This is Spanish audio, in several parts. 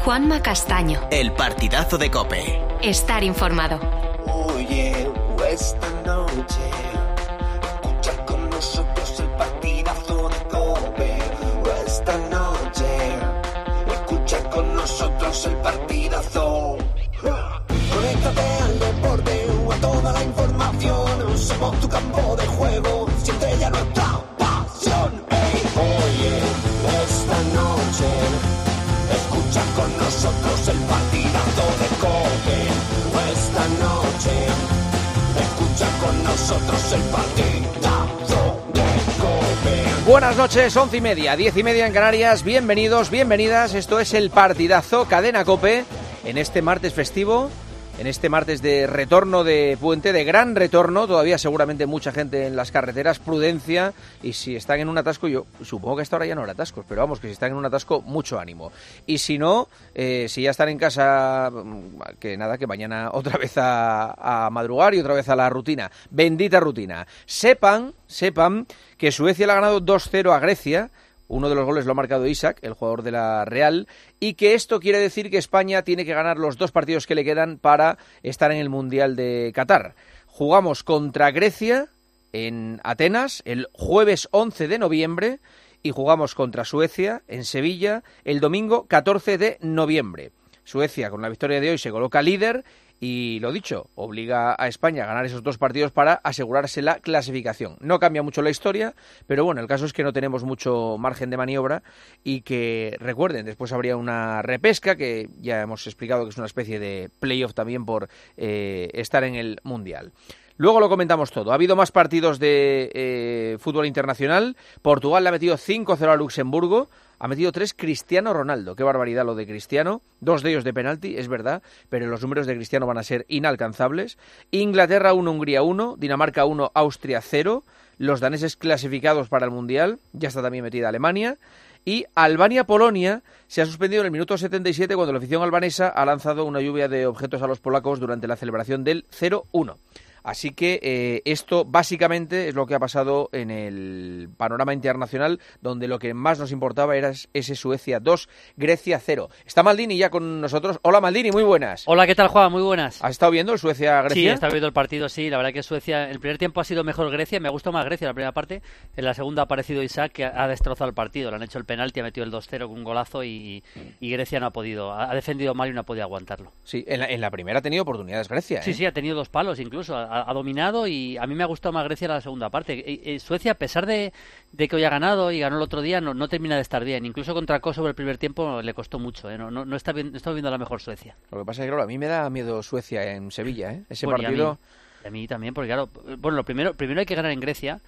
Juanma Castaño. El partidazo de COPE. Estar informado. Oye, esta noche escucha con nosotros el partidazo de COPE. Esta noche escucha con nosotros el partidazo. Conéctate al deporte o a toda la información. Somos tu campo de juego. Siente ya nuestra pasión. Hey, oye, esta noche escucha con nosotros el partidazo de COPE. Esta noche escucha con nosotros el partidazo de COPE. Buenas noches, 11:30, 10:30 en Canarias. Bienvenidos, bienvenidas. Esto es el partidazo Cadena COPE en este martes festivo. En este martes de retorno de puente, de gran retorno, todavía seguramente mucha gente en las carreteras, prudencia, y si están en un atasco, yo supongo que a esta hora ya no habrá atascos, pero vamos, que si están en un atasco, mucho ánimo. Y si no, si ya están en casa, que nada, que mañana otra vez a madrugar y otra vez a la rutina, bendita rutina. Sepan que Suecia le ha ganado 2-0 a Grecia. Uno de los goles lo ha marcado Isak, el jugador de la Real, y que esto quiere decir que España tiene que ganar los 2 partidos que le quedan para estar en el Mundial de Qatar. Jugamos contra Grecia en Atenas el jueves 11 de noviembre y jugamos contra Suecia en Sevilla el domingo 14 de noviembre. Suecia, con la victoria de hoy, se coloca líder y, lo dicho, obliga a España a ganar esos 2 partidos para asegurarse la clasificación. No cambia mucho la historia, pero bueno, el caso es que no tenemos mucho margen de maniobra y que, recuerden, después habría una repesca, que ya hemos explicado que es una especie de playoff también por estar en el Mundial. Luego lo comentamos todo. Ha habido más partidos de fútbol internacional. Portugal le ha metido 5-0 a Luxemburgo. Ha metido 3 Cristiano Ronaldo. Qué barbaridad lo de Cristiano. 2 de ellos de penalti, es verdad, pero los números de Cristiano van a ser inalcanzables. Inglaterra 1, Hungría 1, Dinamarca 1, Austria 0. Los daneses clasificados para el Mundial. Ya está también metida Alemania. Y Albania-Polonia se ha suspendido en el minuto 77 cuando la afición albanesa ha lanzado una lluvia de objetos a los polacos durante la celebración del 0-1. Así que esto básicamente es lo que ha pasado en el panorama internacional, donde lo que más nos importaba era ese Suecia 2, Grecia 0. Está Maldini ya con nosotros. Hola Maldini, muy buenas. Hola, ¿qué tal, Juan? Muy buenas. ¿Has estado viendo el Suecia-Grecia? Sí, he estado viendo el partido, sí. La verdad que Suecia, el primer tiempo ha sido mejor Grecia. Me gustó más Grecia la primera parte. En la segunda ha aparecido Isak, que ha destrozado el partido. Le han hecho el penalti, ha metido el 2-0 con un golazo y Grecia no ha podido. Ha defendido mal y no ha podido aguantarlo. Sí, en la primera ha tenido oportunidades Grecia. Sí, ha tenido 2 palos incluso. Ha dominado y a mí me ha gustado más Grecia la segunda parte. Suecia, a pesar de que hoy ha ganado y ganó el otro día, no termina de estar bien. Incluso contra Kosovo el primer tiempo le costó mucho. No está bien, no está viendo la mejor Suecia. Lo que pasa es que, claro, a mí me da miedo Suecia en Sevilla, ese bueno, partido. Y a mí también, porque claro, bueno, lo primero hay que ganar en Grecia.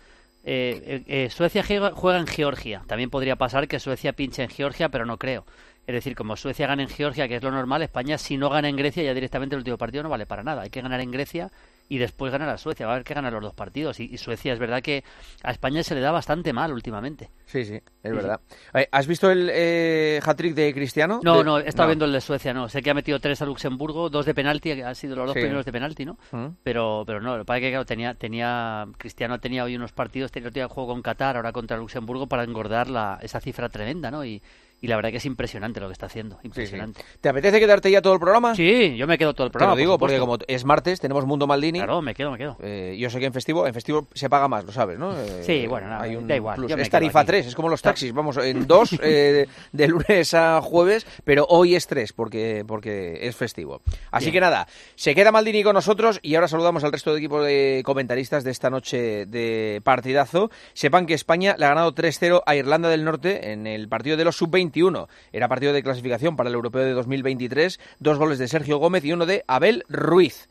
Suecia juega en Georgia. También podría pasar que Suecia pinche en Georgia, pero no creo. Es decir, como Suecia gana en Georgia, que es lo normal, España, si no gana en Grecia, ya directamente el último partido no vale para nada. Hay que ganar en Grecia y después ganar a Suecia. Va a haber que ganar los 2 partidos. Y Suecia, es verdad que a España se le da bastante mal últimamente. Sí, es verdad. ¿Has visto el hat-trick de Cristiano? No, he estado viendo el de Suecia, no. Sé que ha metido 3 a Luxemburgo, 2 de penalti, han sido los 2 primeros de penalti, ¿no? Pero no, lo que pasa es que claro, Cristiano tenía hoy unos partidos, tenía el juego con Qatar, ahora contra Luxemburgo, para engordar esa cifra tremenda, ¿no? Y la verdad que es impresionante lo que está haciendo, impresionante. Sí. ¿Te apetece quedarte ya todo el programa? Sí, yo me quedo todo el programa. Te lo digo porque como es martes, tenemos Mundo Maldini. Claro, me quedo. Yo sé que en festivo se paga más, lo sabes, ¿no? Sí, bueno, nada, da igual. Es tarifa 3, es como los taxis, vamos, en 2 de lunes a jueves, pero hoy es 3 porque es festivo. Así Bien. Que nada, se queda Maldini con nosotros y ahora saludamos al resto del equipo de comentaristas de esta noche de partidazo. Sepan que España le ha ganado 3-0 a Irlanda del Norte en el partido de los sub-21. Era partido de clasificación para el Europeo de 2023, 2 goles de Sergio Gómez y 1 de Abel Ruiz.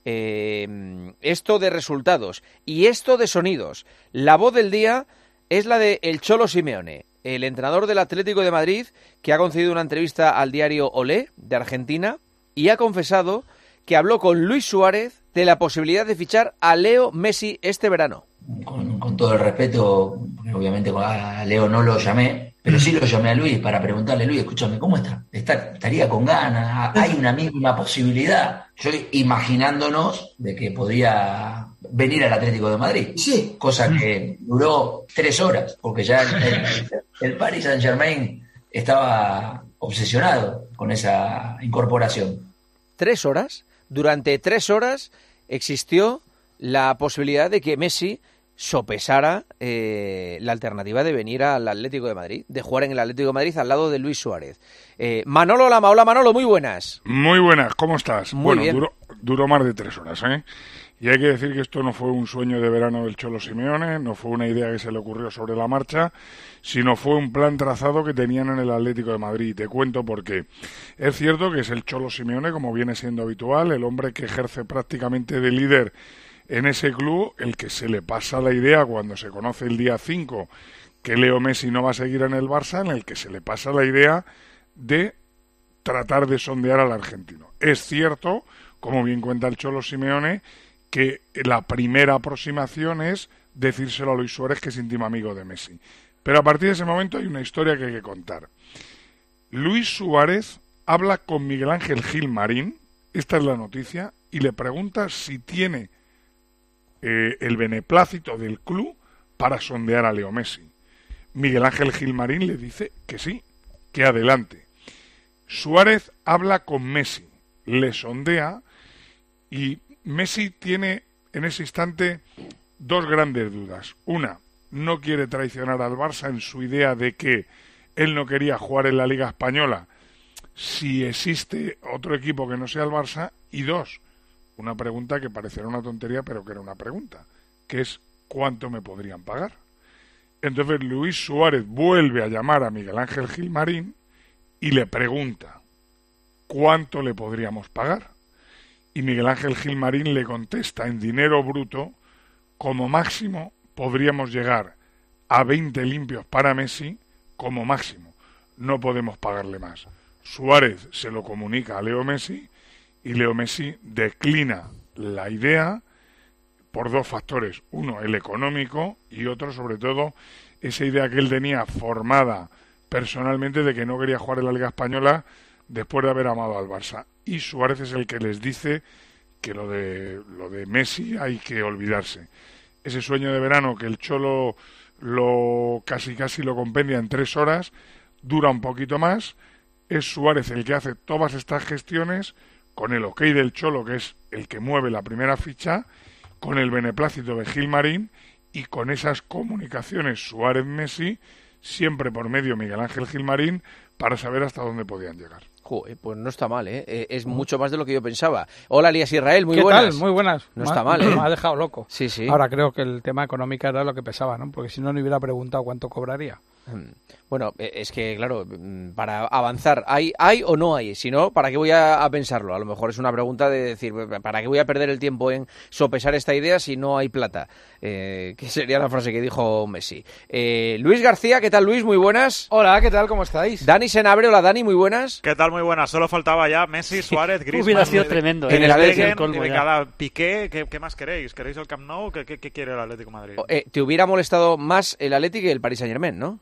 Esto de resultados y esto de sonidos. La voz del día es la de el Cholo Simeone, el entrenador del Atlético de Madrid, que ha concedido una entrevista al diario Olé de Argentina y ha confesado que habló con Luis Suárez de la posibilidad de fichar a Leo Messi este verano. Con todo el respeto, porque obviamente a Leo no lo llamé, pero sí lo llamé a Luis para preguntarle: Luis, escúchame, ¿cómo está? ¿Estaría con ganas? ¿Hay una mínima posibilidad? Yo imaginándonos de que podía venir al Atlético de Madrid, sí, cosa que duró 3 horas, porque ya el Paris Saint-Germain estaba obsesionado con esa incorporación. 3 horas. Durante 3 horas existió la posibilidad de que Messi sopesara la alternativa de venir al Atlético de Madrid, de jugar en el Atlético de Madrid al lado de Luis Suárez. Manolo Lama, hola Manolo, muy buenas. Muy buenas, ¿cómo estás? Muy bien. Duró más de 3 horas, ¿eh? Y hay que decir que esto no fue un sueño de verano del Cholo Simeone, no fue una idea que se le ocurrió sobre la marcha, sino fue un plan trazado que tenían en el Atlético de Madrid. Y te cuento por qué. Es cierto que es el Cholo Simeone, como viene siendo habitual, el hombre que ejerce prácticamente de líder en ese club, el que se le pasa la idea cuando se conoce el día 5 que Leo Messi no va a seguir en el Barça, en el que se le pasa la idea de tratar de sondear al argentino. Es cierto, como bien cuenta el Cholo Simeone, que la primera aproximación es decírselo a Luis Suárez, que es íntimo amigo de Messi. Pero a partir de ese momento hay una historia que hay que contar. Luis Suárez habla con Miguel Ángel Gilmarín, esta es la noticia, y le pregunta si tiene el beneplácito del club para sondear a Leo Messi. Miguel Ángel Gilmarín le dice que sí, que adelante. Suárez habla con Messi, le sondea y Messi tiene en ese instante 2 grandes dudas. Una, no quiere traicionar al Barça en su idea de que él no quería jugar en la Liga Española si existe otro equipo que no sea el Barça. Y 2, una pregunta que parecerá una tontería, pero que era una pregunta, que es ¿cuánto me podrían pagar? Entonces Luis Suárez vuelve a llamar a Miguel Ángel Gilmarín y le pregunta ¿cuánto le podríamos pagar? Y Miguel Ángel Gilmarín le contesta en dinero bruto, como máximo podríamos llegar a 20 limpios para Messi, como máximo. No podemos pagarle más. Suárez se lo comunica a Leo Messi y Leo Messi declina la idea por 2 factores. Uno, el económico, y otro, sobre todo, esa idea que él tenía formada personalmente de que no quería jugar en la Liga Española después de haber amado al Barça. Y Suárez es el que les dice que lo de Messi hay que olvidarse. Ese sueño de verano que el Cholo casi lo compendia en 3 horas, dura un poquito más. Es Suárez el que hace todas estas gestiones con el ok del Cholo, que es el que mueve la primera ficha, con el beneplácito de Gilmarín y con esas comunicaciones Suárez-Messi, siempre por medio Miguel Ángel Gilmarín, para saber hasta dónde podían llegar. Joder, pues no está mal, ¿eh? Es mucho más de lo que yo pensaba. Hola, Elías Israel, muy ¿Qué buenas. tal? Muy buenas. No está mal, ¿eh? Me ha dejado loco. Sí, sí. Ahora creo que el tema económico era lo que pesaba, ¿no? Porque si no hubiera preguntado cuánto cobraría. Bueno, es que, claro, para avanzar, ¿hay o no hay? Si no, ¿para qué voy a pensarlo? A lo mejor es una pregunta de decir, ¿para qué voy a perder el tiempo en sopesar esta idea si no hay plata? Que sería la frase que dijo Messi. Luis García, ¿qué tal, Luis? Muy buenas. Hola, ¿qué tal? ¿Cómo estáis? Dani Senabre, hola, Dani, muy buenas. ¿Qué tal? Muy buenas. Solo faltaba ya Messi, Suárez, Griezmann. Hubiera sido tremendo. En el Atlético Piqué, ¿qué más queréis? ¿Queréis el Camp Nou? ¿Qué quiere el Atlético de Madrid? Te hubiera molestado más el Atlético que el Paris Saint-Germain, ¿no?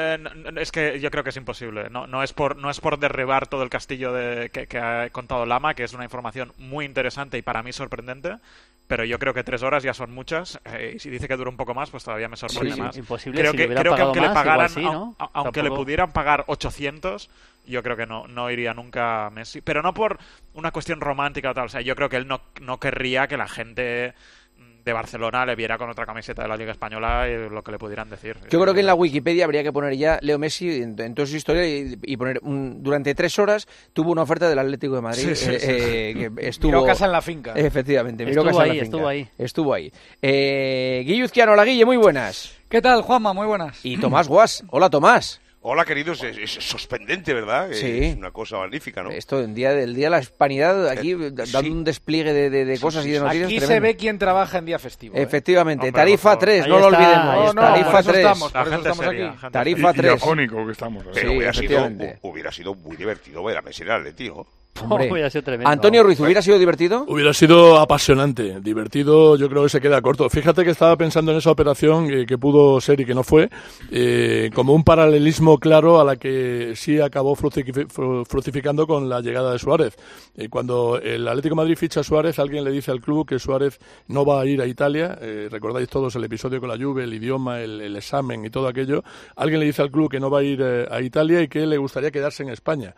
Es que yo creo que es imposible. No es por derribar todo el castillo que ha contado Lama, que es una información muy interesante y para mí sorprendente, pero yo creo que 3 horas ya son muchas, y si dice que dura un poco más, pues todavía me sorprende más. Imposible. Creo si que le aunque le pagaran, sí, ¿no? aunque Tampoco... le pudieran pagar 800, yo creo que no iría nunca a Messi, pero no por una cuestión romántica o tal. O sea, yo creo que él no querría que la gente de Barcelona le viera con otra camiseta de la Liga Española y lo que le pudieran decir. Yo creo que en la Wikipedia habría que poner ya Leo Messi en toda su historia y poner durante 3 horas tuvo una oferta del Atlético de Madrid. Sí. Que estuvo... Miró casa en la finca. Efectivamente, miró Estuvo casa ahí, en la finca. estuvo ahí. Guille Uzquiano, hola Guille, muy buenas. ¿Qué tal, Juanma? Muy buenas. Y Tomás Guas, hola Tomás. Hola, queridos, es sorprendente, ¿verdad? Sí. Es una cosa magnífica, ¿no? Esto, el día de la Hispanidad, aquí dando un despliegue de cosas y de noticias. Aquí tremendo. se ve quién trabaja en día festivo. Efectivamente, Hombre, tarifa 3, no lo olvidemos. Tarifa por eso 3. estamos, por La eso gente estamos seria, aquí. gente Tarifa Y 3. afónico que estamos. Pero Sí, hubiera efectivamente. sido muy divertido ver a Messi en el Atleti, ¿no? Hombre. Hubiera sido tremendo. Antonio Ruiz, ¿hubiera sido divertido? Hubiera sido apasionante, divertido, yo creo que se queda corto. Fíjate que estaba pensando en esa operación que pudo ser y que no fue, como un paralelismo claro a la que sí acabó fructificando con la llegada de Suárez. Cuando el Atlético de Madrid ficha a Suárez, alguien le dice al club que Suárez no va a ir a Italia, recordáis todos el episodio con la Juve, el idioma, el examen y todo aquello. Alguien le dice al club que no va a ir a Italia y que le gustaría quedarse en España.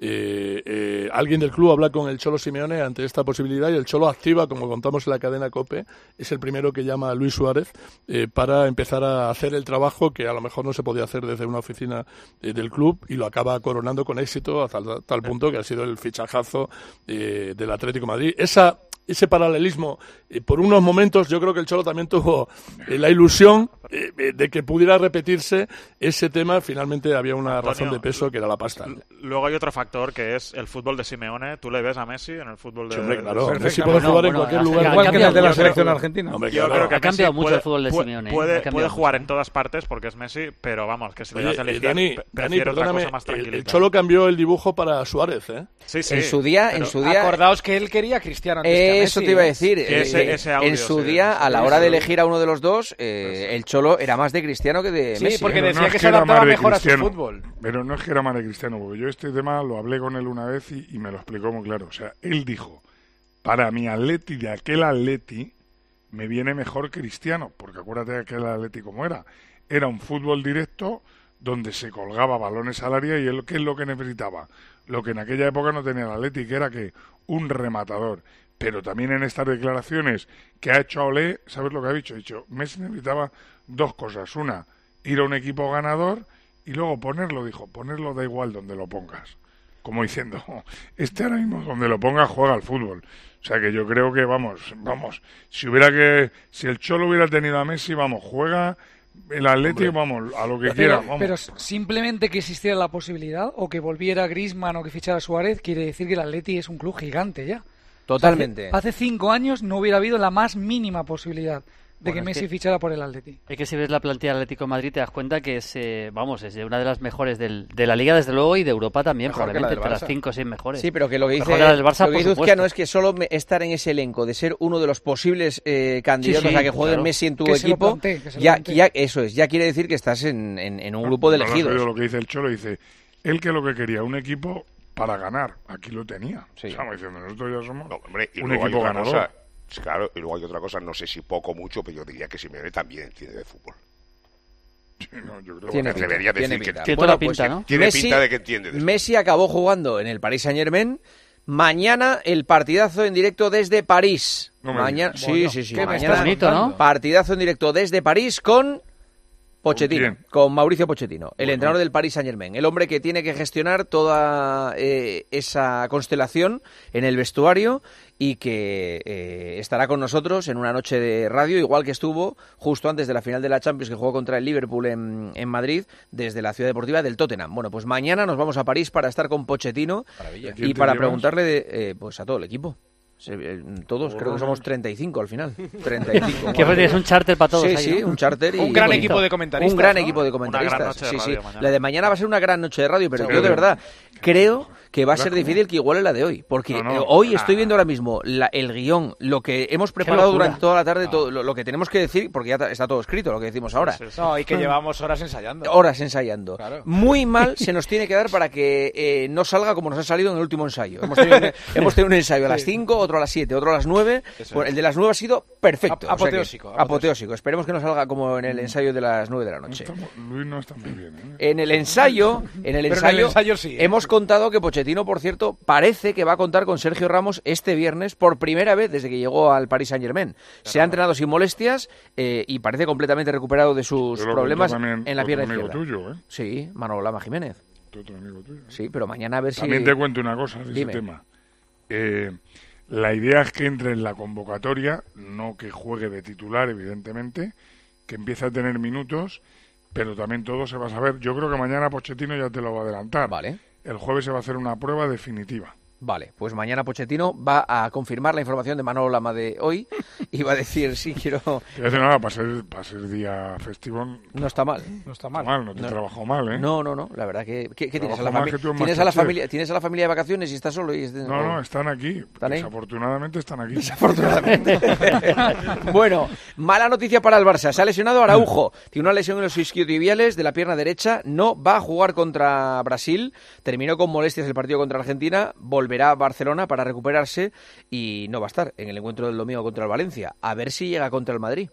Alguien del club habla con el Cholo Simeone ante esta posibilidad y el Cholo activa, como contamos en la cadena COPE, es el primero que llama a Luis Suárez para empezar a hacer el trabajo que a lo mejor no se podía hacer desde una oficina del club, y lo acaba coronando con éxito hasta tal punto que ha sido el fichajazo del Atlético de Madrid. Ese paralelismo, por unos momentos yo creo que el Cholo también tuvo la ilusión de que pudiera repetirse ese tema. Finalmente había una razón de peso que era la pasta. Luego hay otro factor que es el fútbol de Simeone. ¿Tú le ves a Messi en el fútbol de...? Sí, hombre, claro. Messi puede jugar en cualquier lugar. Igual que en el de la selección argentina. Hombre, yo creo que ha cambiado mucho el fútbol de Simeone. Puede jugar en todas partes porque es Messi, pero vamos, que si le das a elegir, Dani, prefiero otra cosa más tranquilita. El Cholo cambió el dibujo para Suárez, ¿eh? Sí, sí. En su día... Acordaos que él quería a Cristiano antes que a Messi. Eso te iba a decir. Ese audio, en su día, a la hora de elegir a uno de los dos, el Cholo era más de Cristiano que de Messi. Sí, porque Pero decía no es que que se era adaptaba más de mejor a su Cristiano. fútbol. Pero no es que era más de Cristiano, porque yo este tema lo hablé con él una vez y me lo explicó muy claro. O sea, él dijo, para mi Atleti de aquel Atleti me viene mejor Cristiano, porque acuérdate de aquel Atleti como era. Era un fútbol directo donde se colgaba balones al área y él, ¿qué es lo que necesitaba? Lo que en aquella época no tenía el Atleti, que era que un rematador. Pero también en estas declaraciones que ha hecho Olé, ¿sabes lo que ha dicho? Ha dicho, Messi necesitaba dos cosas. Una, ir a un equipo ganador, y luego ponerlo da igual donde lo pongas. Como diciendo, ahora mismo donde lo pongas juega al fútbol. O sea que yo creo que, vamos, si el Cholo hubiera tenido a Messi, juega el Atlético, a lo que quiera. Vamos. Pero simplemente que existiera la posibilidad, o que volviera Griezmann o que fichara Suárez, quiere decir que el Atleti es un club gigante ya. Totalmente. Hace 5 años no hubiera habido la más mínima posibilidad de que Messi fichara por el Atleti. Es que si ves la plantilla del Atlético de Madrid te das cuenta que es una de las mejores de la Liga, desde luego, y de Europa también, mejor probablemente entre Barça. las 5 o 6 mejores. Sí, pero que lo que dice Uzquiano es que solo estar en ese elenco, de ser uno de los posibles candidatos a que juegue Messi en tu equipo, ya quiere decir que estás en un grupo de elegidos. Lo que dice el Cholo, dice, él que lo que quería, un equipo para ganar, aquí lo tenía. Sí. Estamos diciendo, nosotros ya somos y un equipo ganador. Claro, y luego hay otra cosa, no sé si poco o mucho, pero yo diría que Simeone también entiende de fútbol. Sí, no, yo creo Tiene que pinta, debería decir pinta. que Tiene toda la pinta, ¿no? Tiene pinta de que entiende de Messi acabó jugando en el Paris Saint-Germain. Mañana el partidazo en directo desde París. No me Mañana, digas. sí. ¿Qué me Mañana estás bonito, ¿no? partidazo en directo desde París con Pochettino, ¿Con quién? con Mauricio Pochettino, el Bueno. entrenador del Paris Saint-Germain, el hombre que tiene que gestionar toda esa constelación en el vestuario y que estará con nosotros en una noche de radio, igual que estuvo justo antes de la final de la Champions, que jugó contra el Liverpool en Madrid, desde la ciudad deportiva del Tottenham. Bueno, pues mañana nos vamos a París para estar con Pochettino Maravilla. y para preguntarle pues a todo el equipo. Todos, creo que somos 35 al final. 35. Que es un charter para todos. Sí, ahí, sí, ¿no? un charter. Un gran equipo de comentaristas. Un gran ¿no? equipo de Una comentaristas. gran noche de Sí, radio sí. mañana. La de mañana va a ser una gran noche de radio, pero Seguro. yo de verdad creo que va a ser difícil que iguale la de hoy. Porque hoy estoy viendo ahora mismo el guión, lo que hemos preparado durante toda la tarde, todo, lo que tenemos que decir, porque ya está todo escrito, lo que decimos ahora. No, y que llevamos horas ensayando. Horas ensayando. Claro. Muy mal se nos tiene que dar para que no salga como nos ha salido en el último ensayo. Hemos tenido un ensayo a las 5, otro a las 7, otro a las 9. Pues el de las 9 ha sido perfecto. Apoteósico. Apoteósico. Esperemos que no salga como en el ensayo de las 9 de la noche. Luis no está muy bien, ¿eh? En el ensayo, Sí, hemos contado que Pochettino, por cierto, parece que va a contar con Sergio Ramos este viernes por primera vez desde que llegó al Paris Saint-Germain. Se ha entrenado sin molestias y parece completamente recuperado de sus problemas en la pierna izquierda. Tuyo, ¿eh? Sí, Manolo Lama Jiménez. Otro amigo tuyo. Sí, pero mañana a ver También te cuento una cosa de Dime. ese tema. La idea es que entre en la convocatoria, no que juegue de titular, evidentemente, que empiece a tener minutos, pero también todo se va a saber. Yo creo que mañana Pochettino ya te lo va a adelantar. Vale. El jueves se va a hacer una prueba definitiva. Vale, pues mañana Pochettino va a confirmar la información de Manolo Lama de hoy y va a decir, sí, quiero... Quiero decir nada, para ser día festivo... No está mal. No está mal. No te trabajó mal, ¿eh? No, la verdad que... ¿Qué tienes a la Mal que tú en ¿Tienes a la Masterchef. familia? ¿Tienes a la familia de vacaciones y estás solo? No, están aquí. ¿Están ahí? Desafortunadamente están aquí. Desafortunadamente. Bueno, mala noticia para el Barça. Se ha lesionado Araujo. Tiene una lesión en los isquiotibiales de la pierna derecha. No va a jugar contra Brasil. Terminó con molestias el partido contra Argentina. Volverá a Barcelona para recuperarse y no va a estar en el encuentro del domingo contra el Valencia. A ver si llega contra el Madrid.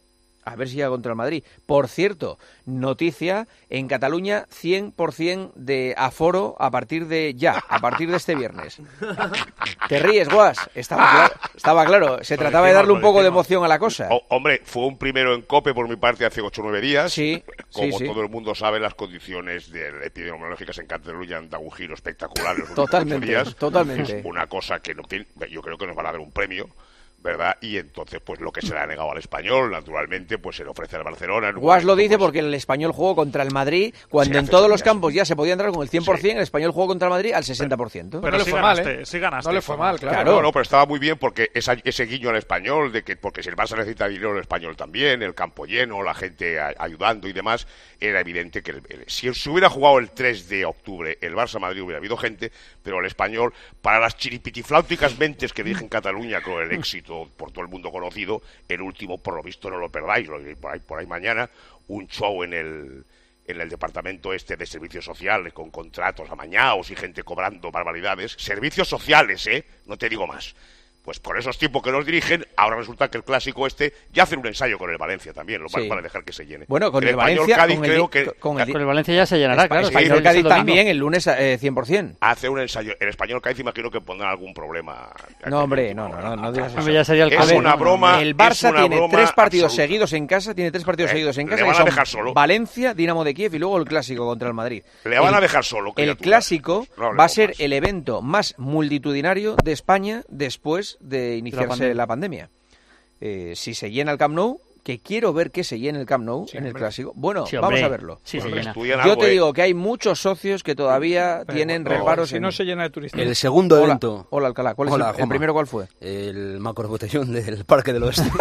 Por cierto, noticia, en Cataluña 100% de aforo a partir de este viernes. Te ríes, Guas. Estaba claro. Se trataba de darle un poco de emoción a la cosa. Hombre, fue un primero en COPE por mi parte hace 8 o 9 días. Sí, Como todo el mundo sabe, las condiciones epidemiológicas en Cataluña han dado un giro espectacular en los Totalmente, últimos 8 días. totalmente. Es una cosa que yo creo que nos van a dar un premio, ¿verdad? Y entonces, pues lo que se le ha negado al Español, naturalmente, pues se le ofrece al Barcelona. Guas lo dice porque el Español jugó contra el Madrid cuando en todos los campos ya se podía entrar con el 100%, el Español jugó contra el Madrid al 60%. Pero no le fue mal, ¿eh? Sí ganaste. No le fue mal, claro. No, pero estaba muy bien porque ese guiño al Español, porque si el Barça necesita dinero, el Español también, el campo lleno, la gente ayudando y demás, era evidente que si se hubiera jugado el 3 de octubre el Barça-Madrid hubiera habido gente, pero el Español, para las chiripitifláuticas mentes que dije en Cataluña con el éxito por todo el mundo conocido, el último, por lo visto, no lo perdáis, por ahí mañana, un show en el departamento de servicios sociales, con contratos amañados y gente cobrando barbaridades. Servicios sociales, no te digo más. Pues por esos tipos que los dirigen, ahora resulta que el clásico ya hacen un ensayo con el Valencia también, para dejar que se llene. Bueno, con el Valencia, Cádiz, creo que con el Valencia ya se llenará, claro. Español Cádiz también el lunes 100%. Hace un ensayo. El Español Cádiz imagino que pondrá algún problema. No, hombre, no digas eso. Ya sería es una broma. El Barça tiene 3 partidos absoluta. seguidos en casa, Le van a dejar solo. Valencia, Dinamo de Kiev y luego el clásico contra el Madrid. Le van a dejar solo. El clásico va a ser el evento más multitudinario de España después de iniciarse la pandemia. Si se llena el Camp Nou, que quiero ver que se llene el Camp Nou en el clásico. Bueno, vamos a verlo. Sí, se llena. Yo te digo que hay muchos socios que todavía tienen reparos. Si no se llena de turistas. El segundo evento. Hola, Alcalá. ¿El primero cuál fue? El Macro Botellón del Parque del Oeste.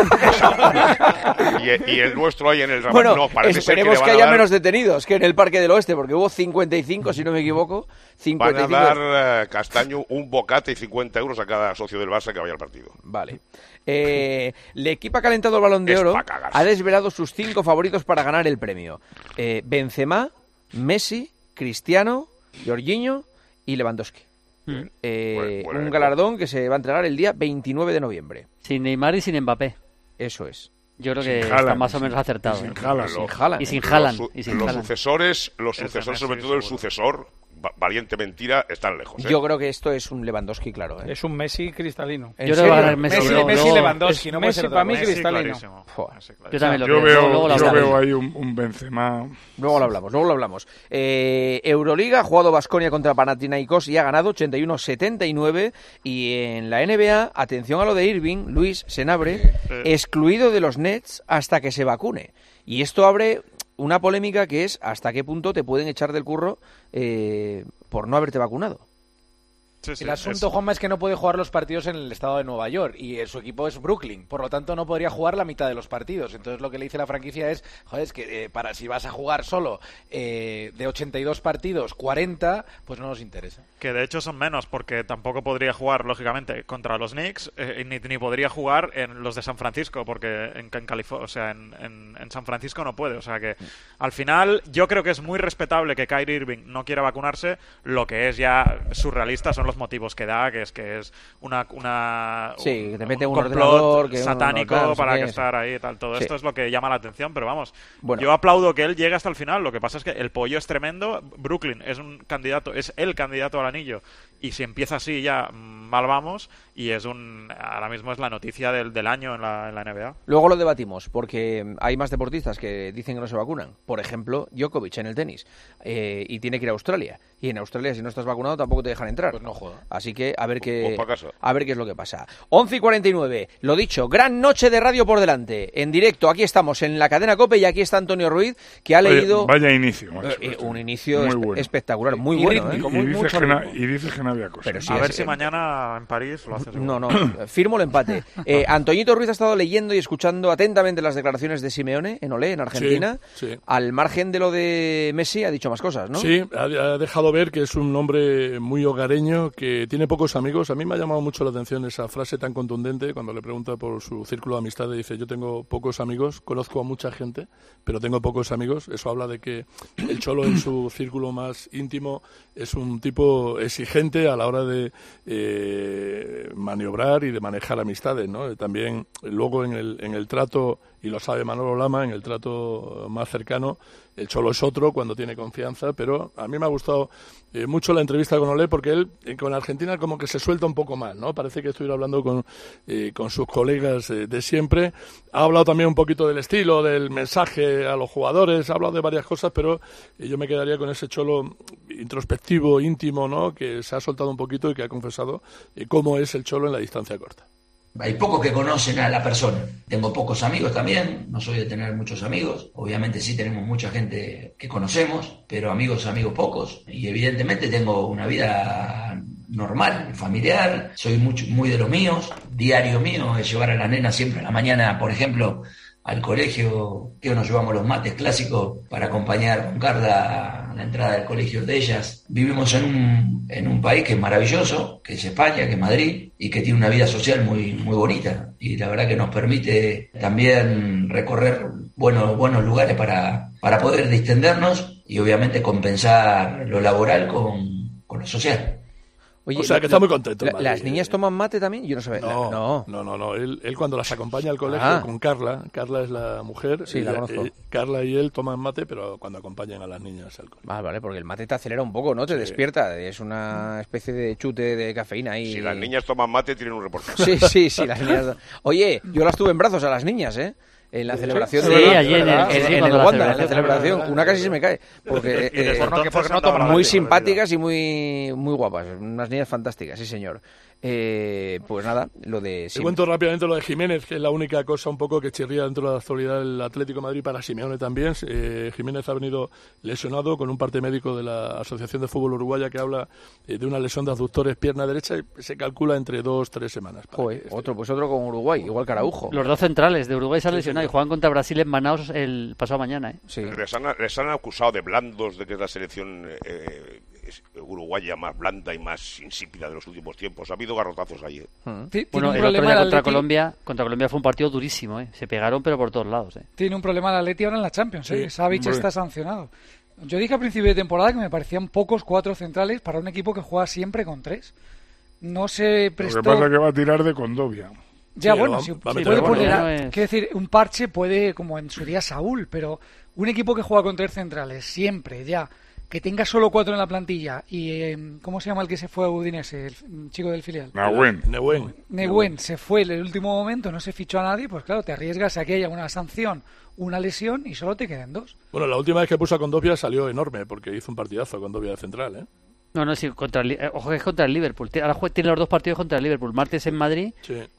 y el nuestro ahí en el Bueno, no, esperemos que haya menos detenidos que en el Parque del Oeste, porque hubo 55, si no me equivoco. 55. Van a dar, Castaño, un bocate y 50 euros a cada socio del Barça que vaya al partido. Vale. El equipo ha calentado el Balón de Oro, ha desvelado sus 5 favoritos para ganar el premio. Benzema, Messi, Cristiano, Jorginho y Lewandowski. Un galardón que se va a entregar el día 29 de noviembre. Sin Neymar y sin Mbappé. Eso es. Yo creo que está más o menos acertado. Sin Haaland. Y sin Haaland. Los sucesores, sobre todo el sucesor, valiente mentira, están lejos. Yo creo que esto es un Lewandowski, claro. Es un Messi cristalino. Yo creo que va a ganar Messi. Messi Lewandowski, no puede Messi ser para mí Messi cristalino. Yo también lo Yo creo. veo ahí un Benzema. Luego lo hablamos. Euroliga, ha jugado Baskonia contra Panathinaikos y ha ganado 81-79. Y en la NBA, atención a lo de Irving, Luis Senabre, excluido de los Nets hasta que se vacune. Y esto abre una polémica que es hasta qué punto te pueden echar del curro por no haberte vacunado. El asunto, Juanma, es que no puede jugar los partidos en el estado de Nueva York y su equipo es Brooklyn, por lo tanto no podría jugar la mitad de los partidos. Entonces lo que le dice la franquicia es, joder, es que si vas a jugar solo de 82 partidos, 40, pues no nos interesa. Que de hecho son menos, porque tampoco podría jugar, lógicamente, contra los Knicks, ni podría jugar en los de San Francisco, porque en California, o sea, en San Francisco no puede. O sea que al final yo creo que es muy respetable que Kyrie Irving no quiera vacunarse. Lo que es ya surrealista son los motivos que da, que es una que te mete un complot ordenador satánico para que estar ahí y tal. Todo esto es lo que llama la atención, pero vamos, yo aplaudo que él llegue hasta el final. Lo que pasa es que el pollo es tremendo. Brooklyn es el candidato al anillo, y si empieza así ya mal vamos, y ahora mismo es la noticia del año en la NBA. Luego lo debatimos, porque hay más deportistas que dicen que no se vacunan. Por ejemplo, Djokovic en el tenis, y tiene que ir a Australia, y en Australia si no estás vacunado tampoco te dejan entrar. Pues no juega. Así que a ver qué es lo que pasa. 11:49, lo dicho, gran noche de radio por delante, en directo. Aquí estamos en la cadena COPE y aquí está Antonio Ruiz, que ha leído vaya inicio, macho, un inicio muy bueno. espectacular, muy bueno. Y dices que mañana había cosas. Pero sí, a ver si mañana en París lo haces. No, firmo el empate. Antoñito Ruiz ha estado leyendo y escuchando atentamente las declaraciones de Simeone en Olé, en Argentina. Sí. Al margen de lo de Messi ha dicho más cosas, ¿no? Sí, ha dejado ver que es un hombre muy hogareño, que tiene pocos amigos. A mí me ha llamado mucho la atención esa frase tan contundente cuando le pregunta por su círculo de amistades. Dice, yo tengo pocos amigos, conozco a mucha gente, pero tengo pocos amigos. Eso habla de que el Cholo en su círculo más íntimo es un tipo exigente a la hora de maniobrar y de manejar amistades, ¿no? También luego en el trato, y lo sabe Manolo Lama, en el trato más cercano, el Cholo es otro cuando tiene confianza, pero a mí me ha gustado mucho la entrevista con Olé, porque él con Argentina como que se suelta un poco más, ¿no? Parece que estuviera hablando con sus colegas de siempre. Ha hablado también un poquito del estilo, del mensaje a los jugadores, ha hablado de varias cosas, pero yo me quedaría con ese Cholo introspectivo, íntimo, ¿no? Que se ha soltado un poquito y que ha confesado cómo es el Cholo en la distancia corta. Hay pocos que conocen a la persona. Tengo pocos amigos también, no soy de tener muchos amigos. Obviamente sí tenemos mucha gente que conocemos, pero amigos pocos. Y evidentemente tengo una vida normal, familiar, soy muy de los míos. Diario mío es llevar a las nenas siempre a la mañana, por ejemplo, al colegio, que nos llevamos los mates clásicos para acompañar con Carla a la entrada del colegio de ellas. Vivimos en un país que es maravilloso, que es España, que es Madrid, y que tiene una vida social muy, muy bonita. Y la verdad que nos permite también recorrer buenos lugares para poder distendernos y obviamente compensar lo laboral con lo social. Oye, o sea, que está muy contento. ¿Las niñas toman mate también? Yo no sabía. No. Él cuando las acompaña al colegio con Carla es la mujer. Sí, la conozco. Carla y él toman mate, pero cuando acompañan a las niñas al colegio. Vale, porque el mate te acelera un poco, ¿no? Te despierta. Es una especie de chute de cafeína ahí. Si las niñas toman mate, tienen un reportaje. Sí, las niñas. Oye, yo las tuve en brazos a las niñas, ¿eh? En la celebración ayer en el Wanda, en la celebración, una casi se me cae, porque muy simpáticas y muy guapas, unas niñas fantásticas, sí señor. Pues nada, lo de... Te cuento rápidamente lo de Jiménez, que es la única cosa un poco que chirría dentro de la actualidad del Atlético de Madrid para Simeone también. Jiménez ha venido lesionado con un parte médico de la Asociación de Fútbol Uruguaya que habla de una lesión de aductores pierna derecha y se calcula entre 2-3 semanas. Otro con Uruguay, igual que Araujo. Los dos centrales de Uruguay se han lesionado y juegan contra Brasil en Manaus el pasado mañana. Sí. Les han acusado de blandos, de que es la selección uruguaya más blanda y más insípida de los últimos tiempos. Ha habido garrotazos ayer. Bueno, el otro día contra Colombia fue un partido durísimo, se pegaron pero por todos lados. Tiene un problema el Atleti ahora en la Champions, Savic está sancionado. Yo dije a principio de temporada que me parecían pocos 4 centrales para un equipo que juega siempre con 3. No se prestó... Lo que pasa es que va a tirar de Condovia. Ya, bueno, si puede poner... Quiero decir, un parche puede, como en su día Saúl, pero un equipo que juega con 3 centrales siempre, ya... Que tenga solo 4 en la plantilla y ¿cómo se llama el que se fue a Udinese, el chico del filial? Nehuen se fue en el último momento, no se fichó a nadie, pues claro, te arriesgas a que haya una sanción, una lesión y solo te queden 2. Bueno, la última vez que puso a Condovia salió enorme porque hizo un partidazo Condovia de central, ¿eh? No, sí, ojo que es contra el Liverpool. Ahora tiene los 2 partidos contra el Liverpool, martes en Madrid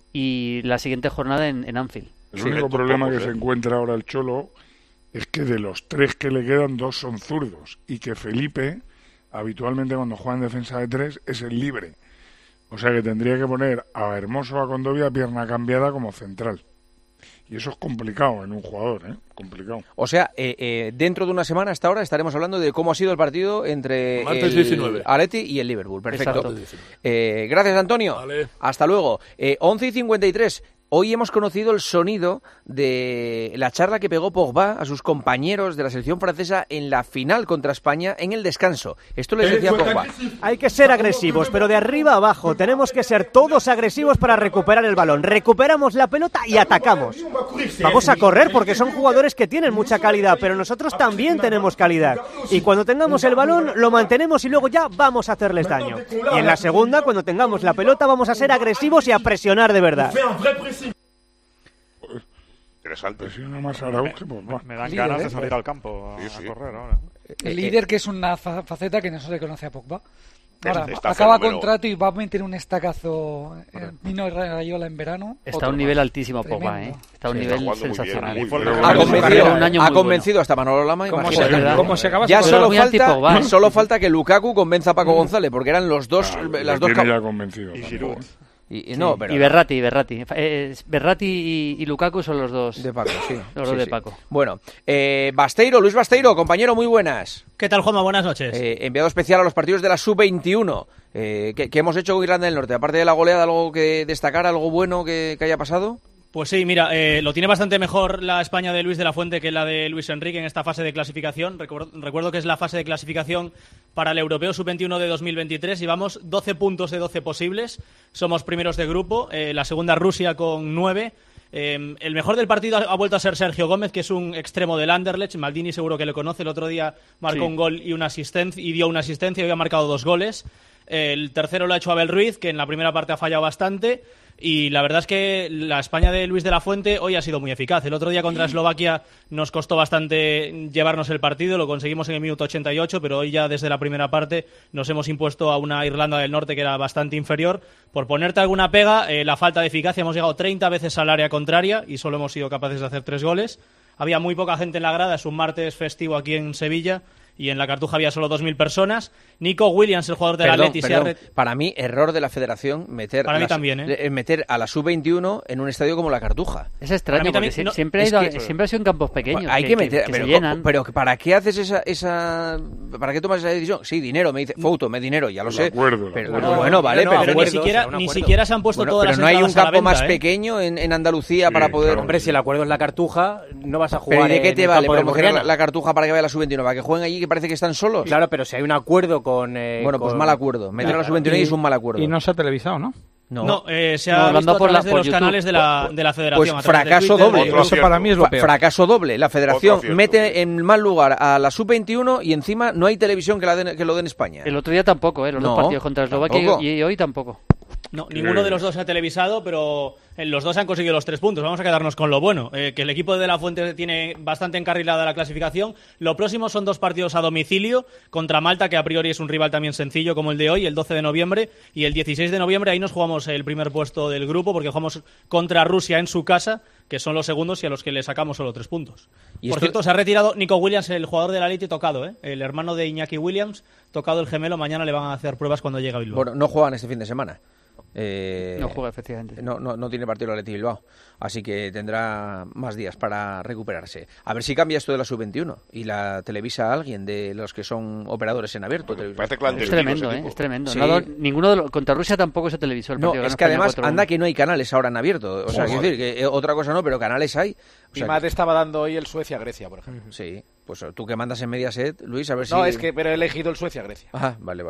y la siguiente jornada en Anfield. El único problema que se encuentra ahora el Cholo es que de los 3 que le quedan, 2 son zurdos y que Felipe habitualmente cuando juega en defensa de 3 es el libre, o sea que tendría que poner a Hermoso, a Condovia pierna cambiada como central y eso es complicado en un jugador, complicado. O sea, dentro de una semana hasta ahora estaremos hablando de cómo ha sido el partido entre el Atleti y el Liverpool. Perfecto. Gracias, Antonio. Vale. Hasta luego. 11:53. Hoy hemos conocido el sonido de la charla que pegó Pogba a sus compañeros de la selección francesa en la final contra España en el descanso. Esto les decía Pogba. Hay que ser agresivos, pero de arriba a abajo. Tenemos que ser todos agresivos para recuperar el balón. Recuperamos la pelota y atacamos. Vamos a correr porque son jugadores que tienen mucha calidad, pero nosotros también tenemos calidad. Y cuando tengamos el balón, lo mantenemos y luego ya vamos a hacerles daño. Y en la segunda, cuando tengamos la pelota, vamos a ser agresivos y a presionar de verdad. Interesante. Me dan ganas de salir al campo a correr ahora. El líder, que es una faceta que no se le conoce a Pogba. Ahora, acaba contrato y va a meter un estacazo Mino Raiola en verano. Está a un nivel altísimo Pogba, Está a un nivel sensacional. Ha convencido hasta Manolo Lama. Como se acaba ya solo falta que Lukaku convenza a Paco González, porque eran los dos. Las dos ya convencido. Y Berratti. Berratti y Lukaku son los dos. De Paco, sí. Los dos de Paco. Bueno, Luis Basteiro, compañero, muy buenas. ¿Qué tal, Juanma? Buenas noches. Enviado especial a los partidos de la Sub-21. ¿Qué hemos hecho con Irlanda del Norte? Aparte de la goleada, ¿algo que destacar, algo bueno que haya pasado? Pues sí, mira, lo tiene bastante mejor la España de Luis de la Fuente que la de Luis Enrique en esta fase de clasificación. Recuerdo que es la fase de clasificación para el Europeo Sub-21 de 2023. Llevamos 12 puntos de 12 posibles. Somos primeros de grupo. La segunda Rusia con 9. El mejor del partido ha vuelto a ser Sergio Gómez, que es un extremo del Anderlecht. Maldini seguro que le conoce. El otro día marcó un gol y dio una asistencia y hoy ha marcado 2 goles. El tercero lo ha hecho Abel Ruiz, que en la primera parte ha fallado bastante. Y la verdad es que la España de Luis de la Fuente hoy ha sido muy eficaz. El otro día contra Eslovaquia nos costó bastante llevarnos el partido, lo conseguimos en el minuto 88, pero hoy ya desde la primera parte nos hemos impuesto a una Irlanda del Norte que era bastante inferior. Por ponerte alguna pega, la falta de eficacia, hemos llegado 30 veces al área contraria y solo hemos sido capaces de hacer 3 goles. Había muy poca gente en la grada, es un martes festivo aquí en Sevilla y en la Cartuja había solo 2.000 personas. Nico Williams, el jugador del Atleti, para mí, error de la Federación meter a la Sub-21 en un estadio como la Cartuja. Es extraño, porque siempre ha sido en campos pequeños. Hay que meter, se llenan. Pero ¿para qué haces esa ¿para qué tomas esa decisión? Sí, dinero, me dice, me dinero, ya lo sé. Ni siquiera se han puesto todas las entradas. Pero no hay un campo más pequeño en Andalucía para poder... Claro. Hombre, si el acuerdo es la Cartuja, no vas a jugar. ¿Pero de qué te vale promocionar la Cartuja para que vaya a la Sub-21? ¿Para que jueguen allí que parece que están solos? Claro, pero si hay un acuerdo con... pues mal acuerdo. Meter a la Sub-21 es un mal acuerdo. Y no se ha televisado, ¿no? No, se ha visto a través de los canales de la Federación. Pues fracaso doble. Eso para mí es lo peor. Fracaso doble. La Federación mete en mal lugar a la Sub-21 y encima no hay televisión que lo den en España. El otro día tampoco, los dos partidos contra Eslovaquia y hoy tampoco. No, ninguno de los dos se ha televisado, pero los dos han conseguido los 3 puntos. Vamos a quedarnos con lo bueno, que el equipo de La Fuente tiene bastante encarrilada la clasificación. Lo próximo son 2 partidos a domicilio contra Malta, que a priori es un rival también sencillo como el de hoy, el 12 de noviembre, y el 16 de noviembre ahí nos jugamos el primer puesto del grupo, porque jugamos contra Rusia en su casa, que son los segundos y a los que le sacamos solo 3 puntos. Por cierto, se ha retirado Nico Williams, el jugador de la Atleti, tocado, el hermano de Iñaki Williams, tocado el gemelo. Mañana le van a hacer pruebas cuando llegue a Bilbao. Bueno, no juegan este fin de semana. No juega, efectivamente. No tiene partido el Atleti Bilbao, así que tendrá más días para recuperarse. A ver si cambia esto de la Sub-21 y la televisa a alguien de los que son operadores en abierto. Es tremendo, es tremendo. Sí. Contra Rusia tampoco se televisó el partido. No, es que además anda que no hay canales ahora en abierto. O sea, quiero decir que otra cosa no, pero canales hay. Mi madre estaba dando hoy el Suecia-Grecia, por ejemplo. Sí, pues tú que mandas en Mediaset, Luis, a ver si... No, pero he elegido el Suecia-Grecia. Ah, vale.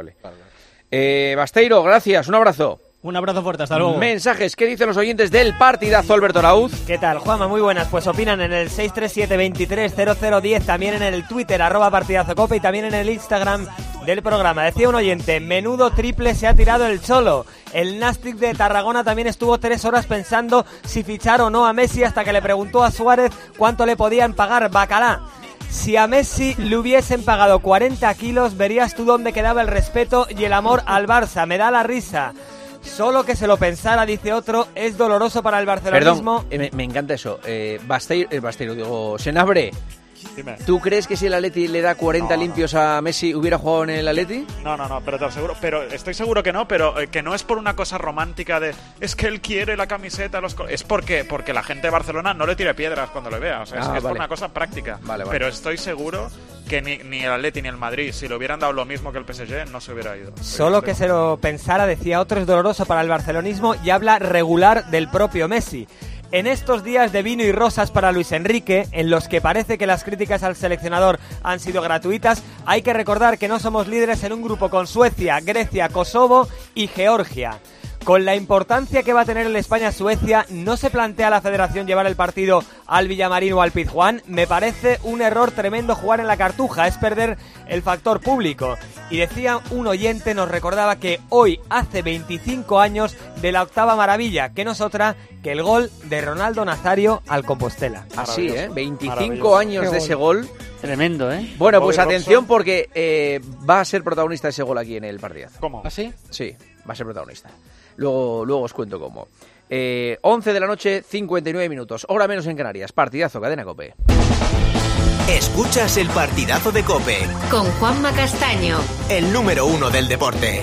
Basteiro, gracias, un abrazo. Un abrazo fuerte, hasta luego. Mensajes, ¿qué dicen los oyentes del partidazo, Alberto Arauz? ¿Qué tal, Juanma? Muy buenas, pues opinan en el 637-230010, también en el Twitter, @partidazocope, y también en el Instagram del programa. Decía un oyente, menudo triple se ha tirado el Cholo. El Nastic de Tarragona también estuvo 3 horas pensando si fichar o no a Messi, hasta que le preguntó a Suárez cuánto le podían pagar. Bacalá. Si a Messi le hubiesen pagado 40 kilos, verías tú dónde quedaba el respeto y el amor al Barça. Me da la risa. Solo que se lo pensara, dice otro, es doloroso para el barcelonismo. Perdón, me encanta eso. Basteiro, digo, Senabre, Dime. ¿tú crees que si el Atleti le da 40 limpios a Messi hubiera jugado en el Atleti? No, pero te aseguro, estoy seguro que no, pero que no es por una cosa romántica de es que él quiere la camiseta, es porque la gente de Barcelona no le tire piedras cuando le vea, o sea, es por una cosa práctica. Vale. Pero estoy seguro que ni el Atleti ni el Madrid, si le hubieran dado lo mismo que el PSG, no se hubiera ido. Solo que se lo pensara, decía otro, es doloroso para el barcelonismo, y habla regular del propio Messi. En estos días de vino y rosas para Luis Enrique, en los que parece que las críticas al seleccionador han sido gratuitas, hay que recordar que no somos líderes en un grupo con Suecia, Grecia, Kosovo y Georgia. Con la importancia que va a tener el España-Suecia, ¿no se plantea la Federación llevar el partido al Villamarín o al Pizjuán? Me parece un error tremendo jugar en la Cartuja, es perder el factor público. Y decía un oyente, nos recordaba que hoy hace 25 años de la octava maravilla, que no es otra que el gol de Ronaldo Nazario al Compostela. Así, 25 años de ese gol. Tremendo, ¿eh? Bueno, pues atención porque va a ser protagonista ese gol aquí en el partidazo. ¿Cómo? ¿Así? Sí, va a ser protagonista. Luego os cuento cómo. 11 de la noche, 59 minutos. Hora menos en Canarias. Partidazo, Cadena COPE. Escuchas el partidazo de COPE. Con Juanma Castaño. El número 1 del deporte.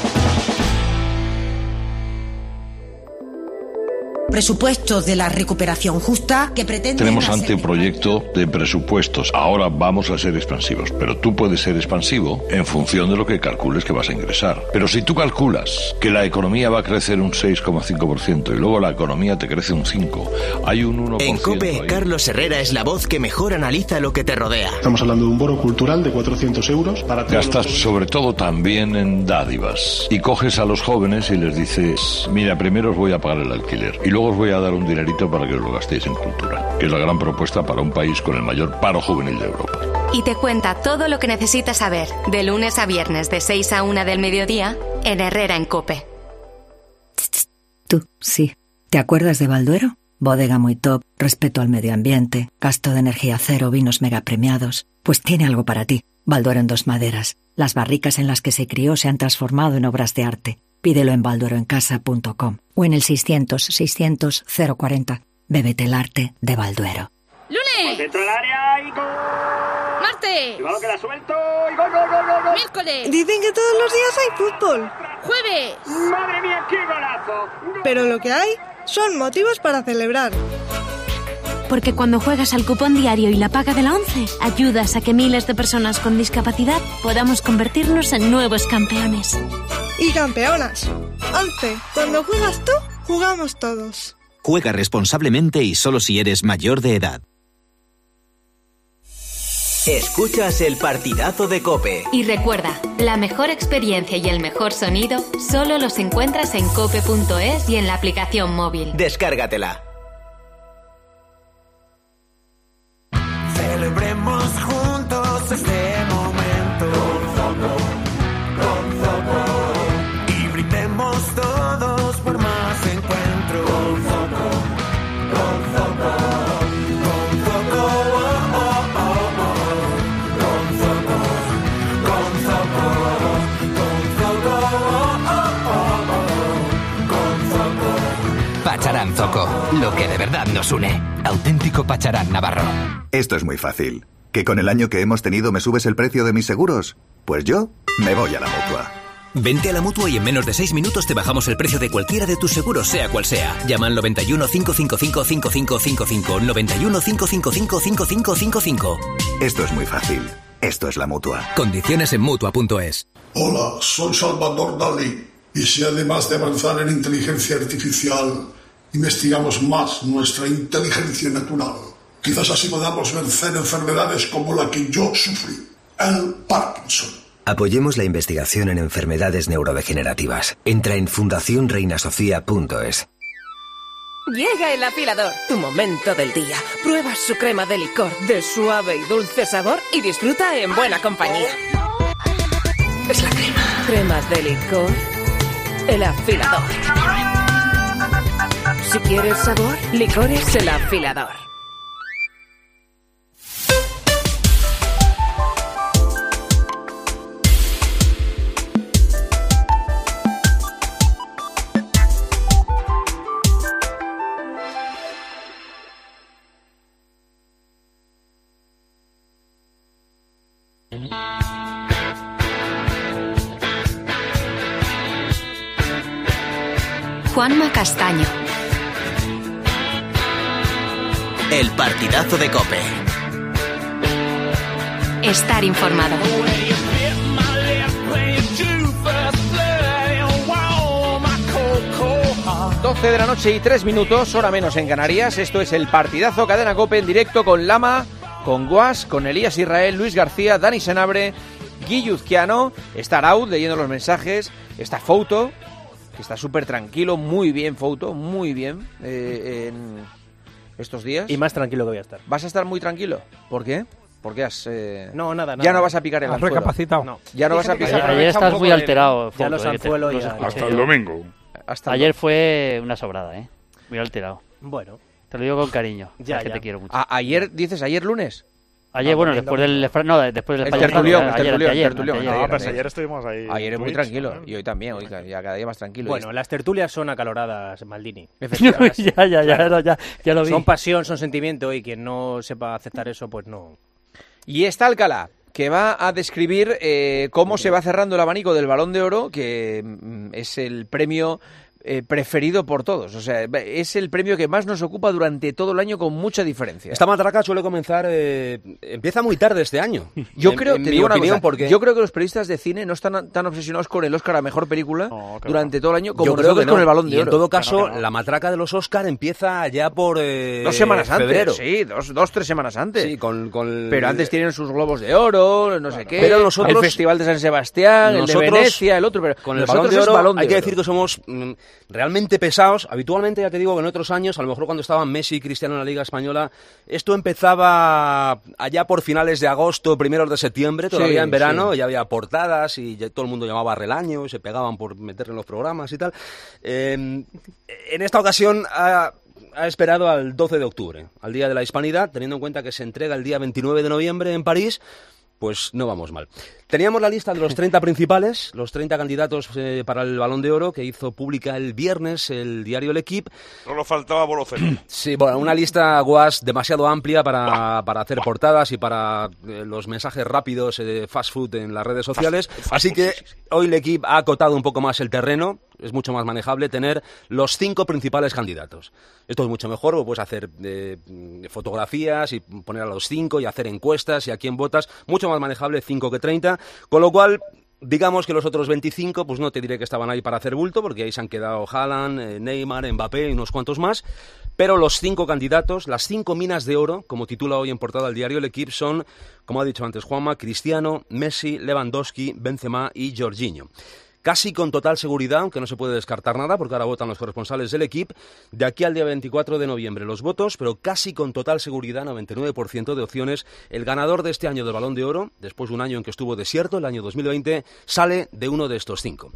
Presupuestos de la recuperación justa que pretenden... Tenemos anteproyecto de presupuestos. Ahora vamos a ser expansivos, pero tú puedes ser expansivo en función de lo que calcules que vas a ingresar. Pero si tú calculas que la economía va a crecer un 6,5% y luego la economía te crece un 5%, hay un 1%. En COPE, ahí. Carlos Herrera es la voz que mejor analiza lo que te rodea. Estamos hablando de un bono cultural de 400 euros para... Gastas sobre todo también en dádivas. Y coges a los jóvenes y les dices, mira, primero os voy a pagar el alquiler y luego os voy a dar un dinerito para que os lo gastéis en cultura, que es la gran propuesta para un país con el mayor paro juvenil de Europa. Y te cuenta todo lo que necesitas saber, de lunes a viernes de 6 a 1 del mediodía, en Herrera en COPE. Tú, sí. ¿Te acuerdas de Balduero? Bodega muy top, respeto al medio ambiente, gasto de energía cero, vinos mega premiados. Pues tiene algo para ti. Balduero en 2 maderas. Las barricas en las que se crió se han transformado en obras de arte. Pídelo en baldueroencasa.com o en el 600-600-040. Bébete el arte de Balduero. ¡Lunes! Dentro del área y gol. ¡Martes! Cuidado que la suelto y gol, gol, gol, gol, gol. ¡Miércoles! Dicen que todos los días hay fútbol. ¡Jueves! ¡Madre mía, qué golazo! Pero lo que hay son motivos para celebrar. Porque cuando juegas al cupón diario y la paga de la ONCE, ayudas a que miles de personas con discapacidad podamos convertirnos en nuevos campeones. Y campeonas. ONCE, cuando juegas tú, jugamos todos. Juega responsablemente y solo si eres mayor de edad. Escuchas el partidazo de COPE. Y recuerda, la mejor experiencia y el mejor sonido solo los encuentras en cope.es y en la aplicación móvil. Descárgatela. Celebremos juntos este momento con Zoco y brindemos todos por más encuentros con Zoco, Pacharán Zoco, lo que de verdad nos une. Auténtico Pacharán Navarro. Esto es muy fácil. ¿Que con el año que hemos tenido me subes el precio de mis seguros? Pues yo me voy a la Mutua. Vente a la Mutua y en menos de 6 minutos te bajamos el precio de cualquiera de tus seguros, sea cual sea. Llama al 91 555 5555. 91 555 5555. Esto es muy fácil. Esto es la Mutua. Condiciones en Mutua.es. Hola, soy Salvador Dalí. Y si además de avanzar en inteligencia artificial, investigamos más nuestra inteligencia natural, quizás así podamos vencer enfermedades como la que yo sufrí, el Parkinson. Apoyemos la investigación en enfermedades neurodegenerativas. Entra en fundacionreinasofía.es. Llega el afilador, tu momento del día. Prueba su crema de licor de suave y dulce sabor y disfruta en buena compañía. Es la crema. Cremas de licor. El afilador. Si quieres sabor, licores el afilador. Juanma Castaño. El partidazo de COPE. Estar informado. 12 de la noche y 3 minutos, hora menos en Canarias. Esto es el partidazo Cadena COPE en directo con Lama, con Guas, con Elías Israel, Luis García, Dani Senabre, Guilluzquiano. Está Araud leyendo los mensajes. Está Fouto. que está súper tranquilo, muy bien, Fouto, muy bien en estos días. Y más tranquilo que voy a estar. ¿Vas a estar muy tranquilo? ¿Por qué? Porque has... No, nada. Ya no vas a picar el anzuelo. ¿Has recapacitado? No. Ya no vas a picar. Ayer estás muy alterado, ya los anzuelos ya... Hasta el domingo. Ayer fue una sobrada, muy alterado. Bueno. Te lo digo con cariño. Ya. Que te quiero mucho. ¿Ayer, dices, ayer lunes? Ayer, bueno, después del tertulión. No, pues ayer estuvimos ahí. Ayer es muy tranquilo. Y hoy también, ya cada día más tranquilo. Bueno, las tertulias son acaloradas, Maldini. ya lo vi. Son pasión, son sentimiento, y quien no sepa aceptar eso, pues no. Y está Alcalá, que va a describir cómo se va cerrando el abanico del Balón de Oro, que es el premio preferido por todos. O sea, es el premio que más nos ocupa durante todo el año con mucha diferencia. Esta matraca suele comenzar... empieza muy tarde este año. Yo creo, te digo una cosa, porque... yo creo que los periodistas de cine no están tan obsesionados con el Oscar a Mejor Película durante todo el año como nosotros con el Balón de Oro. En todo caso, la matraca de los Oscar empieza ya por 2 semanas febrero. Antes. Sí, 2-3 semanas antes. Sí, Pero antes tienen sus Globos de Oro, no sé qué, pero nosotros, el Festival de San Sebastián, el de Venecia, el otro... Pero con el Balón de Oro hay que decir que somos realmente pesados. Habitualmente, ya te digo, que en otros años, a lo mejor cuando estaban Messi y Cristiano en la Liga Española, esto empezaba allá por finales de agosto, primeros de septiembre, todavía en verano, ya había portadas y ya todo el mundo llamaba Relaño y se pegaban por meterle en los programas y tal. En esta ocasión ha esperado al 12 de octubre, al Día de la Hispanidad, teniendo en cuenta que se entrega el día 29 de noviembre en París. Pues no vamos mal. Teníamos la lista de los 30 principales, los 30 candidatos para el Balón de Oro que hizo pública el viernes el diario L'Equipe. Solo faltaba Boloceno. Sí, bueno, una lista guas demasiado amplia para hacer portadas y para los mensajes rápidos de fast food en las redes sociales. Así que hoy L'Equipe ha acotado un poco más el terreno. Es mucho más manejable tener los 5 principales candidatos. Esto es mucho mejor, o puedes hacer fotografías y poner a los 5 y hacer encuestas y a quién votas. Mucho más manejable 5 que 30, con lo cual... Digamos que los otros 25, pues no te diré que estaban ahí para hacer bulto, porque ahí se han quedado Haaland, Neymar, Mbappé y unos cuantos más. Pero los 5 candidatos, las 5 minas de oro, como titula hoy en portada el diario L'Equipe, son, como ha dicho antes Juanma, Cristiano, Messi, Lewandowski, Benzema y Jorginho. Casi con total seguridad, aunque no se puede descartar nada, porque ahora votan los corresponsales del L'Equipe, de aquí al día 24 de noviembre los votos, pero casi con total seguridad, 99% de opciones, el ganador de este año del Balón de Oro, después de un año en que estuvo desierto, el año 2020, sale de uno de estos 5.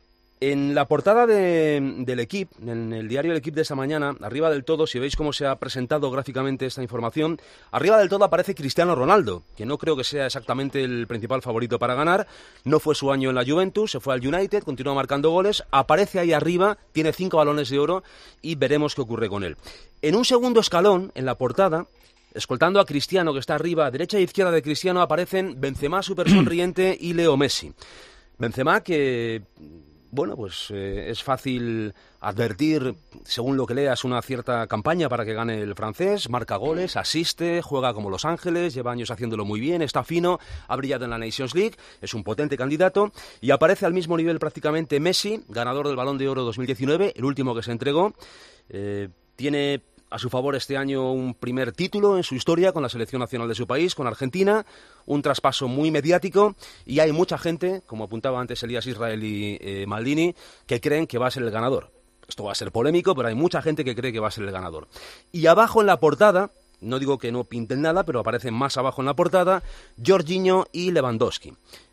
En la portada del L'Equipe, en el diario L'Equipe de esta mañana, arriba del todo, si veis cómo se ha presentado gráficamente esta información, arriba del todo aparece Cristiano Ronaldo, que no creo que sea exactamente el principal favorito para ganar. No fue su año en la Juventus, se fue al United, continúa marcando goles, aparece ahí arriba, tiene 5 balones de oro y veremos qué ocurre con él. En un segundo escalón, en la portada, escoltando a Cristiano, que está arriba, a derecha e izquierda de Cristiano, aparecen Benzema, súper sonriente, y Leo Messi. Benzema que... Bueno, pues es fácil advertir, según lo que leas, una cierta campaña para que gane el francés. Marca goles, asiste, juega como Los Ángeles, lleva años haciéndolo muy bien, está fino, ha brillado en la Nations League, es un potente candidato y aparece al mismo nivel prácticamente Messi, ganador del Balón de Oro 2019, el último que se entregó. Tiene a su favor este año un primer título en su historia con la selección nacional de su país, con Argentina, un traspaso muy mediático y hay mucha gente, como apuntaba antes Elías Israel y Maldini, que creen que va a ser el ganador. Esto va a ser polémico, pero hay mucha gente que cree que va a ser el ganador. Y abajo en la portada, no digo que no pinten nada, pero aparecen más abajo en la portada, Jorginho y Lewandowski.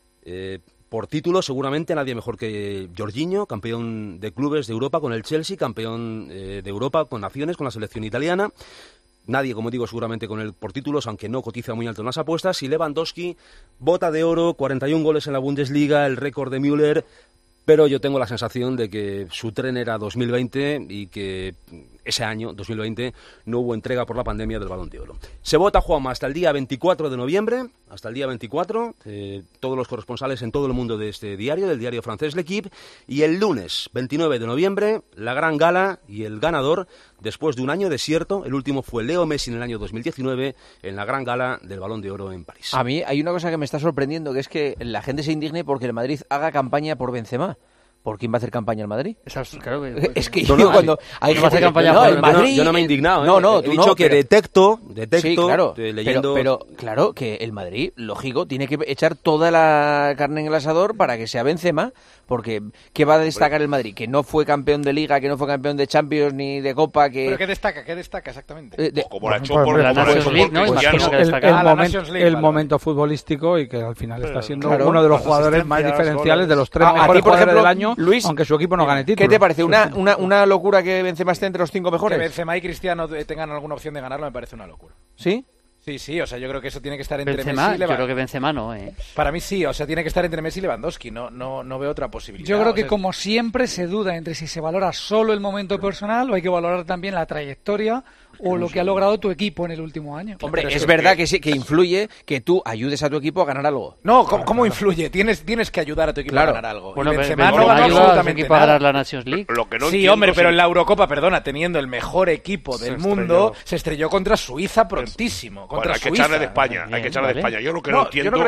Por título, seguramente nadie mejor que Jorginho, campeón de clubes de Europa con el Chelsea, campeón de Europa con Naciones, con la selección italiana. Nadie, como digo, seguramente con él por títulos, aunque no cotiza muy alto en las apuestas. Y Lewandowski, bota de oro, 41 goles en la Bundesliga, el récord de Müller. Pero yo tengo la sensación de que su tren era 2020 y que ese año, 2020, no hubo entrega por la pandemia del Balón de Oro. Se vota, Juanma, hasta el día 24 de noviembre, hasta el día 24, todos los corresponsales en todo el mundo de este diario, del diario francés L'Equipe, y el lunes 29 de noviembre, la gran gala y el ganador, después de un año desierto, el último fue Leo Messi en el año 2019, en la gran gala del Balón de Oro en París. A mí hay una cosa que me está sorprendiendo, que es que la gente se indigne porque el Madrid haga campaña por Benzema. ¿Por quién va a hacer campaña el Madrid? Claro, es que yo cuando hay no va a hacer campaña el Madrid, yo no me he indignado. No, he dicho que detecto, sí, claro, leyendo. pero claro que el Madrid, lógico, tiene que echar toda la carne en el asador para que sea Benzema, porque ¿qué va a destacar el Madrid? Que no fue campeón de Liga, que no fue campeón de Champions ni de Copa, que. ¿Pero qué destaca exactamente? Como la echó por la Nations League, ¿no? Imagino que destaca. El momento futbolístico y que al final está siendo uno de los jugadores más diferenciales de los tres mejores por jugadores ejemplo, del año, Luis, aunque su equipo no gane títulos. ¿Qué te parece? ¿Una locura que Benzema esté entre los 5 mejores? Que Benzema y Cristiano tengan alguna opción de ganarlo me parece una locura. ¿Sí? Sí, o sea, yo creo que eso tiene que estar entre Benzema, Messi y Lewandowski. Yo creo que Benzema no, Para mí sí, o sea, tiene que estar entre Messi y Lewandowski, no veo otra posibilidad. Yo creo que como siempre se duda entre si se valora solo el momento personal o hay que valorar también la trayectoria o lo que ha logrado tu equipo en el último año. Hombre, es verdad que sí, que influye que tú ayudes a tu equipo a ganar algo. No, ¿cómo influye? Tienes que ayudar a tu equipo a ganar algo. Bueno, y Benzema no ganó absolutamente nada. A ganar la Nations League. Sí, hombre, pero en la Eurocopa, perdona, teniendo el mejor equipo del mundo, se estrelló contra Suiza prontísimo. Contra hay que Suiza. echarle de España, hay que echarle de España. Yo lo que no entiendo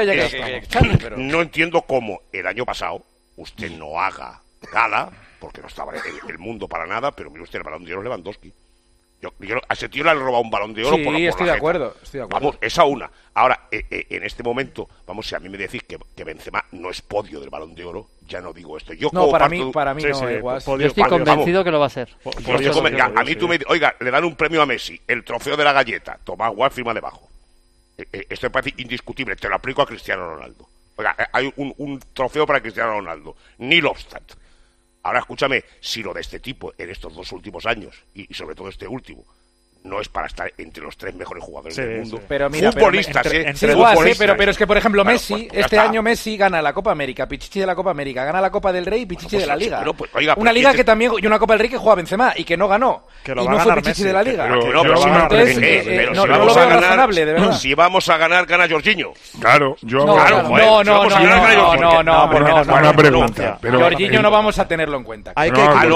no entiendo cómo el año pasado usted no haga gala, porque no estaba el mundo para nada, pero mire usted el Balón de Oro Lewandowski. A ese tío le han robado un Balón de Oro por la estoy de acuerdo. Vamos, esa una. Ahora, en este momento, si a mí me decís que Benzema no es podio del Balón de Oro, ya no digo esto. Para mí no, igual. Yo estoy convencido que lo va a hacer. A mí tú me dices, oiga, le dan un premio a Messi, el trofeo de la galleta, Tomás Guas firma debajo. Esto me parece indiscutible, te lo aplico a Cristiano Ronaldo. Oiga, hay un trofeo para Cristiano Ronaldo, ni obstante. Ahora escúchame, si lo de este tipo en estos 2 últimos años, y sobre todo este último, no es para estar entre los 3 mejores jugadores del mundo. Pero mira, futbolistas, pero es que, por ejemplo, Messi, año Messi gana la Copa América, Pichichi de la Copa América, gana la Copa del Rey y Pichichi de la Liga. Una liga que también, y una Copa del Rey que juega Benzema y que no ganó. Y no fue Pichichi de la Liga. No lo veo razonable, de verdad. Si vamos a ganar, gana Jorginho. Claro, una pregunta. Jorginho no vamos a tenerlo en cuenta. A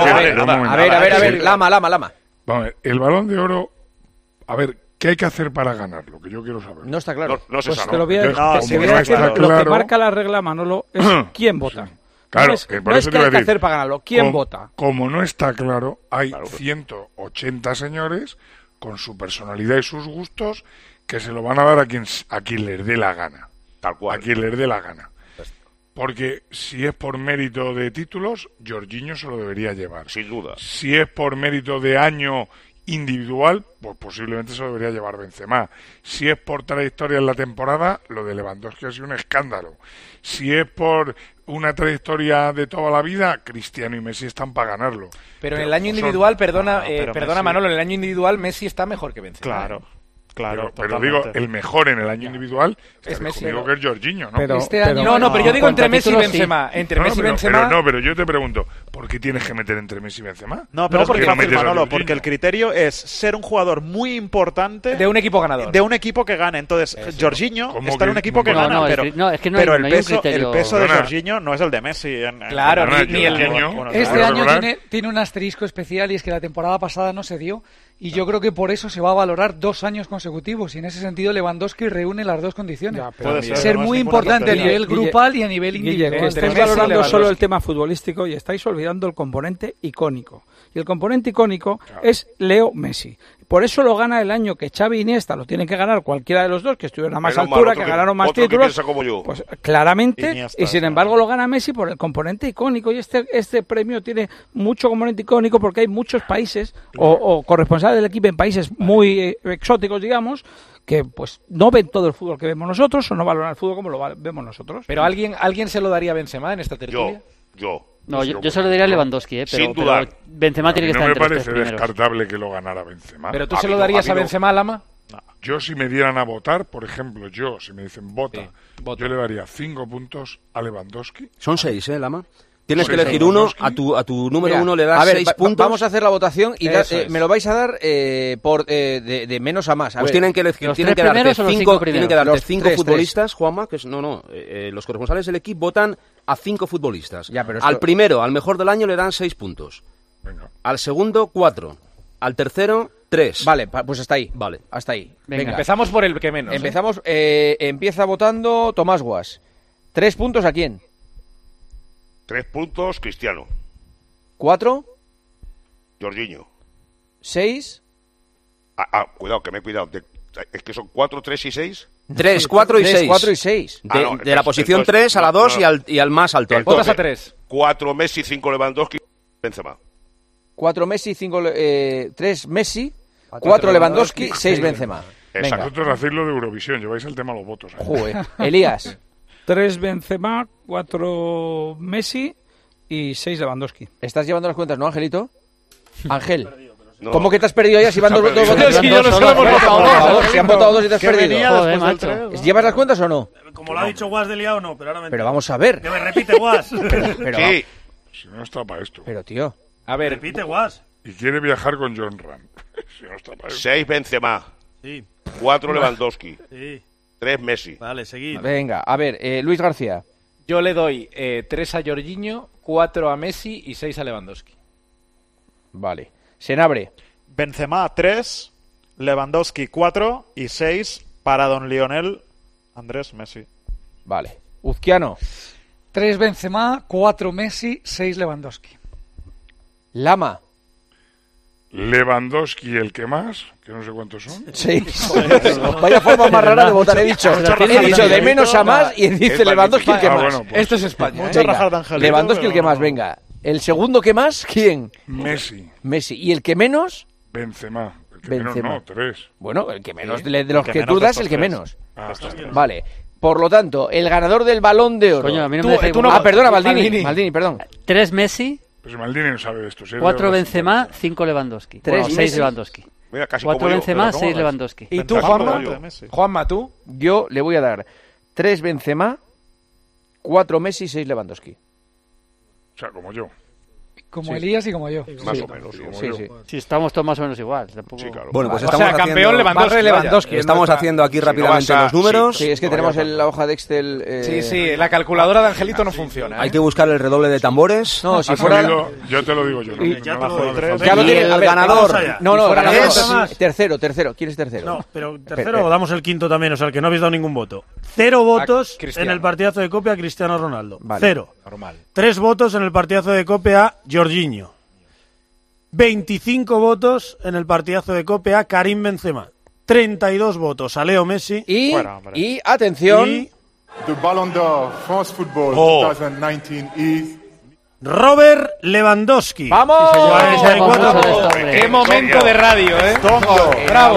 ver, Lama. Vamos a ver, el Balón de Oro, a ver, ¿qué hay que hacer para ganarlo? Que yo quiero saber. No está claro. No se pues sabe. Te lo voy a decir, lo que marca la regla, Manolo, es quién vota. Claro, no es que hay que hacer para ganarlo, ¿quién vota? Como no está claro, hay 180 señores con su personalidad y sus gustos que se lo van a dar a quien les dé la gana. Tal cual. A quien les dé la gana. Porque si es por mérito de títulos, Jorginho se lo debería llevar. Sin duda. Si es por mérito de año individual, pues posiblemente se lo debería llevar Benzema. Si es por trayectoria en la temporada, lo de Lewandowski ha sido un escándalo. Si es por una trayectoria de toda la vida, Cristiano y Messi están para ganarlo. Pero en el año individual, perdona Manolo, en el año individual Messi está mejor que Benzema. Claro, pero digo, el mejor en el año individual es Messi, que es Jorginho, ¿no? Pero yo digo entre Messi y Benzema. Pero yo te pregunto, ¿por qué tienes que meter entre Messi y Benzema? No, pero porque Manolo, porque el criterio es ser un jugador muy importante de un equipo ganador. De un equipo que gane. Entonces, Jorginho está en un equipo que gana, pero el peso de Jorginho no es el de Messi. Claro, ni el Este año tiene un asterisco especial y es que la temporada pasada no se dio. Y yo creo que por eso se va a valorar 2 años consecutivos. Y en ese sentido Lewandowski reúne las dos condiciones. Ser muy importante a nivel grupal y a nivel individual. Que estáis valorando solo el tema futbolístico y estáis olvidando el componente icónico. Y el componente icónico es Leo Messi. Por eso lo gana el año que Xavi y Iniesta lo tienen que ganar cualquiera de los dos, que estuvieron a más altura, que ganaron más títulos. Pues claramente, Iniesta, y sin embargo lo gana Messi por el componente icónico. Y este premio tiene mucho componente icónico porque hay muchos países o corresponsables del equipo en países muy exóticos, digamos, que pues no ven todo el fútbol que vemos nosotros o no valoran el fútbol como lo vemos nosotros. Pero ¿alguien se lo daría a Benzema en esta tertulia? Yo se lo diría a Lewandowski, sin dudar. Pero Benzema tiene que estar entre los 3 primeros. No me parece descartable que lo ganara Benzema. ¿Pero tú se lo darías a Benzema, Lama? No. Yo si me dieran a votar, por ejemplo, si me dicen vota, yo le daría 5 puntos a Lewandowski. Son 6, Lama. Tienes que elegir uno, a tu número 1 le das 6 puntos. Vamos a hacer la votación y me lo vais a dar de menos a más. Pues tienen que elegir, tienen que darte 5 futbolistas, Juanma, que es, los corresponsales del equipo votan a 5 futbolistas. Al primero, al mejor del año, le dan 6 puntos. Venga. Al segundo, 4. Al tercero, 3. Vale, pues hasta ahí. Vale. Hasta ahí. Venga. Empezamos por el que menos. Empieza votando Tomás Guas. 3 puntos a quién. 3 puntos, Cristiano. 4. Jorginho. 6. Cuidado, que me he cuidado. Es que son 4, 3 y 6. 3, 4 y 6. 4 y 6. De la posición 3 a la 2 y al más alto. Votas a 3. 4 Messi, 5 Lewandowski, Benzema. 4 Messi, 3 Messi, 4 Lewandowski, 6 Benzema. Venga. Vosotros hacéis lo de Eurovisión, lleváis el tema a los votos. Joder. Elías. 3 Benzema, 4 Messi y 6 Lewandowski. ¿Estás llevando las cuentas, no, Angelito? Ángel. No. ¿Cómo que te has perdido ya si van 2 votos? Si yo no solo hemos votado 2. Si han votado 2 y te has perdido. Joder, macho. ¿Llevas las cuentas o no? Como lo ha dicho Guas de liado, no, pero ahora me Pero vamos a ver. Que me repite Guas. Pero sí. Si no está para esto. Pero, tío. A ver. Repite Guas. Y quiere viajar con John Ram. Si no está para esto. 6 Benzema. Sí. 4 Lewandowski. Sí. 3 Messi. Vale, seguid. Venga, a ver, Luis García. Yo le doy 3 a Jorginho, 4 a Messi y 6 a Lewandowski. Vale. Senabre. Benzema 3, Lewandowski 4 y 6 para don Lionel Andrés Messi. Vale. Uzquiano. 3 Benzema, 4 Messi, 6 Lewandowski. Lama. Lewandowski el que más, que no sé cuántos son. Sí. Vaya forma más rara de votar. He dicho de menos a más y dice Lewandowski el que más. Bueno, pues, esto es España. Mucho rajar de Angelito. Lewandowski el que más, venga. ¿El segundo que más? ¿Quién? Messi. ¿Y el que menos? Benzema. El que Benzema. menos, no, 3. Bueno, el que menos. De los que tú das, el que menos. Está bien. Vale. Por lo tanto, el ganador del Balón de Oro. Coño, a mí no me deja igual. Perdona, Maldini, perdón. 3 Messi, Pues Maldini no sabe de esto. 4 Benzema, 5 Lewandowski. 6 Lewandowski. Mira, casi 4 como yo, Benzema, pero 6 ¿cómo Lewandowski. ¿Y tú, Juanma? Juanma, ¿tú? Yo le voy a dar 3 Benzema, 4 Messi, 6 Lewandowski. O sea, como yo. Como Elías y como yo. Más o menos. Sí. Si estamos todos más o menos igual. Tampoco... Sí, claro. Bueno, pues O estamos sea, campeón Lewandowski. Estamos haciendo aquí rápidamente los números. Sí, es que tenemos la hoja de Excel. Sí, la calculadora de Angelito no funciona. Hay que buscar el redoble de tambores. No, si Ha fuera. salido, yo te lo digo yo. Ya te lo digo. Ya lo Y tiene el a ver, ganador. vamos allá. No, fuera ganador. es Tercero. ¿Quién es tercero? No, pero tercero damos el quinto también, o sea, el que no habéis dado ningún voto. 0 votos en el partidazo de Cope a Cristiano Ronaldo. Vale. 0. Normal. 3 votos en el partidazo de Cope a Jorginho. 25 votos en el partidazo de Cope a Karim Benzema. 32 votos a Leo Messi. Y atención. Y The Ballon d'Or France Football 2019 is Robert Lewandowski. ¡Vamos! ¡Qué momento de radio, eh! ¡Bravo!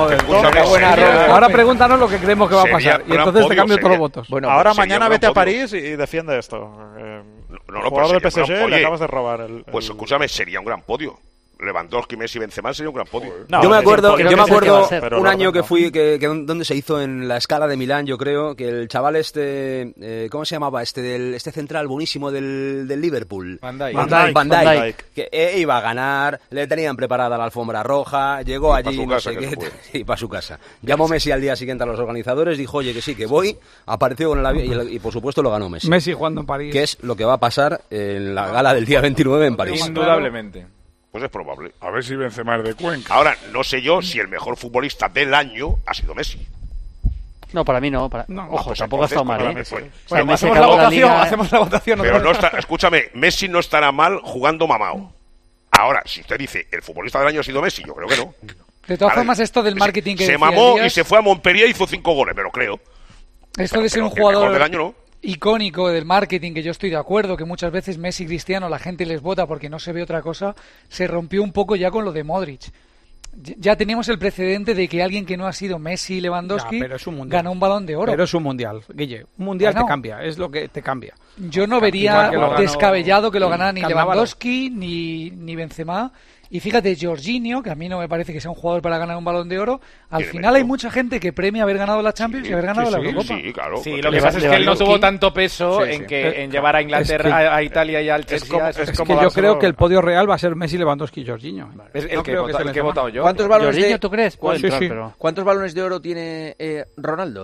Ahora pregúntanos lo que creemos que va a pasar. Y entonces te cambio todos los votos. Bueno, ahora mañana vete a París y defiende esto. Jugador del PSG, le acabas de robar el... Pues escúchame, sería un gran podio. Lewandowski, Messi, Benzema sería un gran podio. No, yo me acuerdo un año que fui, donde se hizo en la Scala de Milán, yo creo, que el chaval ¿cómo se llamaba? Este central buenísimo del Liverpool. Van Dijk. Que iba a ganar, le tenían preparada la alfombra roja, llegó allí, no sé qué, y para su casa. Llamó Messi al día siguiente a los organizadores, dijo, oye, que sí, que voy, apareció con el avión y por supuesto lo ganó Messi. Messi jugando en París. Que es lo que va a pasar en la gala del día 29 en París. Indudablemente. Pues es probable. A ver si Benzema es de Cuenca. Ahora, no sé yo si el mejor futbolista del año ha sido Messi. No, para mí no. Ojo, pues tampoco ha estado mal, ¿eh? Bueno, hacemos la votación. Pero no está, escúchame, Messi no estará mal jugando mamao. Ahora, si usted dice, ¿el futbolista del año ha sido Messi? Yo creo que no. De todas formas, esto del marketing que se decía mamó Elías, y se fue a Montpellier y hizo 5 goles, me lo creo. Esto de ser un el mejor jugador del año no. icónico del marketing, que yo estoy de acuerdo, que muchas veces Messi y Cristiano la gente les vota porque no se ve otra cosa, se rompió un poco ya con lo de Modric. Ya teníamos el precedente de que alguien que no ha sido Messi y Lewandowski ganó un Balón de Oro. Pero es un mundial, Guille. Un mundial te cambia, es lo que te cambia. Yo no vería descabellado que lo ganara ni Cannavaro. Lewandowski ni Benzema. Y fíjate, Jorginho, que a mí no me parece que sea un jugador para ganar un Balón de Oro, al final hay mucha gente que premia haber ganado la Champions y haber ganado la Eurocopa. Sí, claro. Sí, lo que pasa es que él no tuvo tanto peso en llevar a Inglaterra, a Italia y al Chelsea. Es que yo creo que el podio real va a ser Messi, Lewandowski y Jorginho. Es el que he votado yo. ¿Cuántos balones Jorginho, ¿tú crees? ¿Cuántos balones de oro tiene Ronaldo?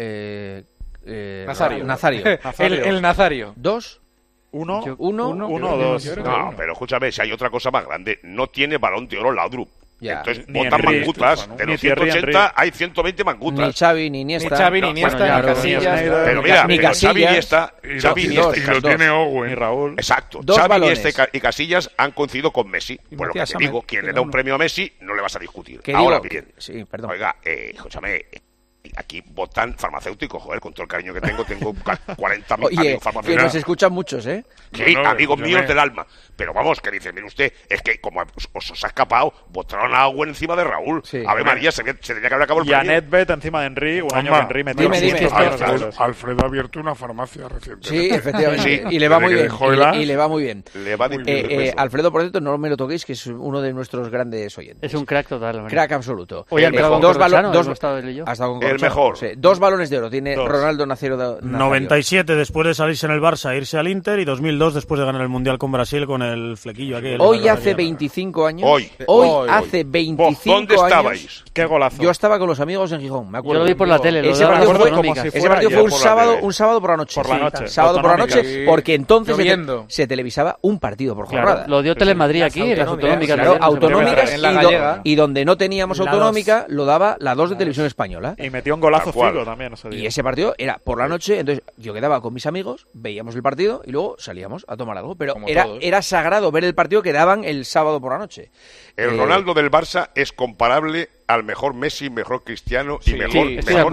Nazario. El Nazario. ¿2? ¿Uno o 2? No, pero escúchame, si hay otra cosa más grande, no tiene Balón de Oro Laudrup. Entonces votan mangutas. De los 180 hay 120 mangutas. Ni Xavi, ni Iniesta. Ni Casillas. Pero mira, Xavi, Iniesta y lo tiene Owen. Y Raúl. Exacto. Xavi, Iniesta y Casillas han coincidido con Messi. Por lo que te digo, quien le da un premio a Messi no le vas a discutir. Ahora bien, oiga, escúchame, aquí votan farmacéuticos, joder, con todo el cariño que tengo 40 amigos farmacéuticos. Que nos escuchan muchos, ¿eh? Sí, amigos míos del alma. Pero vamos, que dicen, mire usted, es que como os ha escapado, votaron a Owen encima de Raúl. Sí. A ver, María, se tenía que haber acabado el premio. Y a Nedved encima de Henry, un año que Henry metió. Dime. Alfredo ha abierto una farmacia recientemente. Sí, efectivamente. Y le va muy bien. Y le va muy bien. Alfredo, por cierto, no me lo toquéis, que es uno de nuestros grandes oyentes. Es un crack total. Crack absoluto. Hoy ha entrado con Corrochano, hemos estado él y yo. El mejor. Sí. 2 balones de oro tiene Ronaldo Nazario. 97 después de salirse en el Barça, irse al Inter, y 2002 después de ganar el Mundial con Brasil con el flequillo aquel. Hoy hace 25 años. Hoy hace 25 años. ¿Dónde estabais? Qué golazo. Yo estaba con los amigos en Gijón, me acuerdo. Yo lo vi por la tele. Ese partido fue un sábado por la noche. Sábado por la noche, porque entonces se televisaba un partido por jornada. Lo dio Telemadrid aquí, las autonómicas. Claro, autonómicas, y donde no teníamos autonómica lo daba la 2 de Televisión Española. Y metió un golazo Figo también ese día. Y ese partido era por la noche, entonces yo quedaba con mis amigos, veíamos el partido y luego salíamos a tomar algo. Pero era sagrado ver el partido que daban el sábado por la noche. El Ronaldo del Barça es comparable al mejor Messi, mejor Cristiano y mejor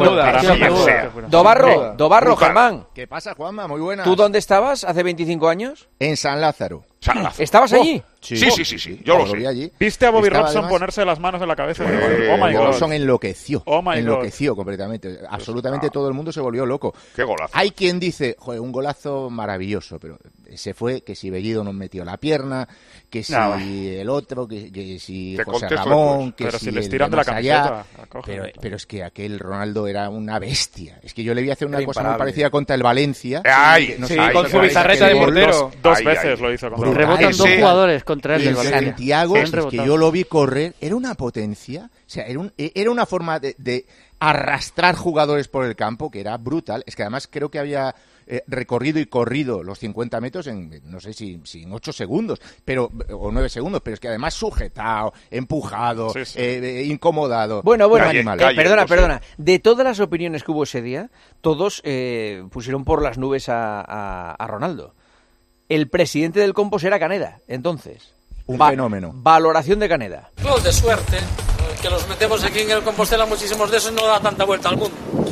Dobarro, Germán. ¿Qué pasa, Juanma? Muy buenas. ¿Tú dónde estabas hace 25 años? En San Lázaro. ¿Estabas allí? Sí, yo lo sé. Allí. ¿Viste a Bobby Robson ponerse las manos en la cabeza? Bobby Robson enloqueció. Enloqueció completamente. Absolutamente todo el mundo se volvió loco. Qué golazo. Hay quien dice, joder, un golazo maravilloso, pero se fue, que si Bellido nos metió la pierna, que si el otro, que si José Ramón, que pero si les tiran de la camiseta. Pero es que aquel Ronaldo era una bestia. Es que yo le vi hacer una cosa muy parecida contra el Valencia. Con su bizarreta de portero. Dos veces lo hizo. Rebotan 2 jugadores contra él. Y Santiago, es que yo lo vi correr, era una potencia, o sea, era una forma de arrastrar jugadores por el campo que era brutal. Es que además creo que había recorrido y corrido los 50 metros en, no sé si en 8 segundos, o 9 segundos, pero es que además sujetado, empujado, incomodado. Bueno, perdona. De todas las opiniones que hubo ese día, todos pusieron por las nubes a Ronaldo. El presidente del Compos era Caneda, entonces. Un fenómeno. Valoración de Caneda. Gol de suerte. Que los metemos aquí en el Compostela, muchísimos de esos, no da tanta vuelta al mundo.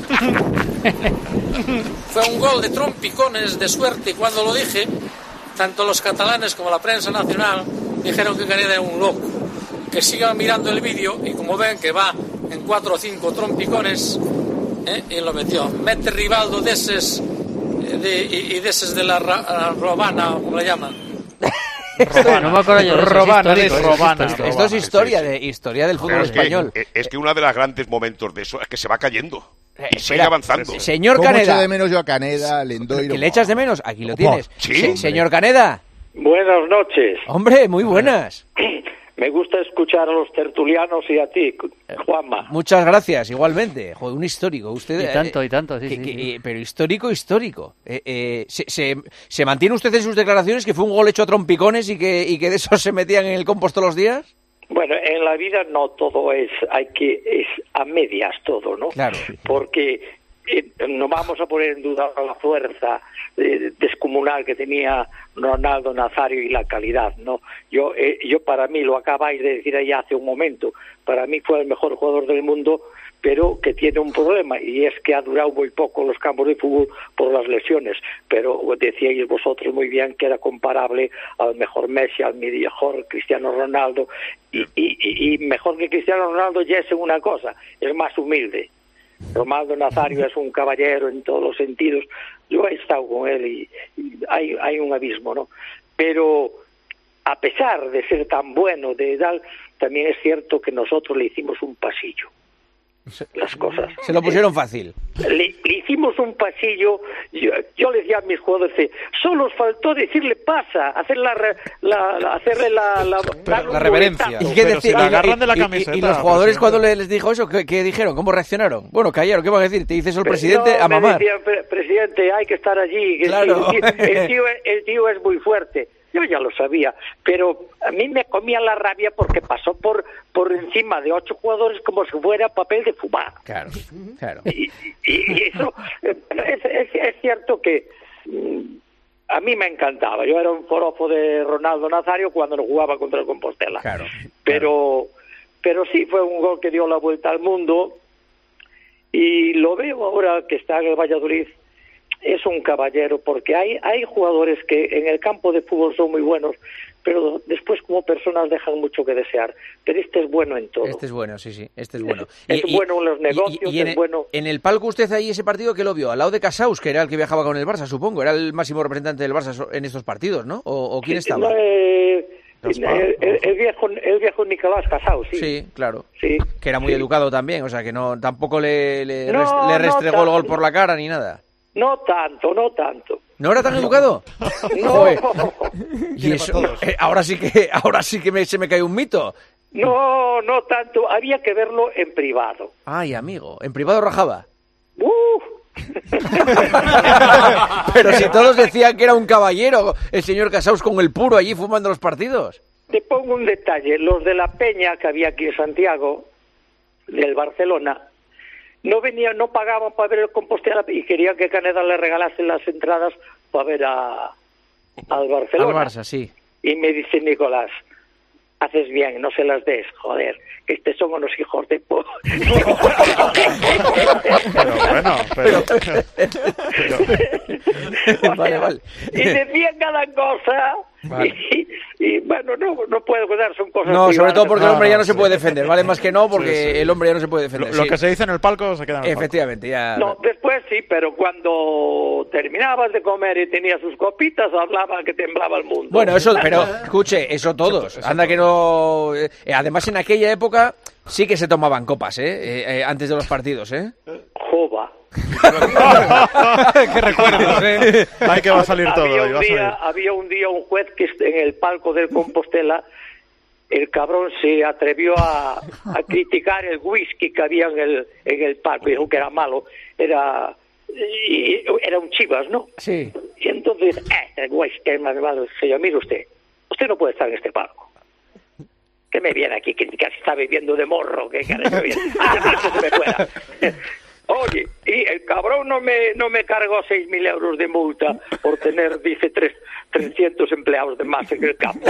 Fue un gol de trompicones, de suerte, y cuando lo dije, tanto los catalanes como la prensa nacional dijeron que Caneda era un loco. Que sigan mirando el vídeo y como ven que va en 4 o 5 trompicones, y lo metió. Mete Rivaldo de esos y de esos de la Robana, como le llaman. No me acuerdo yo. Esto es historia del fútbol español. Es que uno de los grandes momentos de eso es que se va cayendo. Y sigue avanzando. Señor Caneda. Echo de menos yo a Caneda, Lendoiro. ¿Que le echas de menos? Aquí lo tienes. Sí. Señor Caneda. Buenas noches. Hombre, muy buenas. Me gusta escuchar a los tertulianos y a ti, Juanma. Muchas gracias, igualmente. Joder, un histórico. Usted, y tanto, sí. Pero histórico. ¿Se mantiene usted en sus declaraciones que fue un gol hecho a trompicones y que de esos se metían en el compost todos los días? Bueno, en la vida no todo es a medias todo, ¿no? Claro. Porque no vamos a poner en duda la fuerza descomunal que tenía Ronaldo Nazario y la calidad, ¿no? Yo para mí, lo acabáis de decir ahí hace un momento, para mí fue el mejor jugador del mundo, pero que tiene un problema, y es que ha durado muy poco los campos de fútbol por las lesiones, pero decíais vosotros muy bien que era comparable al mejor Messi, al mejor Cristiano Ronaldo, y mejor que Cristiano Ronaldo ya es una cosa, es más humilde. Ronaldo Nazario es un caballero en todos los sentidos. Yo he estado con él y hay un abismo, ¿no? Pero a pesar de ser tan bueno, también es cierto que nosotros le hicimos un pasillo. Las cosas. Se lo pusieron fácil. Le hicimos un pasillo. Yo le decía a mis jugadores, solo os faltó decirle pasa, hacerle la reverencia. ¿Y qué decir? Si la agarran de la camiseta. ¿Y los jugadores cuando les dijo eso, qué dijeron? ¿Cómo reaccionaron? Bueno, callaron, ¿qué van a decir? Te dices el presidente a mamar. Me decía, presidente, hay que estar allí. Claro. El tío es muy fuerte. Yo ya lo sabía, pero a mí me comía la rabia porque pasó por encima de 8 jugadores como si fuera papel de fumar. Claro. Y eso es cierto que a mí me encantaba. Yo era un forofo de Ronaldo Nazario cuando no jugaba contra el Compostela. Pero sí fue un gol que dio la vuelta al mundo, y lo veo ahora que está en el Valladolid. Es un caballero, porque hay jugadores que en el campo de fútbol son muy buenos, pero después como personas dejan mucho que desear. Pero este es bueno en todo. Este es bueno, sí, este es bueno. Es bueno en los negocios, es bueno... En el palco usted ahí ese partido, ¿qué lo vio? Al lado de Casaus, que era el que viajaba con el Barça, supongo. Era el máximo representante del Barça en estos partidos, ¿no? ¿O quién estaba? El viejo Nicolás Casaus, sí. Sí, claro. Sí, que era muy educado también, o sea que no tampoco le restregó el gol por la cara ni nada. No tanto. ¿No era tan educado? No. Y eso, ahora sí que se me cae un mito. No tanto. Había que verlo en privado. Ay, amigo, ¿en privado rajaba? Pero si todos decían que era un caballero, el señor Casaus con el puro allí fumando los partidos. Te pongo un detalle. Los de la Peña que había aquí en Santiago, del Barcelona, no pagaban para ver el Compostela y querían que Caneda le regalase las entradas para ver al Barcelona. Al Barça, sí. Y me dice Nicolás, haces bien, no se las des, joder, que estos son unos hijos de puta. Vale. Y decían cada cosa. Vale. Y bueno, no puedo contar, son cosas... No, sobre todo porque el hombre ya no se puede defender, vale más que no, porque el hombre ya no se puede defender. Lo que se dice en el palco se queda en el palco. Efectivamente, ya... No, después sí, pero cuando terminabas de comer y tenías sus copitas, hablaba que temblaba el mundo. Bueno, eso, pero escuche, eso todos. Anda que no... además en aquella época sí que se tomaban copas, antes de los partidos, Jova. Qué recuerdos, Ahí que va a salir todo. Había un día un juez que en el palco del Compostela, el cabrón se atrevió a criticar el whisky que había en el palco, dijo que era malo, era un Chivas, ¿no? Sí. Y entonces, el whisky es más malo. Señor, mire usted no puede estar en este palco. ¿Qué me viene aquí? Que casi está bebiendo de morro, que se me fuera. Oye, y el cabrón no me cargó 6.000 euros de multa por tener, dice, 300 empleados de más en el campo.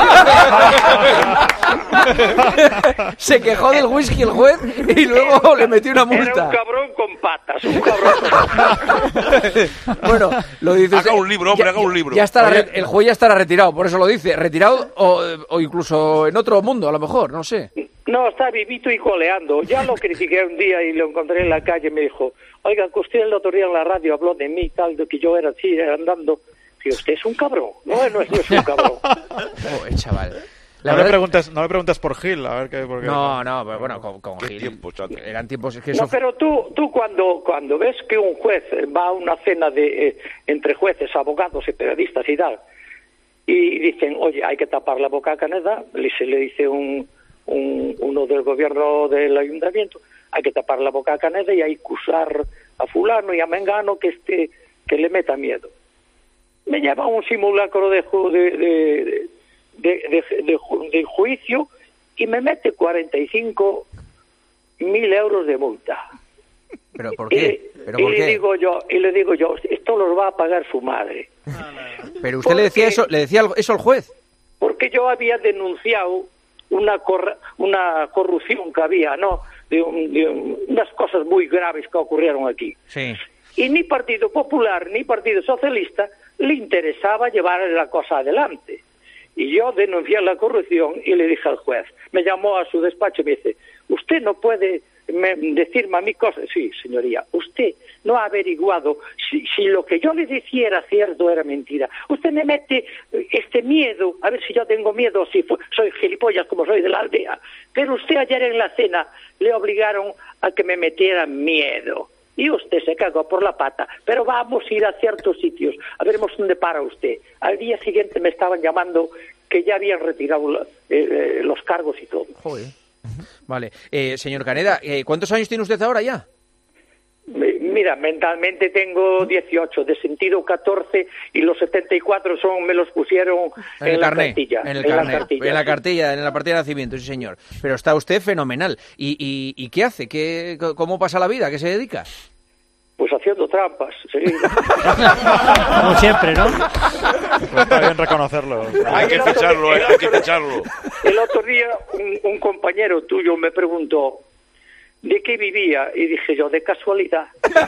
Se quejó del whisky el juez y luego le metió una multa. Era un cabrón con patas, un cabrón con patas. Bueno, lo dice... Haga un libro, hombre, haga un libro. Ya estará, el juez ya estará retirado, por eso lo dice. Retirado o incluso en otro mundo, a lo mejor, no sé. No, está vivito y coleando. Ya lo critiqué un día y lo encontré en la calle y me dijo, oiga, que usted el otro día en la radio habló de mí, tal, de que yo era así, andando. Digo, usted es un cabrón. No es un cabrón. Chaval. No le preguntes por Gil, a ver qué... No, pero bueno, con Gil. Tiempos, eran tiempos que eso... No, pero tú cuando ves que un juez va a una cena entre jueces, abogados y periodistas y tal, y dicen, oye, hay que tapar la boca a Caneda, le dice uno del gobierno del ayuntamiento, hay que tapar la boca a Caneda y hay que acusar a fulano y a mengano que le meta miedo. Me lleva un simulacro de juicio y me mete 45.000 euros de multa. ¿Pero por qué? Le digo yo, esto los va a pagar su madre. Pero usted le decía eso al juez. Porque yo había denunciado una corrupción que había, ¿no? De unas cosas muy graves que ocurrieron aquí. Sí. Y ni Partido Popular ni Partido Socialista le interesaba llevar la cosa adelante. Y yo denuncié la corrupción y le dije al juez, me llamó a su despacho y me dice, usted no puede decirme a mí cosas. Sí, señoría, usted no ha averiguado si lo que yo le decía era cierto o era mentira. Usted me mete este miedo, a ver si yo tengo miedo, si soy gilipollas como soy de la aldea. Pero usted ayer en la cena le obligaron a que me metiera miedo. Y usted se cagó por la pata, pero vamos a ir a ciertos sitios, a veremos dónde para usted. Al día siguiente me estaban llamando que ya habían retirado los cargos y todo. Joder. Vale. Señor Caneda, ¿cuántos años tiene usted ahora ya? Mira, mentalmente tengo 18, de sentido 14 y los 74 me los pusieron en la cartilla. En la cartilla, en la partida de nacimiento, sí señor. Pero está usted fenomenal. ¿Y qué hace? ¿Cómo pasa la vida? ¿Qué se dedica? Pues haciendo trampas, Como siempre, ¿no? Pues está bien reconocerlo. Hay que ficharlo. El otro día un compañero tuyo me preguntó ¿de qué vivía? Y dije yo, de casualidad.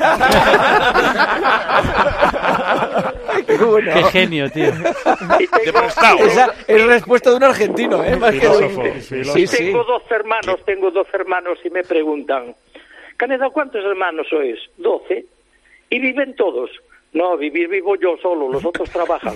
Qué genio, tío. De prestado, ¿no? Esa es la respuesta de un argentino, ¿eh? Más Filósofo. Tengo dos hermanos y me preguntan, Caneda, ¿cuántos hermanos sois? 12. ¿Y viven todos? No, vivo yo solo, los otros trabajan.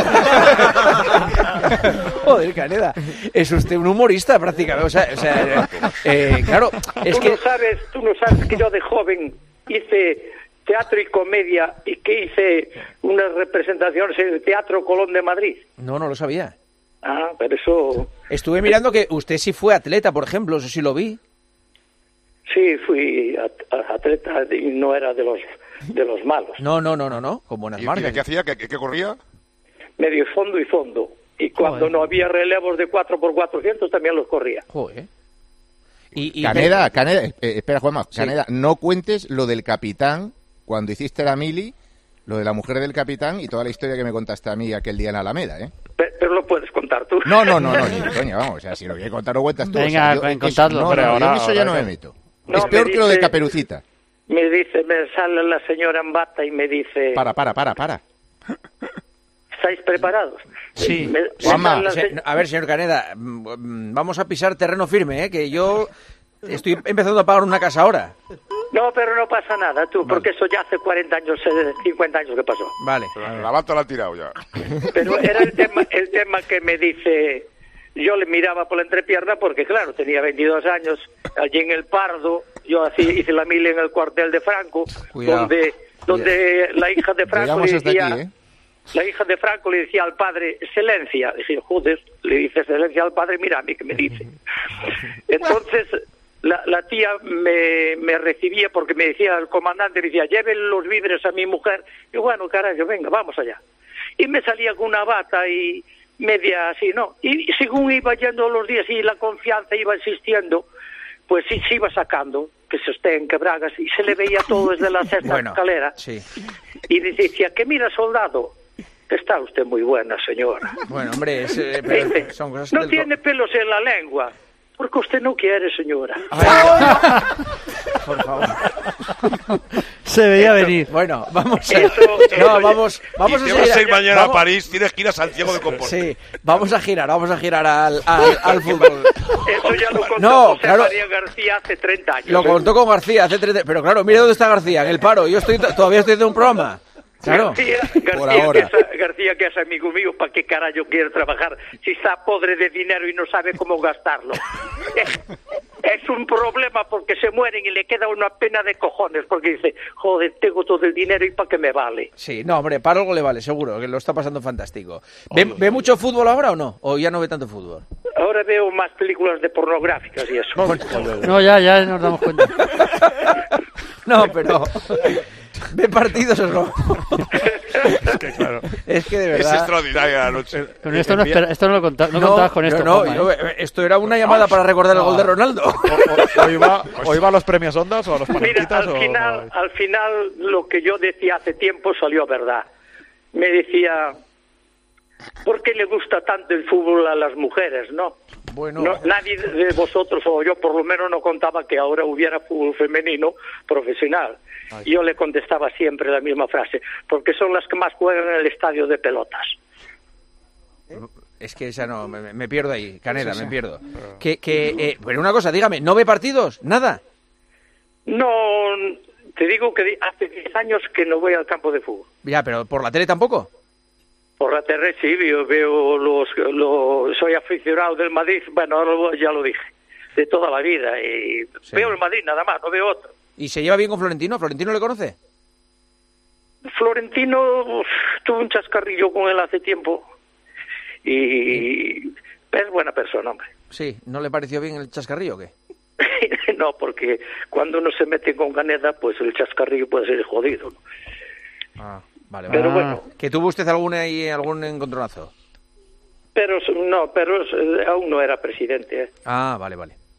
Joder, Caneda, es usted un humorista prácticamente. Claro, es que... Tú no sabes que yo de joven hice teatro y comedia y que hice unas representaciones en el Teatro Colón de Madrid. No lo sabía. Ah, pero eso... Estuve mirando que usted sí fue atleta, por ejemplo, eso sí lo vi. Sí, fui atleta y no era de los malos. No, con buenas marcas. ¿Qué hacía? ¿Qué corría? Medio fondo y fondo. Y cuando no había relevos de 4x400 también los corría. Joder. Caneda, espera, Juanma, sí. Caneda, no cuentes lo del capitán cuando hiciste la mili, lo de la mujer del capitán y toda la historia que me contaste a mí aquel día en Alameda, ¿eh? Pero lo puedes contar tú. No, ni de coña, vamos, o sea, si lo quieres contar lo cuentas tú. Venga, contadlo. Yo en eso ya no me meto. Es peor que lo de Caperucita. Me sale la señora en bata y me dice... Para. ¿Estáis preparados? Sí. Juanma, a ver, señor Caneda, vamos a pisar terreno firme, ¿eh? Que yo estoy empezando a pagar una casa ahora. No, pero no pasa nada, tú, porque eso ya hace 40 años, 50 años que pasó. Vale. La bata la ha tirado ya. Pero era el tema que me dice... Yo le miraba por la entrepierna porque, claro, tenía 22 años, allí en el Pardo, yo hice la mili en el cuartel de Franco, donde la hija de Franco le decía... Aquí, ¿eh? La hija de Franco le decía al padre, excelencia. Dije, joder, le dice excelencia al padre, mira a mí que me dice. Entonces, la tía me recibía porque me decía, el comandante me decía, lleven los víveres a mi mujer. Y bueno, carajo, venga, vamos allá. Y me salía con una bata y media así, ¿no? Y según iba yendo los días y la confianza iba existiendo, pues sí se iba sacando, que se estén quebragas, y se le veía todo desde la sexta escalera. Sí. Y decía, que mira, soldado, está usted muy buena, señora. Bueno, hombre, son cosas no tiene pelos en la lengua, porque usted no quiere, señora. Por favor. Se veía venir. Bueno, vamos a... vamos a seguir. Si vas a ir mañana a París, tienes que ir a Santiago de Compostela. Sí, vamos a girar al fútbol. Eso ya lo contó José María García hace 30 años. Lo contó con García hace 30 años. Pero claro, mira dónde está García, en el paro. Yo todavía estoy haciendo un programa. Claro. García, que es amigo mío, ¿para qué carajo quiere trabajar si está podre de dinero y no sabe cómo gastarlo? Es un problema porque se mueren y le queda una pena de cojones porque dice, joder, tengo todo el dinero y ¿para qué me vale? Sí, no, hombre, para algo le vale, seguro, que lo está pasando fantástico. ¿Ve mucho fútbol ahora o no? ¿O ya no ve tanto fútbol? Ahora veo más películas de pornográficas y eso. No, ya nos damos cuenta. No, pero... ¿Ve partidos o no? Es que claro. Es que de verdad... Es extraordinaria la noche. Pero esto no lo contabas con esto. No, esto era una llamada para recordar el gol de Ronaldo. ¿O iba a los premios Ondas o a los panenquitas? Mira, al final lo que yo decía hace tiempo salió verdad. Me decía... ¿Por qué le gusta tanto el fútbol a las mujeres, no? Bueno, nadie de vosotros, o yo por lo menos, no contaba que ahora hubiera fútbol femenino profesional. Yo le contestaba siempre la misma frase, porque son las que más juegan en el estadio de pelotas. Es que esa no, me pierdo ahí, Caneda, me pierdo. Pero una cosa, dígame, ¿no ve partidos? ¿Nada? No, te digo que hace 10 años que no voy al campo de fútbol. Ya, pero ¿por la tele tampoco? Por la tele sí, veo soy aficionado del Madrid, bueno, ya lo dije, de toda la vida, y veo el Madrid nada más, no veo otro. ¿Y se lleva bien con Florentino? ¿Florentino le conoce? Florentino, tuve un chascarrillo con él hace tiempo, y es buena persona, hombre. Sí, ¿no le pareció bien el chascarrillo o qué? no, porque cuando uno se mete con Caneda, pues el chascarrillo puede ser jodido, ¿no? Vale. Pero bueno. ¿Que tuvo usted algún encontronazo? Pero aún no era presidente, ¿eh? Vale.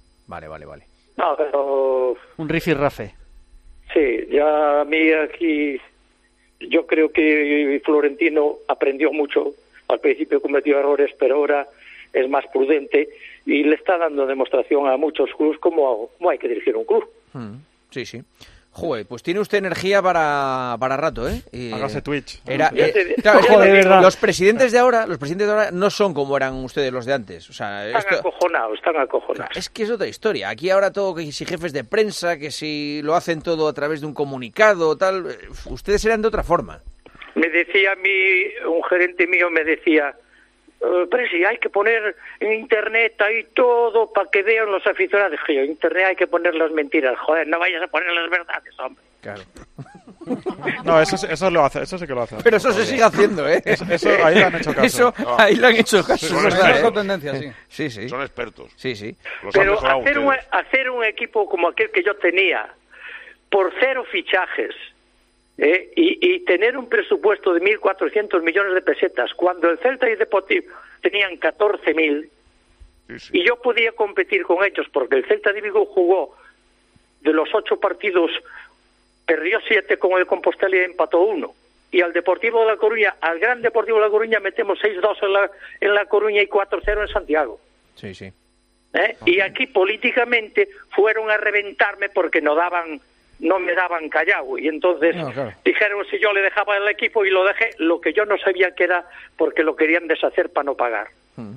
No, pero... Un rifirrafe. Sí, ya a mí aquí... Yo creo que Florentino aprendió mucho. Al principio cometió errores, pero ahora es más prudente y le está dando demostración a muchos clubes cómo hay que dirigir un club. Sí. Joder, pues tiene usted energía para rato, ¿eh? Hágase Twitch. Claro, los presidentes de ahora no son como eran ustedes los de antes. O sea, están acojonados. Es que es otra historia. Aquí ahora todo, que si jefes de prensa, que si lo hacen todo a través de un comunicado, tal. Ustedes eran de otra forma. Me decía a mí, un gerente mío me decía, Presi, hay que poner en internet ahí todo para que vean los aficionados. Dije yo, en internet hay que poner las mentiras. Joder, no vayas a poner las verdades, hombre. Claro. No, eso lo hace, eso sí que lo hace. Pero eso se sigue haciendo, ¿eh? Eso ahí le han hecho caso. Ahí le han hecho caso. Son tendencias, sí. Sí. Son expertos. Sí. Pero hacer un equipo como aquel que yo tenía, por 0 fichajes, y tener un presupuesto de 1.400 millones de pesetas, cuando el Celta y el Deportivo tenían 14.000, y yo podía competir con ellos, porque el Celta de Vigo jugó de los 8 partidos, perdió 7 con el Compostela y empató 1. Y al Deportivo de La Coruña, al Gran Deportivo de La Coruña, metemos 6-2 en La Coruña y 4-0 en Santiago. Sí. Y aquí políticamente fueron a reventarme porque no me daban callado, y entonces dijeron si yo le dejaba el equipo, y lo dejé, lo que yo no sabía que era porque lo querían deshacer para no pagar.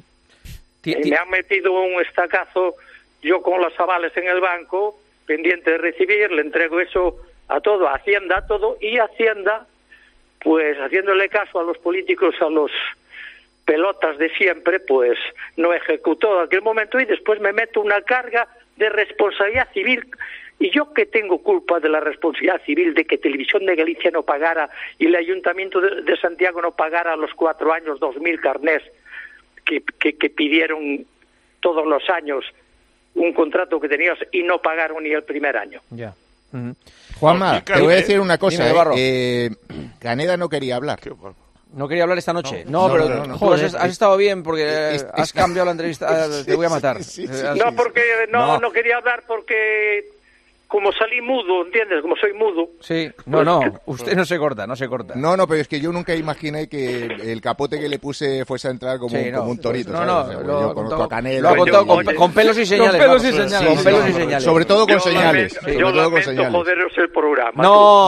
Me han metido un estacazo, yo con los avales en el banco, pendiente de recibir, le entrego eso a todo, a Hacienda, a todo, y Hacienda, pues haciéndole caso a los políticos, a los pelotas de siempre, pues no ejecutó en aquel momento, y después me meto una carga de responsabilidad civil. ¿Y yo qué tengo culpa de la responsabilidad civil de que Televisión de Galicia no pagara y el Ayuntamiento de Santiago no pagara a los 4 años 2.000 carnés que pidieron todos los años un contrato que tenías y no pagaron ni el primer año? Ya. Juanma, te voy a decir una cosa. Caneda no quería hablar. ¿No quería hablar esta noche? No, pero tú has estado bien porque has cambiado la entrevista. Te voy a matar. No, porque no quería hablar porque... Como salí mudo, ¿entiendes? Como soy mudo. Sí, no, usted no se corta. No, pero es que yo nunca imaginé que el capote que le puse fuese a entrar como un torito. Yo conozco a Canela. Lo ha contado con pelos y señales. Con pelos y señales. Sobre todo con señales. Yo lamento joderos el programa.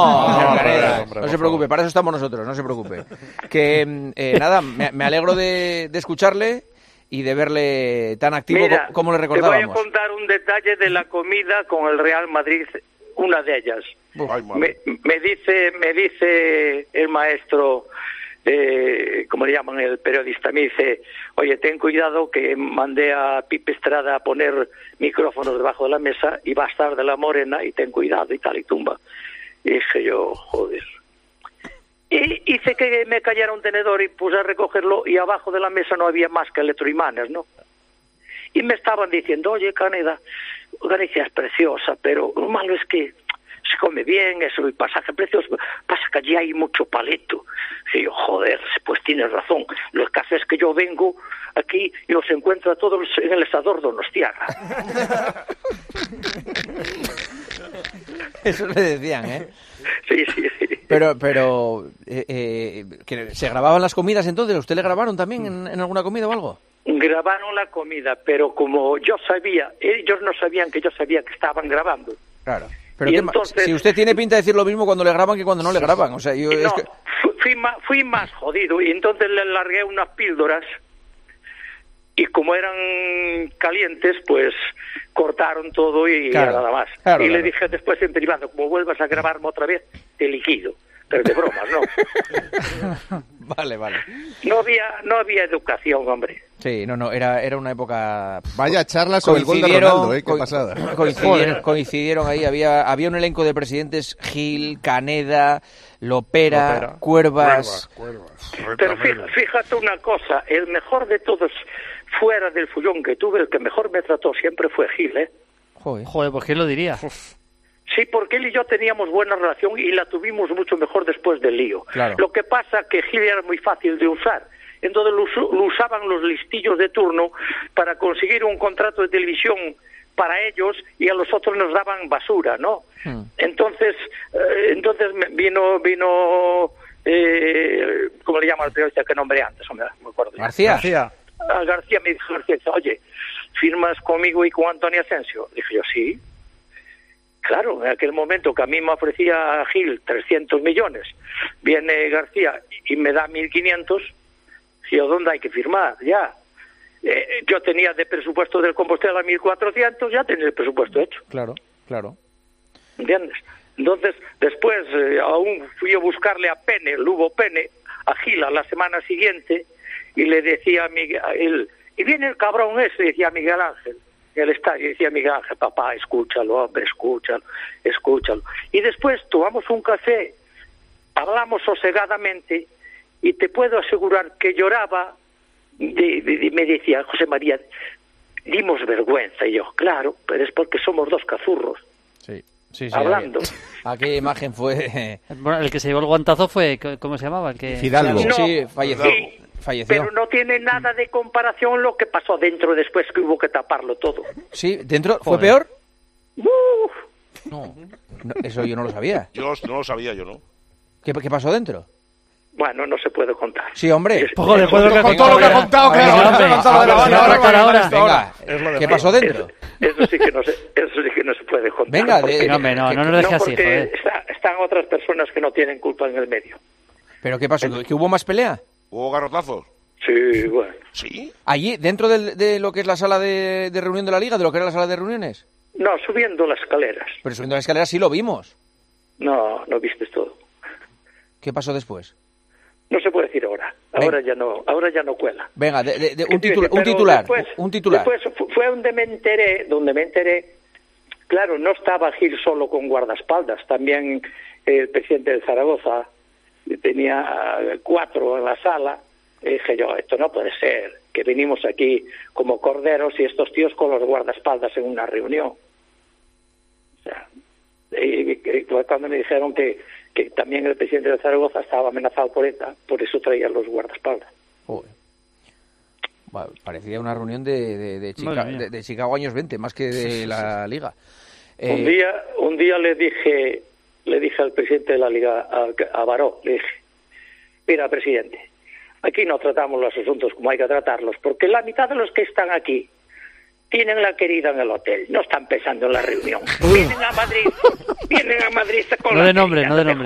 No se preocupe, para eso estamos nosotros, no se preocupe. Que nada, me alegro de escucharle y de verle tan activo. Mira, como le recordábamos. Te voy a contar un detalle de la comida con el Real Madrid, una de ellas. Me dice el maestro, ¿cómo le llaman? El periodista, me dice, oye, ten cuidado que mandé a Pipe Estrada a poner micrófonos debajo de la mesa y va a estar de la Morena y ten cuidado y tal, y tumba. Y dije yo, joder. Y hice que me cayera un tenedor y puse a recogerlo, y abajo de la mesa no había más que electroimanes, ¿no? Y me estaban diciendo, oye, Caneda, Galicia es preciosa, pero lo malo es que se come bien, eso, el pasaje precioso, pasa que allí hay mucho paleto. Y yo, joder, pues tienes razón. Los cafés que yo vengo aquí y los encuentro a todos en el Estador Donostiarra. Eso le decían, ¿eh? Sí. Pero que ¿se grababan las comidas entonces? ¿Usted le grabaron también en alguna comida o algo? Grabaron la comida, pero como yo sabía, ellos no sabían que yo sabía que estaban grabando. Claro. Pero entonces, si usted tiene pinta de decir lo mismo cuando le graban que cuando no le graban, o sea, yo fui más jodido, y entonces le largué unas píldoras, y como eran calientes, pues cortaron todo y nada más. Y le dije después en privado, como vuelvas a grabarme otra vez, te liquido. Pero de bromas, ¿no? Vale. No había educación, hombre. Sí, era una época... Vaya charla sobre el gol de Ronaldo, qué pasada. Coincidieron ahí, había un elenco de presidentes: Gil, Caneda, Lopera, Cuervas. Pero fíjate una cosa, el mejor de todos, fuera del follón que tuve, el que mejor me trató siempre fue Gil, ¿eh? Joder, pues ¿quién lo diría? Sí, porque él y yo teníamos buena relación y la tuvimos mucho mejor después del lío. Claro. Lo que pasa que Gil era muy fácil de usar. Entonces lo usaban los listillos de turno para conseguir un contrato de televisión para ellos y a los otros nos daban basura, ¿no? Entonces vino ¿cómo le llama al periodista que nombré antes? No me acuerdo. García me dijo, oye, ¿firmas conmigo y con Antonio Asensio? Dije yo, sí. Claro, en aquel momento que a mí me ofrecía Gil 300 millones, viene García y me da 1.500, y yo, ¿dónde hay que firmar? Ya. Yo tenía de presupuesto del Compostela 1.400, ya tenía el presupuesto hecho. Claro. ¿Entiendes? Entonces, después aún fui a buscarle a Lugo Pene, a Gil a la semana siguiente, y le decía a Miguel, y viene el cabrón ese, decía Miguel Ángel, en el estadio, decía Miguel Ángel, papá, escúchalo, hombre, escúchalo. Y después tomamos un café, hablamos sosegadamente, y te puedo asegurar que lloraba, me decía, José María, dimos vergüenza, y yo, claro, pero es porque somos dos cazurros. Sí, hablando. Aquella imagen fue... Bueno, el que se llevó el guantazo fue, ¿cómo se llamaba? Fidalgo. No, sí, falleció. Pero no tiene nada de comparación lo que pasó dentro después, que hubo que taparlo todo. Sí, ¿dentro fue peor? No, eso yo no lo sabía. Yo no lo sabía, yo no. ¿Qué pasó dentro? Bueno, no se puede contar. Sí, hombre. Con todo lo que ha contado, Venga, ¿qué pasó dentro? Eso sí que no se puede contar. Venga, no nos dejes así, joder. Están otras personas que no tienen culpa en el medio. ¿Pero qué pasó? ¿Que hubo más pelea? ¿Hubo garrotazos? Sí, bueno. ¿Sí? ¿Allí, dentro de lo que es la sala de reunión de la Liga, de lo que era la sala de reuniones? No, subiendo las escaleras. Pero subiendo las escaleras sí lo vimos. No viste todo. ¿Qué pasó después? No se puede decir ahora. Ahora ya no cuela. Venga, un titular. Después fue donde me enteré. Claro, no estaba Gil solo con guardaespaldas. También el presidente de Zaragoza tenía 4 en la sala. Y dije yo, esto no puede ser, que venimos aquí como corderos y estos tíos con los guardaespaldas en una reunión. O sea, y fue cuando me dijeron que también el presidente de Zaragoza estaba amenazado por ETA, por eso traía los guardaespaldas. Joder. Bueno, parecía una reunión de Chicago años 20, más que de la Liga. Un día le dije al presidente de la Liga, a Baró, le dije, mira, presidente, aquí no tratamos los asuntos como hay que tratarlos, porque la mitad de los que están aquí tienen la querida en el hotel, no están pensando en la reunión. Vienen a Madrid con no de nombres.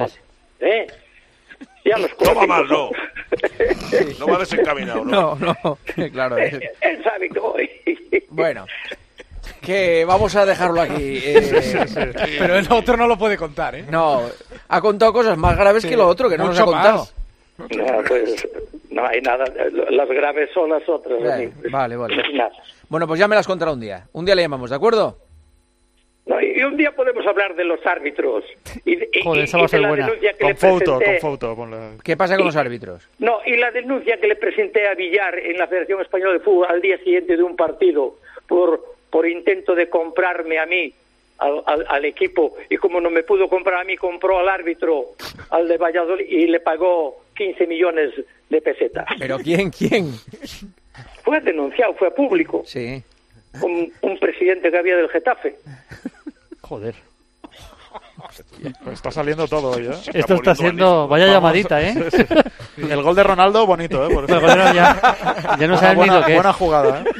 Ya los no va mal, no. No va desencaminado, ¿no? No, claro. Él sabe que voy. Bueno, que vamos a dejarlo aquí. Pero el otro no lo puede contar, ¿eh? No, ha contado cosas más graves que lo otro, que no nos ha contado. No, pues no hay nada. Las graves son las otras. Vale. Bueno, pues ya me las contará un día. Un día le llamamos, ¿de acuerdo? No, y un día podemos hablar de los árbitros. Joder, esa va a ser buena. Con foto. ¿Qué pasa con los árbitros? No, y la denuncia que le presenté a Villar en la Federación Española de Fútbol al día siguiente de un partido por intento de comprarme a mí al equipo, y como no me pudo comprar a mí, compró al árbitro, al de Valladolid, y le pagó 15 millones de pesetas. ¿Pero quién? Fue denunciado, fue público. Sí. Un presidente que había del Getafe. Joder. Pues está saliendo todo hoy, ¿eh? Esto está siendo... Vaya llamadita, ¿eh? Sí. El gol de Ronaldo, bonito, ¿eh? Por eso. Ya no saben ni lo que es. Buena jugada, ¿eh?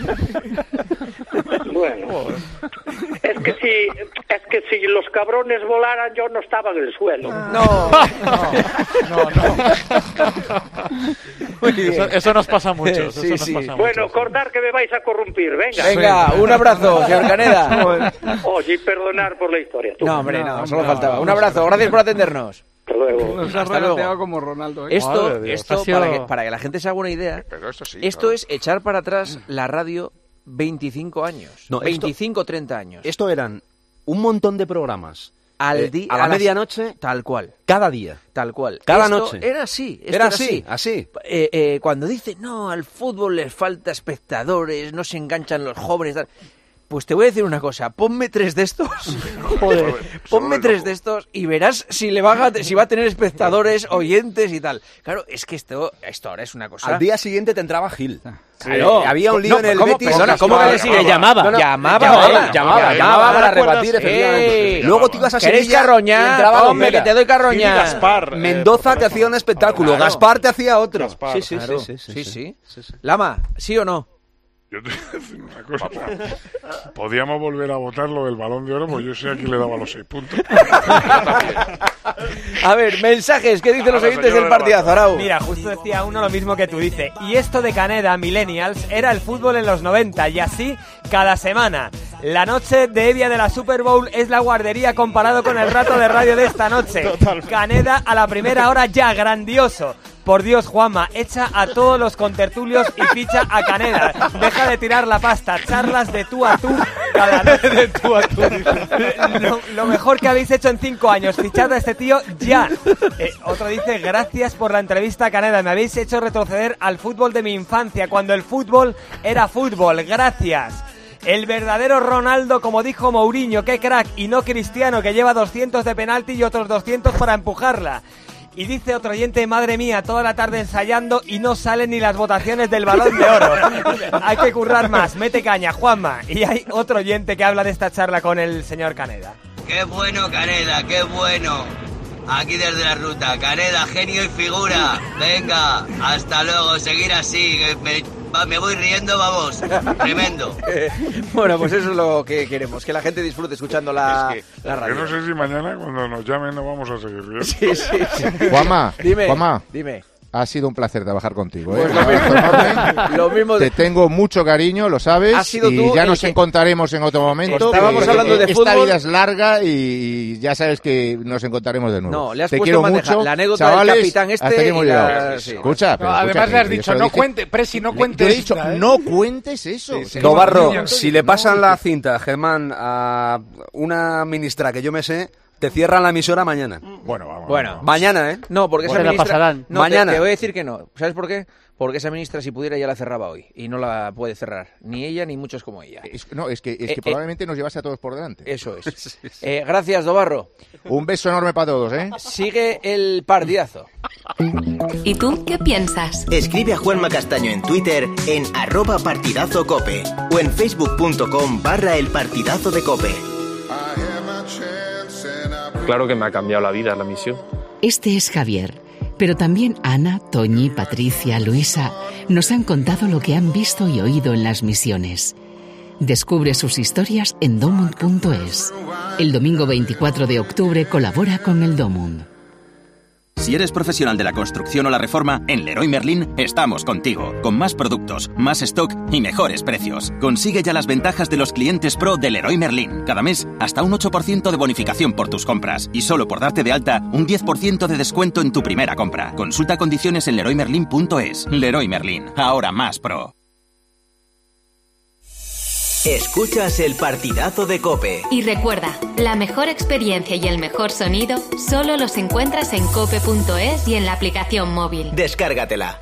Bueno, es que si los cabrones volaran, yo no estaba en el suelo. No. Eso nos pasa mucho. Bueno, cortar que me vais a corrompir, venga. Venga, un abrazo, señor Caneda. Oye, perdonar por la historia. No, hombre, no, solo faltaba. Un abrazo, gracias por atendernos. Hasta luego. Hasta luego. Como Ronaldo, ¿eh? Esto para que la gente se haga una idea, esto es echar para atrás la radio 25 años. No, 30 años. Esto eran un montón de programas. A la medianoche. Tal cual. Cada día. Tal cual. Cada noche. Era así. Era así. Cuando dice, no, al fútbol les falta espectadores, no se enganchan los jóvenes. Tal. Pues te voy a decir una cosa, ponme 3 de estos, joder, ponme 3 de estos y verás si va a tener espectadores, oyentes y tal. Claro, es que esto ahora es una cosa... Al día siguiente te entraba Gil. Claro. Había un lío en el Betis. Perdona, ¿cómo que le sigue? Llamaba para rebatir, efectivamente. Luego te ibas a Sevilla. ¿Queréis carroña? Hombre, que te doy carroña. Mendoza te hacía un espectáculo, claro. Gaspar te hacía otro. Gaspar, sí. Lama, ¿sí o no? Yo te voy a decir una cosa. Podíamos volver a votar lo del Balón de Oro, pues yo sé a quién le daba los 6 puntos. A ver, mensajes, ¿qué dicen los oyentes del partidazo, Arau? Mira, justo decía uno lo mismo que tú dices. Y esto de Caneda, Millennials, era el fútbol en los 90, y así cada semana. La noche de Evia de la Super Bowl es la guardería comparado con el rato de radio de esta noche. Totalmente. Caneda a la primera hora ya, grandioso. Por Dios, Juanma, echa a todos los contertulios y ficha a Caneda. Deja de tirar la pasta, charlas de tú a tú cada noche. De tú a tú. Lo mejor que habéis hecho en 5 años, fichad a este tío ya. Otro dice, gracias por la entrevista, Caneda. Me habéis hecho retroceder al fútbol de mi infancia, cuando el fútbol era fútbol. Gracias. El verdadero Ronaldo, como dijo Mourinho, qué crack, y no Cristiano, que lleva 200 de penalti y otros 200 para empujarla. Y dice otro oyente, madre mía, toda la tarde ensayando y no salen ni las votaciones del Balón de Oro. Hay que currar más, mete caña, Juanma. Y hay otro oyente que habla de esta charla con el señor Caneda. ¡Qué bueno, Caneda, qué bueno! Aquí desde la ruta, Caneda, genio y figura. Venga, hasta luego, seguir así, me voy riendo, vamos. Tremendo. Bueno, pues eso es lo que queremos, que la gente disfrute escuchando la radio. Yo no sé si mañana cuando nos llamen nos vamos a seguir riendo. Sí. Juanma, dime. Ha sido un placer trabajar contigo. Pues lo mismo. Te tengo mucho cariño, lo sabes, y ya nos encontraremos en otro momento. Estábamos hablando de fútbol. Esta vida es larga y ya sabes que nos encontraremos de nuevo. No, le has te puesto quiero mucho, la anécdota chavales, del capitán hasta aquí hemos llegado. Escucha, además le has dicho, no cuentes, Presi, no cuentes. Te he dicho, no cuentes eso. Dobarro, si le pasan la cinta, Germán, a una ministra que yo me sé, te cierran la emisora mañana. Bueno. Mañana, ¿eh? No, porque esa ministra... la pasarán. No, mañana. Te voy a decir que no. ¿Sabes por qué? Porque esa ministra, si pudiera, ya la cerraba hoy. Y no la puede cerrar. Ni ella, ni muchos como ella. Es que probablemente nos llevase a todos por delante. Eso es. Gracias, Dobarro. Un beso enorme para todos, ¿eh? Sigue el partidazo. ¿Y tú qué piensas? Escribe a Juanma Castaño en Twitter en @partidazocope o en facebook.com/elpartidazo de Cope. Claro que me ha cambiado la vida la misión. Este es Javier, pero también Ana, Toñi, Patricia, Luisa nos han contado lo que han visto y oído en las misiones. Descubre sus historias en domund.es. El domingo 24 de octubre colabora con el Domund. Si eres profesional de la construcción o la reforma, en Leroy Merlin estamos contigo, con más productos, más stock y mejores precios. Consigue ya las ventajas de los clientes pro de Leroy Merlin. Cada mes, hasta un 8% de bonificación por tus compras. Y solo por darte de alta, un 10% de descuento en tu primera compra. Consulta condiciones en leroymerlin.es. Leroy Merlin, ahora más pro. Escuchas el partidazo de COPE. Y recuerda, la mejor experiencia y el mejor sonido solo los encuentras en cope.es y en la aplicación móvil. Descárgatela.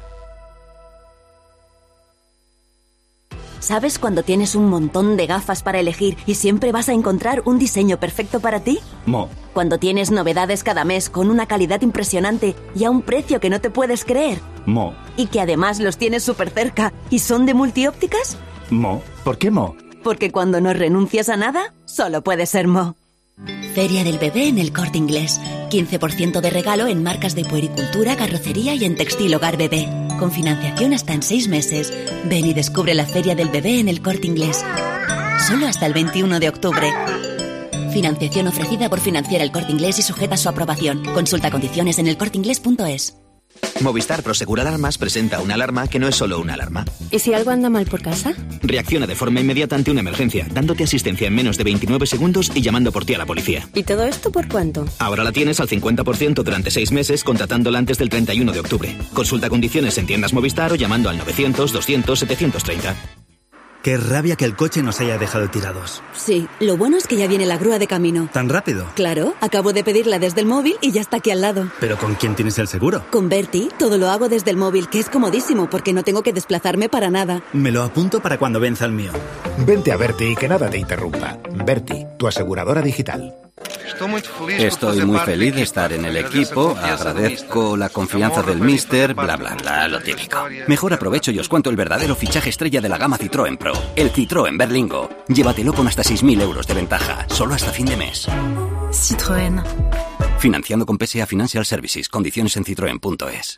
¿Sabes cuando tienes un montón de gafas para elegir y siempre vas a encontrar un diseño perfecto para ti? Mo. Cuando tienes novedades cada mes con una calidad impresionante y a un precio que no te puedes creer. Mo. Y que además los tienes súper cerca y son de multiópticas. Mo. ¿Por qué Mo? Porque cuando no renuncias a nada, solo puede ser Mo. Feria del Bebé en El Corte Inglés. 15% de regalo en marcas de puericultura, carrocería y en textil hogar bebé. Con financiación hasta en 6 meses. Ven y descubre la Feria del Bebé en El Corte Inglés. Solo hasta el 21 de octubre. Financiación ofrecida por Financiera El Corte Inglés y sujeta a su aprobación. Consulta condiciones en elcorteinglés.es. Movistar Prosegur Alarmas presenta una alarma que no es solo una alarma. ¿Y si algo anda mal por casa? Reacciona de forma inmediata ante una emergencia, dándote asistencia en menos de 29 segundos y llamando por ti a la policía. ¿Y todo esto por cuánto? Ahora la tienes al 50% durante 6 meses, contratándola antes del 31 de octubre. Consulta condiciones en tiendas Movistar o llamando al 900 200 730. Qué rabia que el coche nos haya dejado tirados. Sí, lo bueno es que ya viene la grúa de camino. ¿Tan rápido? Claro, acabo de pedirla desde el móvil y ya está aquí al lado. ¿Pero con quién tienes el seguro? Con Berti, todo lo hago desde el móvil, que es comodísimo porque no tengo que desplazarme para nada. Me lo apunto para cuando venza el mío. Vente a Berti y que nada te interrumpa. Berti, tu aseguradora digital. Estoy muy feliz de estar en el equipo, agradezco la confianza del míster, bla bla bla, lo típico. Mejor aprovecho y os cuento el verdadero fichaje estrella de la gama Citroën Pro, el Citroën Berlingo. Llévatelo con hasta 6.000 euros de ventaja, solo hasta fin de mes. Citroën. Financiando con PSA Financial Services, condiciones en citroen.es.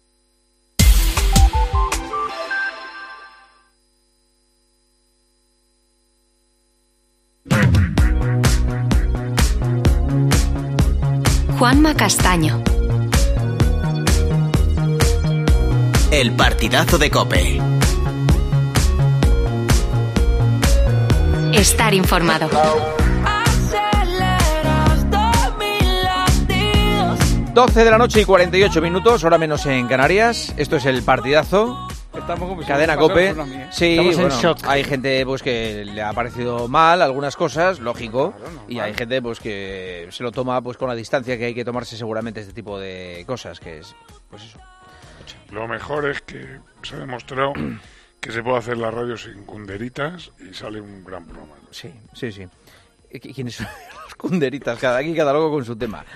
Juanma Castaño. El partidazo de COPE. Estar informado. 12 de la noche y 48 minutos, hora menos en Canarias. Esto es el partidazo. Estamos como si Cadena no pasara COPE. por una Sí, Estamos en bueno, shock. hay gente pues que le ha parecido mal algunas cosas, lógico, y hay gente pues que se lo toma pues con la distancia que hay que tomarse seguramente este tipo de cosas, que es pues eso. Lo mejor es que se ha demostrado que se puede hacer la radio sin cunderitas y sale un gran programa. Sí. ¿Quiénes son los cunderitas? Cada loco con su tema.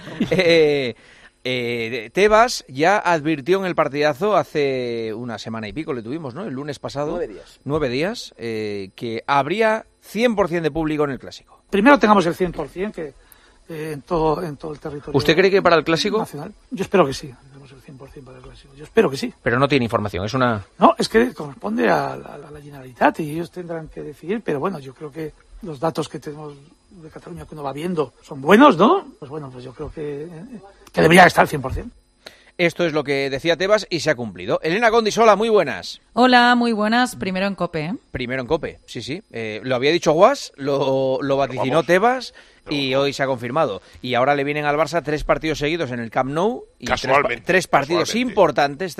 Tebas ya advirtió en el partidazo hace una semana y pico, le tuvimos, ¿no? El lunes pasado. 9 días. Que habría 100% de público en el Clásico. Primero tengamos el 100%, que en todo el territorio. ¿Usted cree que para el Clásico? Nacional. Yo espero que sí. Tenemos el 100% para el Clásico. Yo espero que sí. Pero no tiene información, es una... No, es que corresponde a la Generalitat y ellos tendrán que decidir, pero bueno, yo creo que los datos que tenemos de Cataluña que uno va viendo son buenos, ¿no? Pues bueno, pues yo creo que debería estar al 100%. Esto es lo que decía Tebas y se ha cumplido. Elena Condisola, muy buenas. Hola, muy buenas. Primero en COPE, ¿eh? Primero en COPE, sí. Lo había dicho Guas, lo vaticinó Tebas y hoy se ha confirmado. Y ahora le vienen al Barça 3 partidos seguidos en el Camp Nou. Y tres partidos importantes,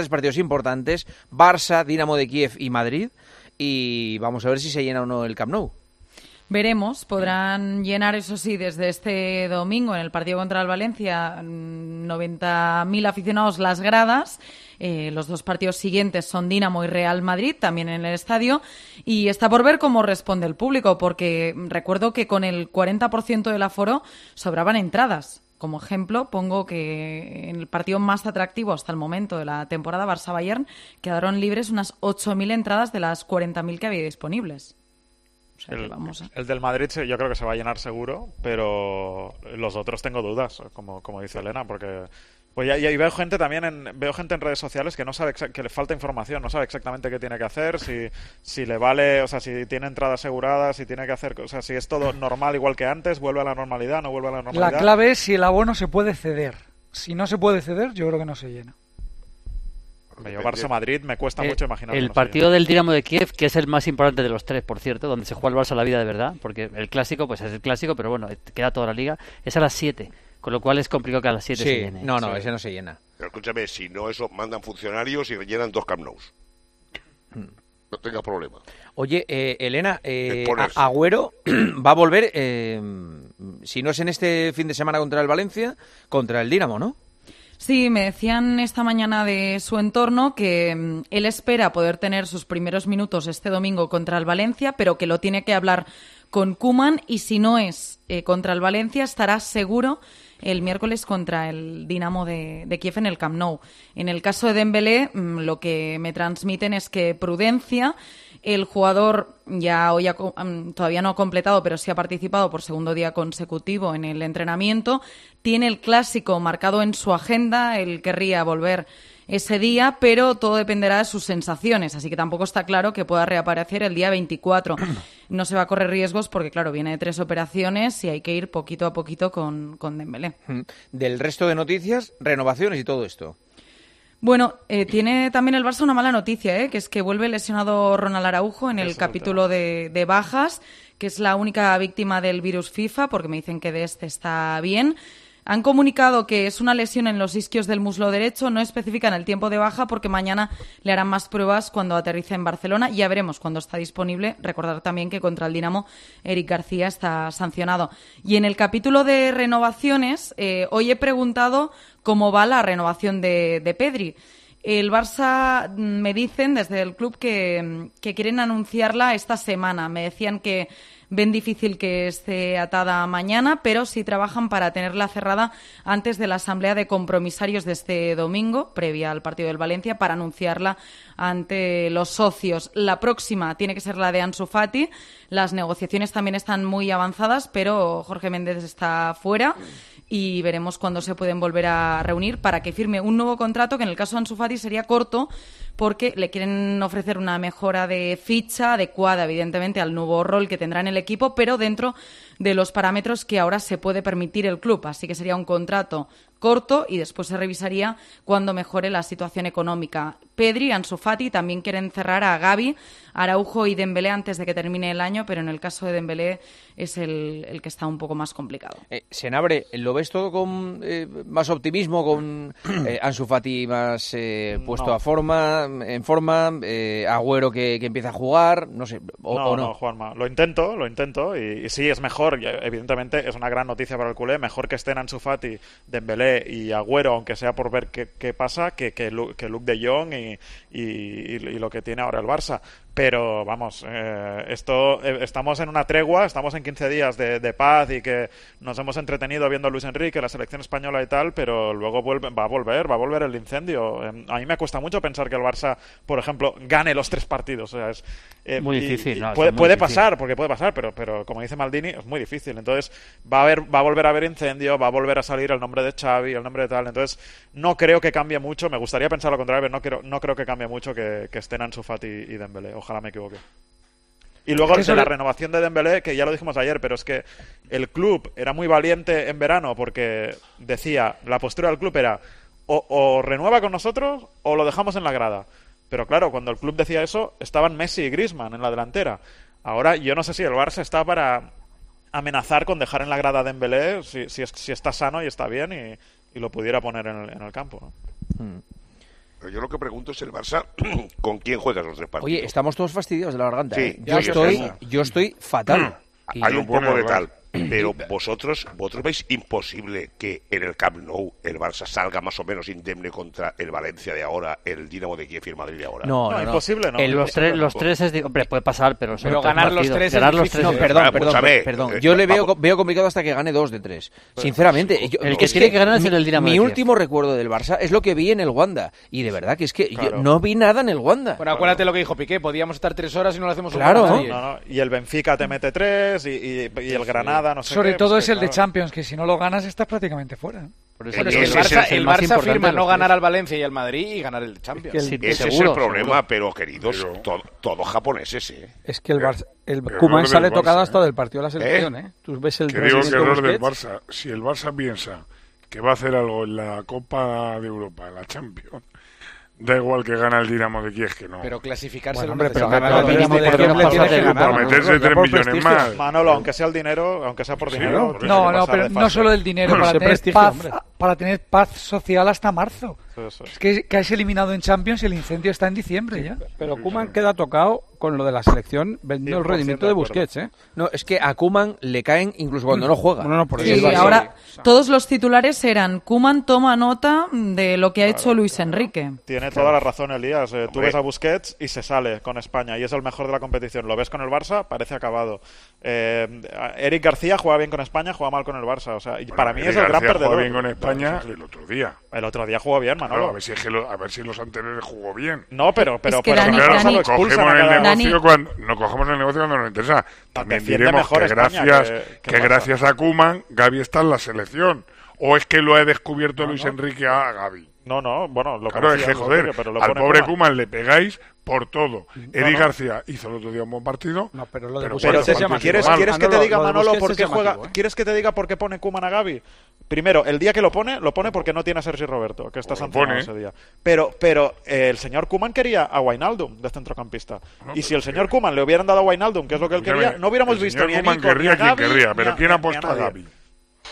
Barça, Dinamo de Kiev y Madrid. Y vamos a ver si se llena o no el Camp Nou. Veremos, podrán llenar, eso sí, desde este domingo en el partido contra el Valencia 90.000 aficionados las gradas. Los 2 partidos siguientes son Dinamo y Real Madrid, también en el estadio. Y está por ver cómo responde el público, porque recuerdo que con el 40% del aforo sobraban entradas. Como ejemplo, pongo que en el partido más atractivo hasta el momento de la temporada, Barça-Bayern, quedaron libres unas 8.000 entradas de las 40.000 que había disponibles. O sea, el del Madrid yo creo que se va a llenar seguro, pero los otros tengo dudas, como dice Elena, porque pues y veo gente también veo gente en redes sociales que no sabe que le falta información, no sabe exactamente qué tiene que hacer, si le vale, o sea, si tiene entradas aseguradas, si tiene que hacer, o sea, si es todo normal igual que antes, vuelve a la normalidad, no vuelve a la normalidad. La clave es si el abono se puede ceder. Si no se puede ceder, yo creo que no se llena. Yo Barça-Madrid me cuesta mucho imaginar. El partido del Dinamo de Kiev, que es el más importante de los 3, por cierto, donde se juega el Barça la vida de verdad, porque el Clásico pues es el Clásico, pero bueno, queda toda la Liga, es a las 7, con lo cual es complicado que a las 7 se llene. No, ese no se llena. Pero escúchame, si no eso, mandan funcionarios y rellenan 2 Camp Nous. No tenga problema. Oye, Elena, Agüero va a volver, si no es en este fin de semana contra el Valencia, contra el Dinamo, ¿no? Sí, me decían esta mañana de su entorno que él espera poder tener sus primeros minutos este domingo contra el Valencia, pero que lo tiene que hablar con Koeman y si no es contra el Valencia estará seguro el miércoles contra el Dinamo de Kiev en el Camp Nou. En el caso de Dembélé, lo que me transmiten es que prudencia. El jugador ya hoy todavía no ha completado, pero sí ha participado por segundo día consecutivo en el entrenamiento. Tiene el Clásico marcado en su agenda, él querría volver ese día, pero todo dependerá de sus sensaciones, así que tampoco está claro que pueda reaparecer el día 24. No se va a correr riesgos porque, claro, viene de 3 operaciones y hay que ir poquito a poquito con Dembélé. Del resto de noticias, renovaciones y todo esto. Bueno, tiene también el Barça una mala noticia, que es que vuelve lesionado Ronald Araujo en el capítulo de bajas, que es la única víctima del virus FIFA, porque me dicen que de este está bien. Han comunicado que es una lesión en los isquios del muslo derecho, no especifican el tiempo de baja porque mañana le harán más pruebas cuando aterrice en Barcelona. Ya veremos cuándo está disponible. Recordar también que contra el Dinamo Eric García está sancionado. Y en el capítulo de renovaciones, hoy he preguntado cómo va la renovación de Pedri. El Barça me dicen desde el club que quieren anunciarla esta semana. Me decían que ven difícil que esté atada mañana, pero sí trabajan para tenerla cerrada antes de la asamblea de compromisarios de este domingo, previa al partido del Valencia, para anunciarla ante los socios. La próxima tiene que ser la de Ansu Fati. Las negociaciones también están muy avanzadas, pero Jorge Méndez está fuera y veremos cuándo se pueden volver a reunir para que firme un nuevo contrato, que en el caso de Ansu Fati sería corto, porque le quieren ofrecer una mejora de ficha adecuada, evidentemente, al nuevo rol que tendrá en el equipo, pero dentro de los parámetros que ahora se puede permitir el club. Así que sería un contrato corto y después se revisaría cuando mejore la situación económica. Pedri, Ansu Fati también quieren cerrar a Gavi, Araujo y Dembélé antes de que termine el año, pero en el caso de Dembélé es el que está un poco más complicado. Senabre, ¿lo ves todo con más optimismo, con Ansu Fati más puesto en forma, Agüero que empieza a jugar? No sé, o no, Juanma, lo intento y sí, es mejor, evidentemente es una gran noticia para el culé, mejor que estén Ansu Fati, Dembélé y Agüero, aunque sea por ver qué pasa, que Luke de Jong y lo que tiene ahora el Barça. Pero vamos, estamos en una tregua, estamos en 15 días de paz y que nos hemos entretenido viendo a Luis Enrique, la selección española y tal, pero luego va a volver el incendio. A mí me cuesta mucho pensar que el Barça, por ejemplo, gane los 3 partidos. O sea, es muy difícil. Puede pasar, pero como dice Maldini, es muy difícil. Entonces va a volver a haber incendio, va a volver a salir el nombre de Xavi, el nombre de tal. Entonces no creo que cambie mucho. Me gustaría pensar lo contrario, pero no creo que cambie mucho que estén Ansu Fati y Dembélé. Ojalá me equivoque. Y luego de la renovación de Dembélé, que ya lo dijimos ayer, pero es que el club era muy valiente en verano porque decía, la postura del club era o renueva con nosotros o lo dejamos en la grada. Pero claro, cuando el club decía eso, estaban Messi y Griezmann en la delantera. Ahora yo no sé si el Barça está para amenazar con dejar en la grada a Dembélé si está sano y está bien y lo pudiera poner en el campo, ¿no? Pero yo lo que pregunto es el Barça con quién juega esos 3 partidos. Oye, estamos todos fastidiados de la garganta. Sí, yo estoy fatal. Hay un poco de tal. Pero vosotros veis imposible que en el Camp Nou el Barça salga más o menos indemne contra el Valencia de ahora, el Dinamo de Kiev y el Madrid de ahora. No, imposible, ¿no? Los tres es... Hombre, puede pasar, pero ganar los 3 ganar los 3 no, perdón. Yo le veo complicado hasta que gane 2 de 3. Sinceramente. El que tiene que ganar es el Dinamo de Mi Kiev. último recuerdo del Barça es lo que vi en el Wanda. Y de verdad que es que yo no vi nada en el Wanda. Bueno, acuérdate lo que dijo Piqué. Podíamos estar 3 horas y no lo hacemos claro. No. Y el Benfica te mete 3 y el Granada, no sé sobre qué. Todo es el de Champions, que si no lo ganas estás prácticamente fuera. Por eso el Barça firma no ganar al Valencia y al Madrid y ganar el Champions. Ese es el problema, pero queridos, todos japoneses, Es que el Koeman sale tocado hasta del partido de la selección, Tú ves el que digo que error del Barça. Si el Barça piensa que va a hacer algo en la Copa de Europa, en la Champions, da igual que gana el Dinamo de Kiev que no. Pero clasificarse pero ganar el Dinamo de Kiev le tiene que ganar. Para meterse 3 millones más. Manolo, aunque sea el dinero, aunque sea por dinero. No, pero no solo el dinero, para tener paz social hasta marzo. Es que has eliminado en Champions y el incendio está en diciembre ya. Pero Koeman queda tocado con lo de la selección vendiendo el rendimiento de Busquets, No, es que a Koeman le caen incluso cuando no juega. Sí, ahora todos los titulares eran Koeman toma nota de lo que ha hecho Luis Enrique. Tiene toda la razón, Elías. Tú ves a Busquets y se sale con España y es el mejor de la competición. Lo ves con el Barça, parece acabado. Eric García juega bien con España, juega mal con el Barça. O sea, y para mí es el gran perdedor. Juega bien con España el otro día. El otro día jugó bien, Manolo. Claro, a ver si los anteriores jugó bien. No, pero es que claro, Dani, no cogemos el negocio cuando nos interesa. También diremos que gracias a Koeman Gavi está en la selección. ¿O es que lo ha descubierto Luis Enrique a Gavi? No, bueno, lo claro, es que joder, al pobre Koeman le pegáis por todo. Eric García hizo el otro día un buen partido. No, pero lo de ¿Quieres que te diga, Manolo, por qué juega? ¿Quieres que te diga por qué pone Koeman a Gavi? Primero, el día que lo pone porque no tiene a Sergi Roberto, que está sancionado ese día. Pero el señor Koeman quería a Wijnaldum de centrocampista. Y si el señor Koeman le hubieran dado a Wijnaldum, que es lo que él quería, no hubiéramos visto ni a Nico, ni a Gavi, quien querría, pero ¿quién apostó a Gavi?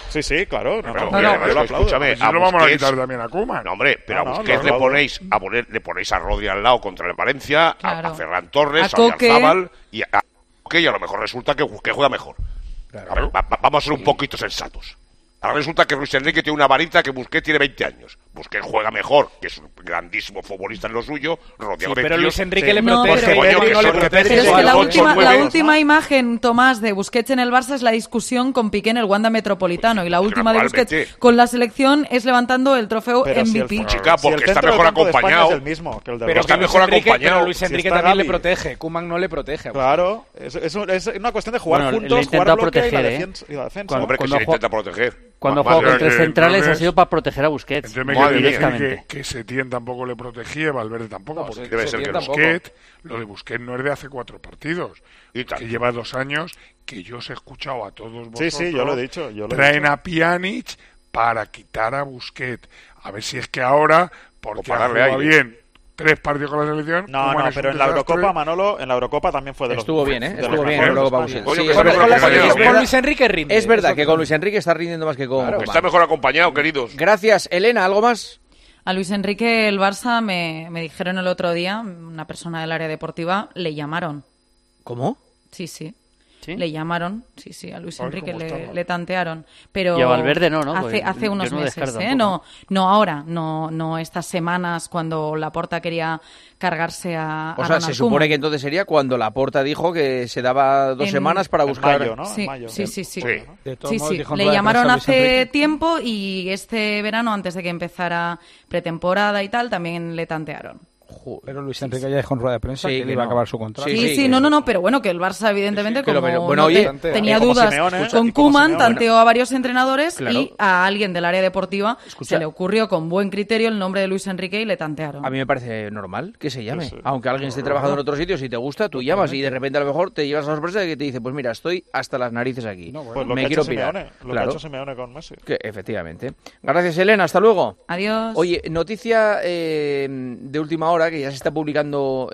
Sí, claro. Escúchame, lo vamos a quitar también a Koeman. No, hombre, pero a Busquets le ponéis a Rodri al lado contra el Valencia, a Ferran Torres, a Oyarzabal y a lo mejor resulta que juega mejor. Claro. A ver, vamos a ser un poquito sensatos. Ahora resulta que Luis Enrique tiene una varita que Busquets tiene 20 años. Busquets juega mejor, que es un grandísimo futbolista en lo suyo, rodeado de pero tíos. Luis Enrique le protege. Pero es que la última imagen, Tomás, de Busquets en el Barça es la discusión con Piqué en el Wanda Metropolitano. Y la última de Busquets con la selección es levantando el trofeo MVP. Chica, porque está mejor acompañado. Es el mismo que el de pero está mejor acompañado. Pero Luis Enrique también le protege. Koeman no le protege. Claro, es una cuestión de jugar juntos, jugar bloque y la defensa. Hombre, que se intenta proteger. Cuando juega con tres centrales ha sido para proteger a Busquets. Directamente. Que Setién tampoco le protegía, Valverde tampoco. Porque debe ser que lo de Busquets no es de hace 4 partidos. Que lleva 2 años, que yo os he escuchado a todos vosotros. Sí, yo lo he dicho. Traen a Pjanic para quitar a Busquets. A ver si es que ahora, porque ha jugado bien 3 partidos con la selección. No, pero en la Eurocopa, Manolo, en la Eurocopa también fue de los Estuvo bien, Estuvo bien en la Eurocopa. Con Luis Enrique rinde. Es verdad que con Luis Enrique está rindiendo más que con Koeman. Está mejor acompañado, queridos. Gracias, Elena. ¿Algo más? A Luis Enrique, el Barça, me dijeron el otro día, una persona del área deportiva, le llamaron. ¿Cómo? Sí. Le llamaron, a Luis Enrique le tantearon. Pero y a Valverde no. Hace unos meses, No ahora, no estas semanas cuando Laporta quería cargarse a O sea, se supone que entonces sería cuando Laporta dijo que se daba 2 semanas para buscar... Mayo, ¿no? Sí. Dijo le llamaron hace tiempo y este verano, antes de que empezara pretemporada y tal, también le tantearon. Pero Luis Enrique ya dejó en rueda de prensa que iba a acabar su contrato. No, pero bueno, que el Barça evidentemente tenía como dudas Simeone, con Koeman, tanteó a varios entrenadores y a alguien del área deportiva se le ocurrió con buen criterio el nombre de Luis Enrique y le tantearon. A mí me parece normal que se llame. Aunque alguien esté trabajando en otro sitio, si te gusta, tú llamas y de repente a lo mejor te llevas la sorpresa de que te dice, pues mira, estoy hasta las narices aquí. Me quiero pirar. Lo que ha hecho Simeone con Messi. Efectivamente. Gracias, Elena. Hasta luego. Adiós. Oye, noticia de última hora que ya se está publicando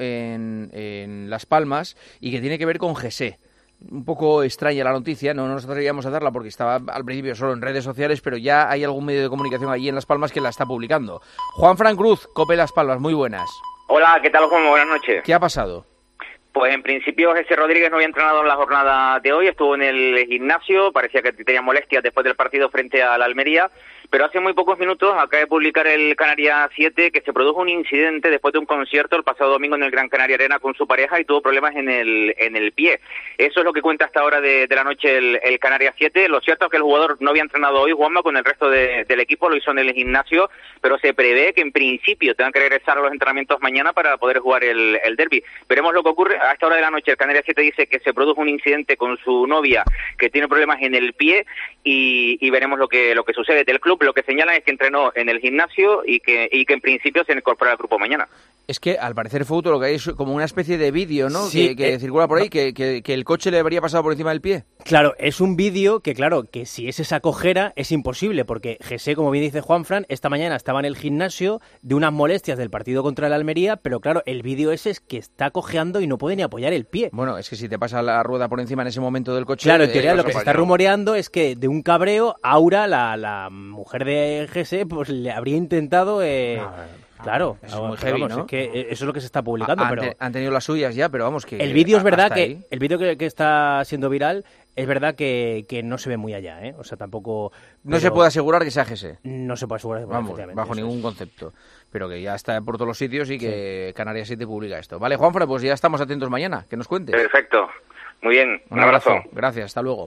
en Las Palmas y que tiene que ver con Jesse. Un poco extraña la noticia, no nos atrevíamos a darla porque estaba al principio solo en redes sociales, pero ya hay algún medio de comunicación allí en Las Palmas que la está publicando. Juanfran Cruz, COPE Las Palmas, muy buenas. Hola, ¿qué tal, Juan? Buenas noches. ¿Qué ha pasado? Pues en principio Jesse Rodríguez no había entrenado en la jornada de hoy, estuvo en el gimnasio, parecía que tenía molestias después del partido frente al Almería, pero hace muy pocos minutos acaba de publicar el Canarias 7 que se produjo un incidente después de un concierto el pasado domingo en el Gran Canaria Arena con su pareja y tuvo problemas en el pie. Eso es lo que cuenta hasta ahora de la noche el Canarias 7. Lo cierto es que el jugador no había entrenado hoy, Juanma, con el resto del equipo, lo hizo en el gimnasio, pero se prevé que en principio tengan que regresar a los entrenamientos mañana para poder jugar el derbi. Veremos lo que ocurre. A esta hora de la noche el Canarias 7 dice que se produjo un incidente con su novia que tiene problemas en el pie y veremos lo que sucede. Del club lo que señalan es que entrenó en el gimnasio y que en principio se incorpora al grupo mañana. Es que al parecer Fouto lo que hay es como una especie de vídeo, ¿no? Sí, que circula por ahí, que el coche le habría pasado por encima del pie. Claro, es un vídeo que si es esa cojera es imposible, porque Jesse, como bien dice Juanfran, esta mañana estaba en el gimnasio de unas molestias del partido contra el Almería, pero claro, el vídeo ese es que está cojeando y no puede ni apoyar el pie. Bueno, es que si te pasa la rueda por encima en ese momento del coche... Claro, en teoría lo que se está rumoreando es que de un cabreo, Aura, la mujer de Jesse, pues le habría intentado... Claro, es muy heavy, vamos, ¿no? Es que eso es lo que se está publicando. Han tenido las suyas ya, pero vamos que... El vídeo es verdad que el vídeo que está siendo viral es verdad que no se ve muy allá, ¿eh? O sea, tampoco... No se puede asegurar que sea Jesse. No se puede asegurar. Vamos, bajo ningún concepto. Pero que ya está por todos los sitios y que Canarias 7 publica esto. Vale, Juanfra, pues ya estamos atentos mañana. Que nos cuentes. Perfecto. Muy bien. Un abrazo. Gracias, hasta luego.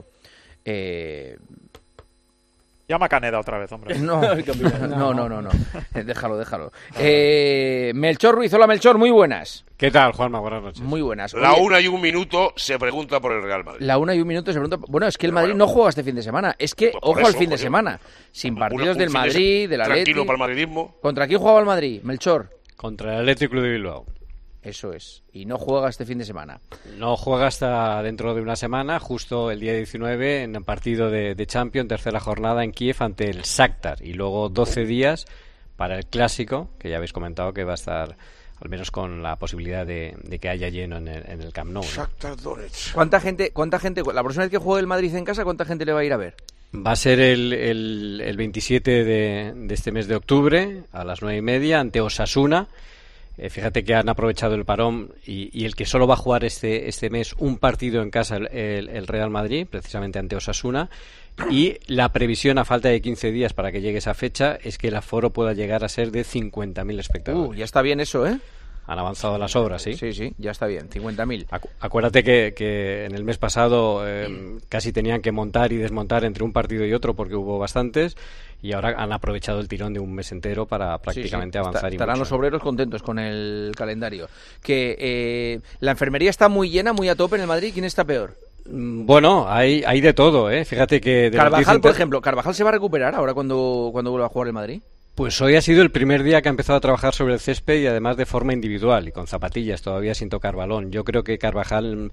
Llama a Caneda otra vez, hombre. No. Déjalo. Melchor Ruiz, hola Melchor, muy buenas. ¿Qué tal, Juanma? Buenas noches. Muy buenas. La 1:01 se pregunta por el Real Madrid. La 1:01 se pregunta... Bueno, es que el Madrid no juega este fin de semana. Es que, pues ojo al fin de semana. Sin partidos del Madrid, del Atleti... Tranquilo para el madridismo. ¿Contra quién jugaba el Madrid, Melchor? Contra el Athletic Club de Bilbao. Eso es. Y no juega este fin de semana. No juega hasta dentro de una semana, justo el día 19, en el partido de Champions, tercera jornada en Kiev ante el Shakhtar. Y luego 12 días para el Clásico, que ya habéis comentado que va a estar, al menos con la posibilidad de que haya lleno en el Camp Nou, ¿no? Shakhtar Donetsk. ¿Cuánta gente, la próxima vez que juegue el Madrid en casa, cuánta gente le va a ir a ver? Va a ser el 27 de este mes de octubre a las 9:30 ante Osasuna. Fíjate que han aprovechado el parón y el que solo va a jugar este mes un partido en casa el Real Madrid, precisamente ante Osasuna. Y la previsión, a falta de 15 días para que llegue esa fecha, es que el aforo pueda llegar a ser de 50.000 espectadores. Ya está bien eso, ¿eh? Han avanzado las obras, ¿sí? Sí, ya está bien, 50.000. Acuérdate que en el mes pasado casi tenían que montar y desmontar entre un partido y otro porque hubo bastantes, y ahora han aprovechado el tirón de un mes entero para prácticamente avanzar. Estarán los obreros contentos con el calendario. Que la enfermería está muy llena, muy a tope en el Madrid. ¿Quién está peor? Bueno, hay de todo, ¿eh? Fíjate que... Carvajal, por ejemplo, ¿Carvajal se va a recuperar ahora cuando vuelva a jugar el Madrid? Pues hoy ha sido el primer día que ha empezado a trabajar sobre el césped y además de forma individual y con zapatillas, todavía sin tocar balón. Yo creo que Carvajal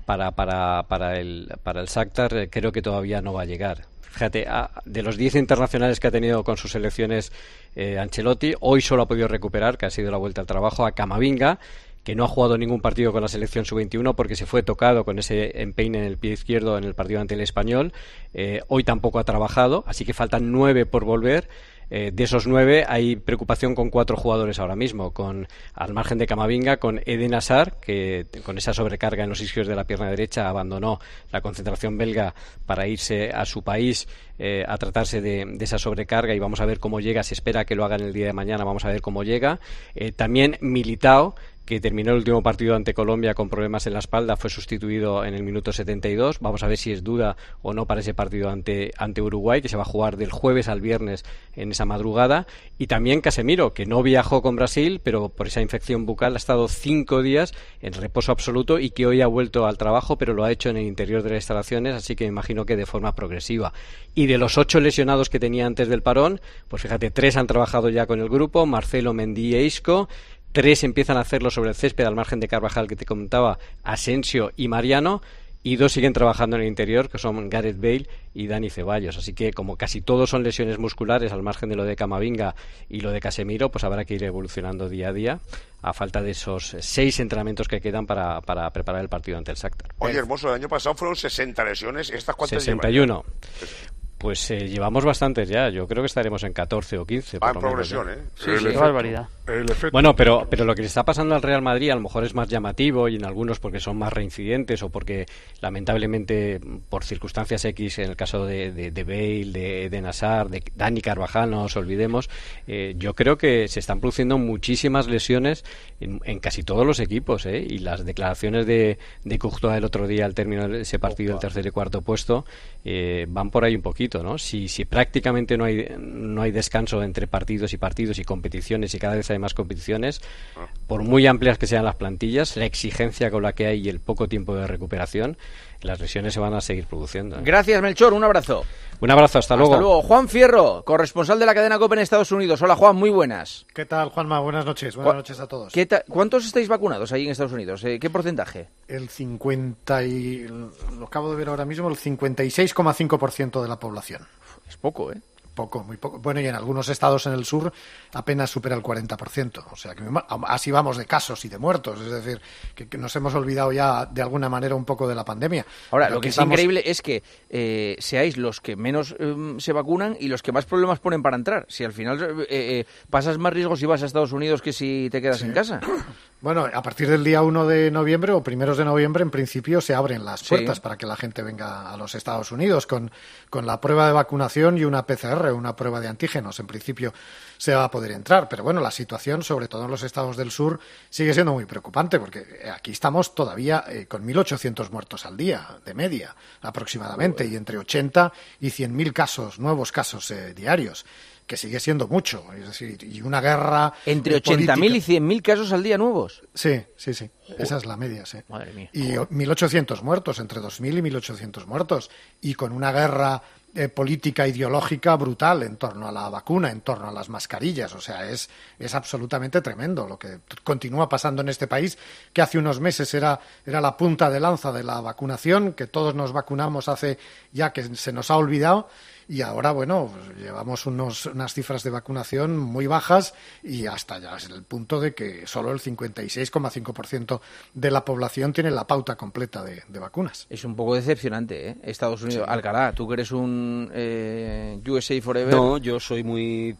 para el Shakhtar creo que todavía no va a llegar. Fíjate, de los 10 internacionales que ha tenido con sus selecciones Ancelotti, hoy solo ha podido recuperar, que ha sido la vuelta al trabajo, a Camavinga, que no ha jugado ningún partido con la selección sub-21 porque se fue tocado con ese empeine en el pie izquierdo en el partido ante el Español. Hoy tampoco ha trabajado, así que faltan 9 por volver. De esos 9 hay preocupación con 4 jugadores ahora mismo, al margen de Camavinga, con Eden Hazard, que con esa sobrecarga en los isquios de la pierna derecha abandonó la concentración belga para irse a su país a tratarse de esa sobrecarga, y vamos a ver cómo llega. Se espera que lo haga en el día de mañana, vamos a ver cómo llega. También Militao, que terminó el último partido ante Colombia con problemas en la espalda, fue sustituido en el minuto 72. Vamos a ver si es duda o no para ese partido ante Uruguay, que se va a jugar del jueves al viernes en esa madrugada. Y también Casemiro, que no viajó con Brasil, pero por esa infección bucal ha estado 5 días en reposo absoluto y que hoy ha vuelto al trabajo, pero lo ha hecho en el interior de las instalaciones, así que me imagino que de forma progresiva. Y de los 8 lesionados que tenía antes del parón, pues fíjate, 3 han trabajado ya con el grupo: Marcelo, Mendy e Isco. 3 empiezan a hacerlo sobre el césped, al margen de Carvajal, que te comentaba, Asensio y Mariano, y 2 siguen trabajando en el interior, que son Gareth Bale y Dani Ceballos. Así que, como casi todos son lesiones musculares, al margen de lo de Camavinga y lo de Casemiro, pues habrá que ir evolucionando día a día, a falta de esos 6 entrenamientos que quedan para preparar el partido ante el Shakhtar. Oye, Hermoso, el año pasado fueron 60 lesiones, ¿estas cuántas 61. Pues llevamos bastantes ya. Yo creo que estaremos en 14 o 15. Va en progresión, ¿eh? Sí, qué barbaridad. Bueno, pero lo que le está pasando al Real Madrid a lo mejor es más llamativo, y en algunos porque son más reincidentes o porque lamentablemente por circunstancias X, en el caso de Bale, de Eden Hazard, de Dani Carvajal, no nos olvidemos, yo creo que se están produciendo muchísimas lesiones en casi todos los equipos, y las declaraciones de Courtois el otro día al término de ese partido, el tercer y cuarto puesto, van por ahí un poquito, ¿no? Si prácticamente no hay descanso entre partidos y competiciones, y cada vez hay más competiciones, por muy amplias que sean las plantillas, la exigencia con la que hay y el poco tiempo de recuperación, las lesiones se van a seguir produciendo. Gracias, Melchor, un abrazo. Un abrazo, hasta luego. Hasta luego. Juan Fierro, corresponsal de la cadena COPE en Estados Unidos. Hola, Juan, muy buenas. ¿Qué tal, Juanma? Buenas noches. Buenas noches a todos. ¿Cuántos estáis vacunados ahí en Estados Unidos? ¿Qué porcentaje? El 50 y... lo acabo de ver ahora mismo, el 56,5% de la población. Es poco, ¿eh? Poco, muy poco. Bueno, y en algunos estados en el sur apenas supera el 40%. O sea, que así vamos de casos y de muertos. Es decir, que nos hemos olvidado ya de alguna manera un poco de la pandemia. Ahora, lo que es increíble es que seáis los que menos se vacunan y los que más problemas ponen para entrar. Si al final pasas más riesgos si vas a Estados Unidos que si te quedas en casa. Bueno, a partir del día 1 de noviembre o primeros de noviembre, en principio, se abren las puertas para que la gente venga a los Estados Unidos con la prueba de vacunación y una PCR, una prueba de antígenos. En principio se va a poder entrar, pero bueno, la situación, sobre todo en los estados del sur, sigue siendo muy preocupante, porque aquí estamos todavía con 1.800 muertos al día, de media, aproximadamente, y entre 80 y 100.000 nuevos casos diarios, que sigue siendo mucho, es decir, y una guerra entre 80.000 y 100.000 casos al día nuevos. Sí, esa es la media, sí. Madre mía. Y 1.800 muertos, entre 2.000 y 1.800 muertos, y con una guerra política ideológica brutal en torno a la vacuna, en torno a las mascarillas. O sea, es absolutamente tremendo lo que continúa pasando en este país, que hace unos meses era la punta de lanza de la vacunación, que todos nos vacunamos hace ya, que se nos ha olvidado, y ahora, bueno, pues llevamos unas cifras de vacunación muy bajas y hasta ya es el punto de que solo el 56,5% de la población tiene la pauta completa de vacunas. Es un poco decepcionante, ¿eh? Estados Unidos. Sí. Alcalá, tú que eres un USA Forever. No, yo soy muy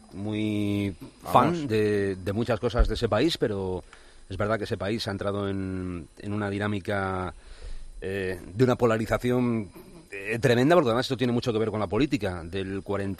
fan de muchas cosas de ese país, pero es verdad que ese país ha entrado en una dinámica de una polarización tremenda, porque además esto tiene mucho que ver con la política. Del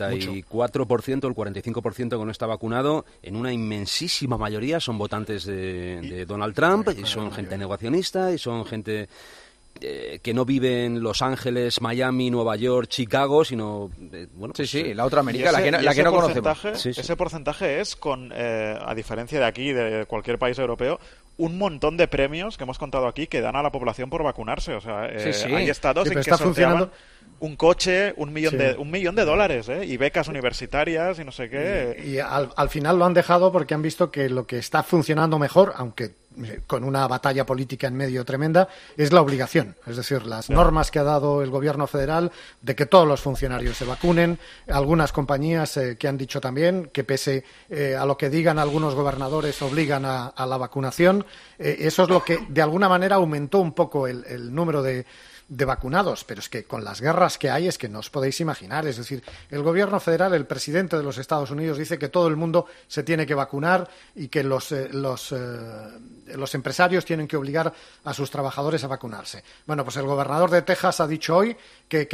44%, el 45% que no está vacunado, en una inmensísima mayoría son votantes de Donald Trump, y son gente negacionista, y son gente que no vive en Los Ángeles, Miami, Nueva York, Chicago, sino bueno, sí, la otra América, la que no conocemos. Sí. Ese porcentaje es a diferencia de aquí, de cualquier país europeo, un montón de premios que hemos contado aquí que dan a la población por vacunarse. O sea, hay estados en que sorteaban un coche, un millón de dólares, y becas universitarias y no sé qué. Y al final lo han dejado porque han visto que lo que está funcionando mejor, aunque con una batalla política en medio tremenda, es la obligación. Es decir, las normas que ha dado el gobierno federal de que todos los funcionarios se vacunen. Algunas compañías que han dicho también que pese a lo que digan algunos gobernadores obligan a la vacunación. Eso es lo que de alguna manera aumentó un poco el número de vacunados, pero es que con las guerras que hay es que no os podéis imaginar. Es decir, el gobierno federal, el presidente de los Estados Unidos dice que todo el mundo se tiene que vacunar y que los empresarios tienen que obligar a sus trabajadores a vacunarse. Bueno, pues el gobernador de Texas ha dicho hoy que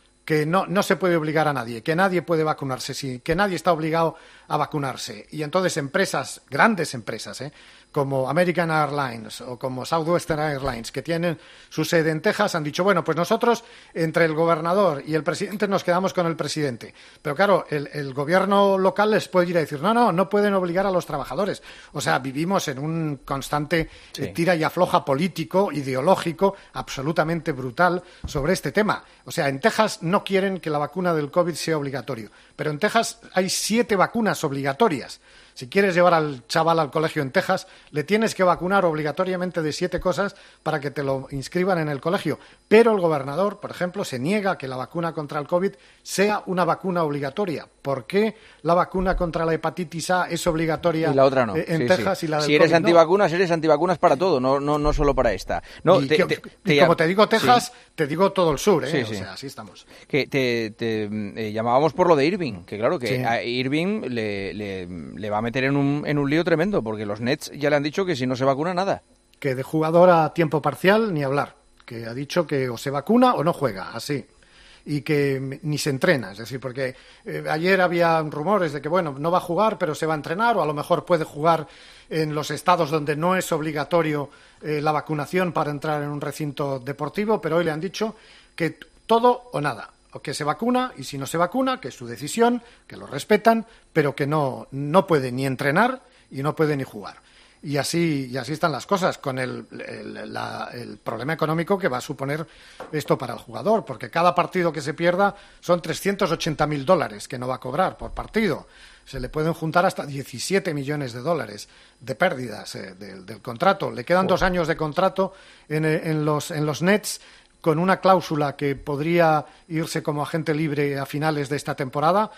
no se puede obligar a nadie, que nadie puede vacunarse, que nadie está obligado a vacunarse. Y entonces grandes empresas, como American Airlines o como Southwestern Airlines, que tienen su sede en Texas, han dicho, bueno, pues nosotros entre el gobernador y el presidente nos quedamos con el presidente. Pero claro, el gobierno local les puede ir a decir, no pueden obligar a los trabajadores. O sea, vivimos en un constante tira y afloja político, ideológico, absolutamente brutal sobre este tema. O sea, en Texas no quieren que la vacuna del COVID sea obligatorio, pero en Texas hay 7 vacunas obligatorias. Si quieres llevar al chaval al colegio en Texas, le tienes que vacunar obligatoriamente de 7 cosas para que te lo inscriban en el colegio. Pero el gobernador, por ejemplo, se niega a que la vacuna contra el COVID sea una vacuna obligatoria. ¿Por qué la vacuna contra la hepatitis A es obligatoria y la otra no? En Texas y la del Si eres COVID, antivacunas, eres antivacunas para todo, no solo para esta. No, y como te digo Texas, te digo todo el sur, O sea, así estamos. Que te llamábamos por lo de Irving, que claro que a Irving le va a meter en un lío tremendo, porque los Nets ya le han dicho que si no se vacuna, nada. Que de jugador a tiempo parcial ni hablar, que ha dicho que o se vacuna o no juega, así. Y que ni se entrena, es decir, porque ayer había rumores de que, bueno, no va a jugar, pero se va a entrenar, o a lo mejor puede jugar en los estados donde no es obligatorio la vacunación para entrar en un recinto deportivo, pero hoy le han dicho que todo o nada, o que se vacuna, y si no se vacuna, que es su decisión, que lo respetan, pero que no puede ni entrenar y no puede ni jugar. Y así están las cosas, con el problema económico que va a suponer esto para el jugador, porque cada partido que se pierda son $380.000 que no va a cobrar por partido. Se le pueden juntar hasta $17 millones de pérdidas del contrato. Le quedan 2 años de contrato en los Nets, con una cláusula que podría irse como agente libre a finales de esta temporada.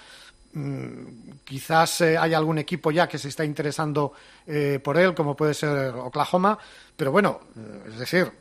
Quizás hay algún equipo ya que se está interesando por él, como puede ser Oklahoma, pero bueno, es decir,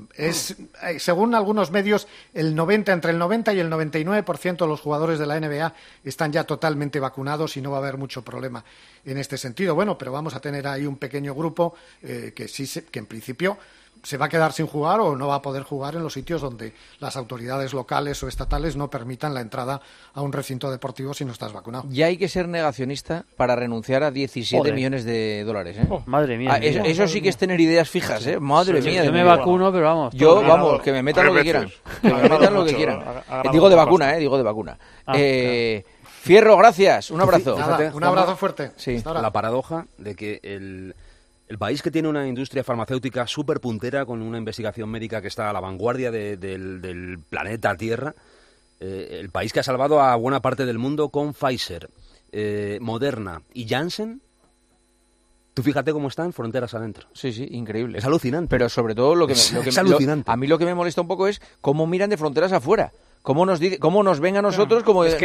según algunos medios, entre el 90 y el 99% de los jugadores de la NBA están ya totalmente vacunados y no va a haber mucho problema en este sentido. Bueno, pero vamos a tener ahí un pequeño grupo que en principio se va a quedar sin jugar o no va a poder jugar en los sitios donde las autoridades locales o estatales no permitan la entrada a un recinto deportivo si no estás vacunado. Ya hay que ser negacionista para renunciar a $17 millones. Madre mía. Eso sí que es tener ideas fijas, Madre mía. Yo me vacuno, pero vamos. Que me metan lo que quieran. Que me metan lo que quieran. Digo de vacuna. Fierro, gracias. Un abrazo. Nada, un abrazo fuerte. Sí. La paradoja de que el país que tiene una industria farmacéutica súper puntera, con una investigación médica que está a la vanguardia del planeta Tierra, el país que ha salvado a buena parte del mundo con Pfizer, Moderna y Janssen, tú fíjate cómo están fronteras adentro. Sí, increíble. Es alucinante. Pero sobre todo es alucinante. A mí lo que me molesta un poco es cómo miran de fronteras afuera. ¿Cómo nos ven a nosotros como es que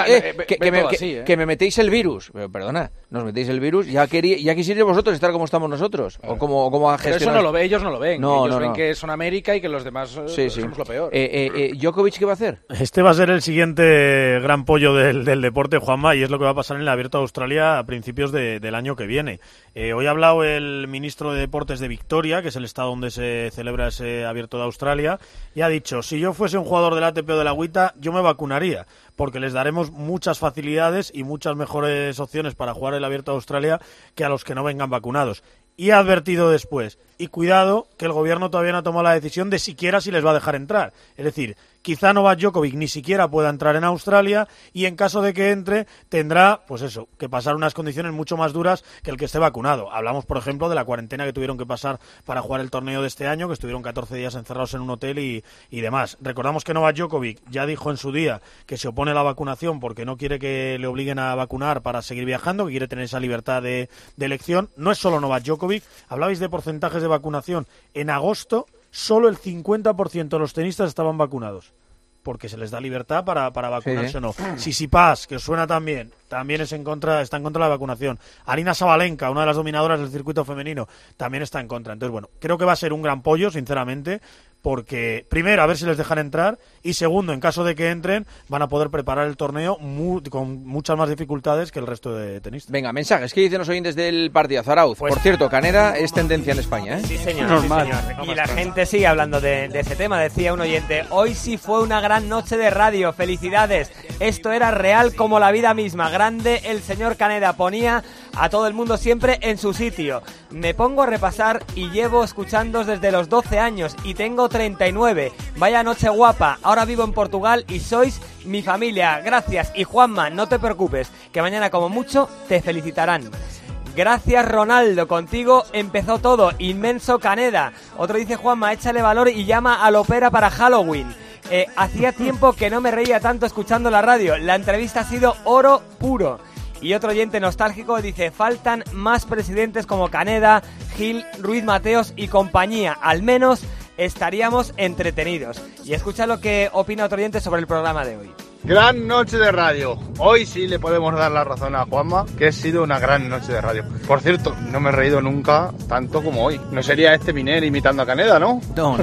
que me metéis el virus? Pero, perdona, nos metéis el virus, ya quisierais vosotros estar como estamos nosotros. O como a gestionar. Pero eso no lo ve, ellos no lo ven. Ellos ven que son América y que los demás somos lo peor. ¿Djokovic qué va a hacer? Este va a ser el siguiente gran pollo del deporte, Juanma, y es lo que va a pasar en el Abierto de Australia a principios del año que viene. Hoy ha hablado el ministro de Deportes de Victoria, que es el estado donde se celebra ese Abierto de Australia, y ha dicho, si yo fuese un jugador del ATP o de la Agüita, yo me vacunaría, porque les daremos muchas facilidades y muchas mejores opciones para jugar el Abierto de Australia que a los que no vengan vacunados. Y ha advertido después, y cuidado, que el gobierno todavía no ha tomado la decisión de siquiera si les va a dejar entrar. Es decir, quizá Novak Djokovic ni siquiera pueda entrar en Australia y en caso de que entre tendrá, pues eso, que pasar unas condiciones mucho más duras que el que esté vacunado. Hablamos, por ejemplo, de la cuarentena que tuvieron que pasar para jugar el torneo de este año, que estuvieron 14 días encerrados en un hotel y demás. Recordamos que Novak Djokovic ya dijo en su día que se opone a la vacunación porque no quiere que le obliguen a vacunar para seguir viajando, que quiere tener esa libertad de elección. No es solo Novak Djokovic, hablabais de porcentajes de vacunación. En agosto solo el 50% de los tenistas estaban vacunados, porque se les da libertad para vacunarse o no. Tsitsipas, que os suena también está en contra de la vacunación. Aryna Sabalenka, una de las dominadoras del circuito femenino, también está en contra. Entonces, bueno, creo que va a ser un gran pollo, sinceramente, porque, primero, a ver si les dejan entrar, y segundo, en caso de que entren, van a poder preparar el torneo con muchas más dificultades que el resto de tenistas. Venga, mensajes, ¿qué dicen los oyentes del partidazo? Arauz, por cierto, Caneda es tendencia en España, ¿eh? Sí, señor. Normal. Sí, señor. Y la gente sigue hablando de ese tema. Decía un oyente, hoy sí fue una gran noche de radio, felicidades. Esto era real como la vida misma. Grande el señor Caneda, ponía a todo el mundo siempre en su sitio. Me pongo a repasar y llevo escuchándoos desde los 12 años y tengo 39. Vaya noche guapa. Ahora vivo en Portugal y sois mi familia. Gracias. Y Juanma, no te preocupes, que mañana como mucho te felicitarán. Gracias, Ronaldo, contigo empezó todo. Inmenso Caneda. Otro dice, Juanma, échale valor y llama a la ópera para Halloween. Hacía tiempo que no me reía tanto escuchando la radio. La entrevista ha sido oro puro. Y otro oyente nostálgico dice, faltan más presidentes como Caneda, Gil, Ruiz Mateos y compañía. Al menos estaríamos entretenidos. Y escucha lo que opina otro oyente sobre el programa de hoy. Gran noche de radio. Hoy sí le podemos dar la razón a Juanma, que ha sido una gran noche de radio. Por cierto, no me he reído nunca tanto como hoy. No sería este Miner imitando a Caneda, ¿no? No.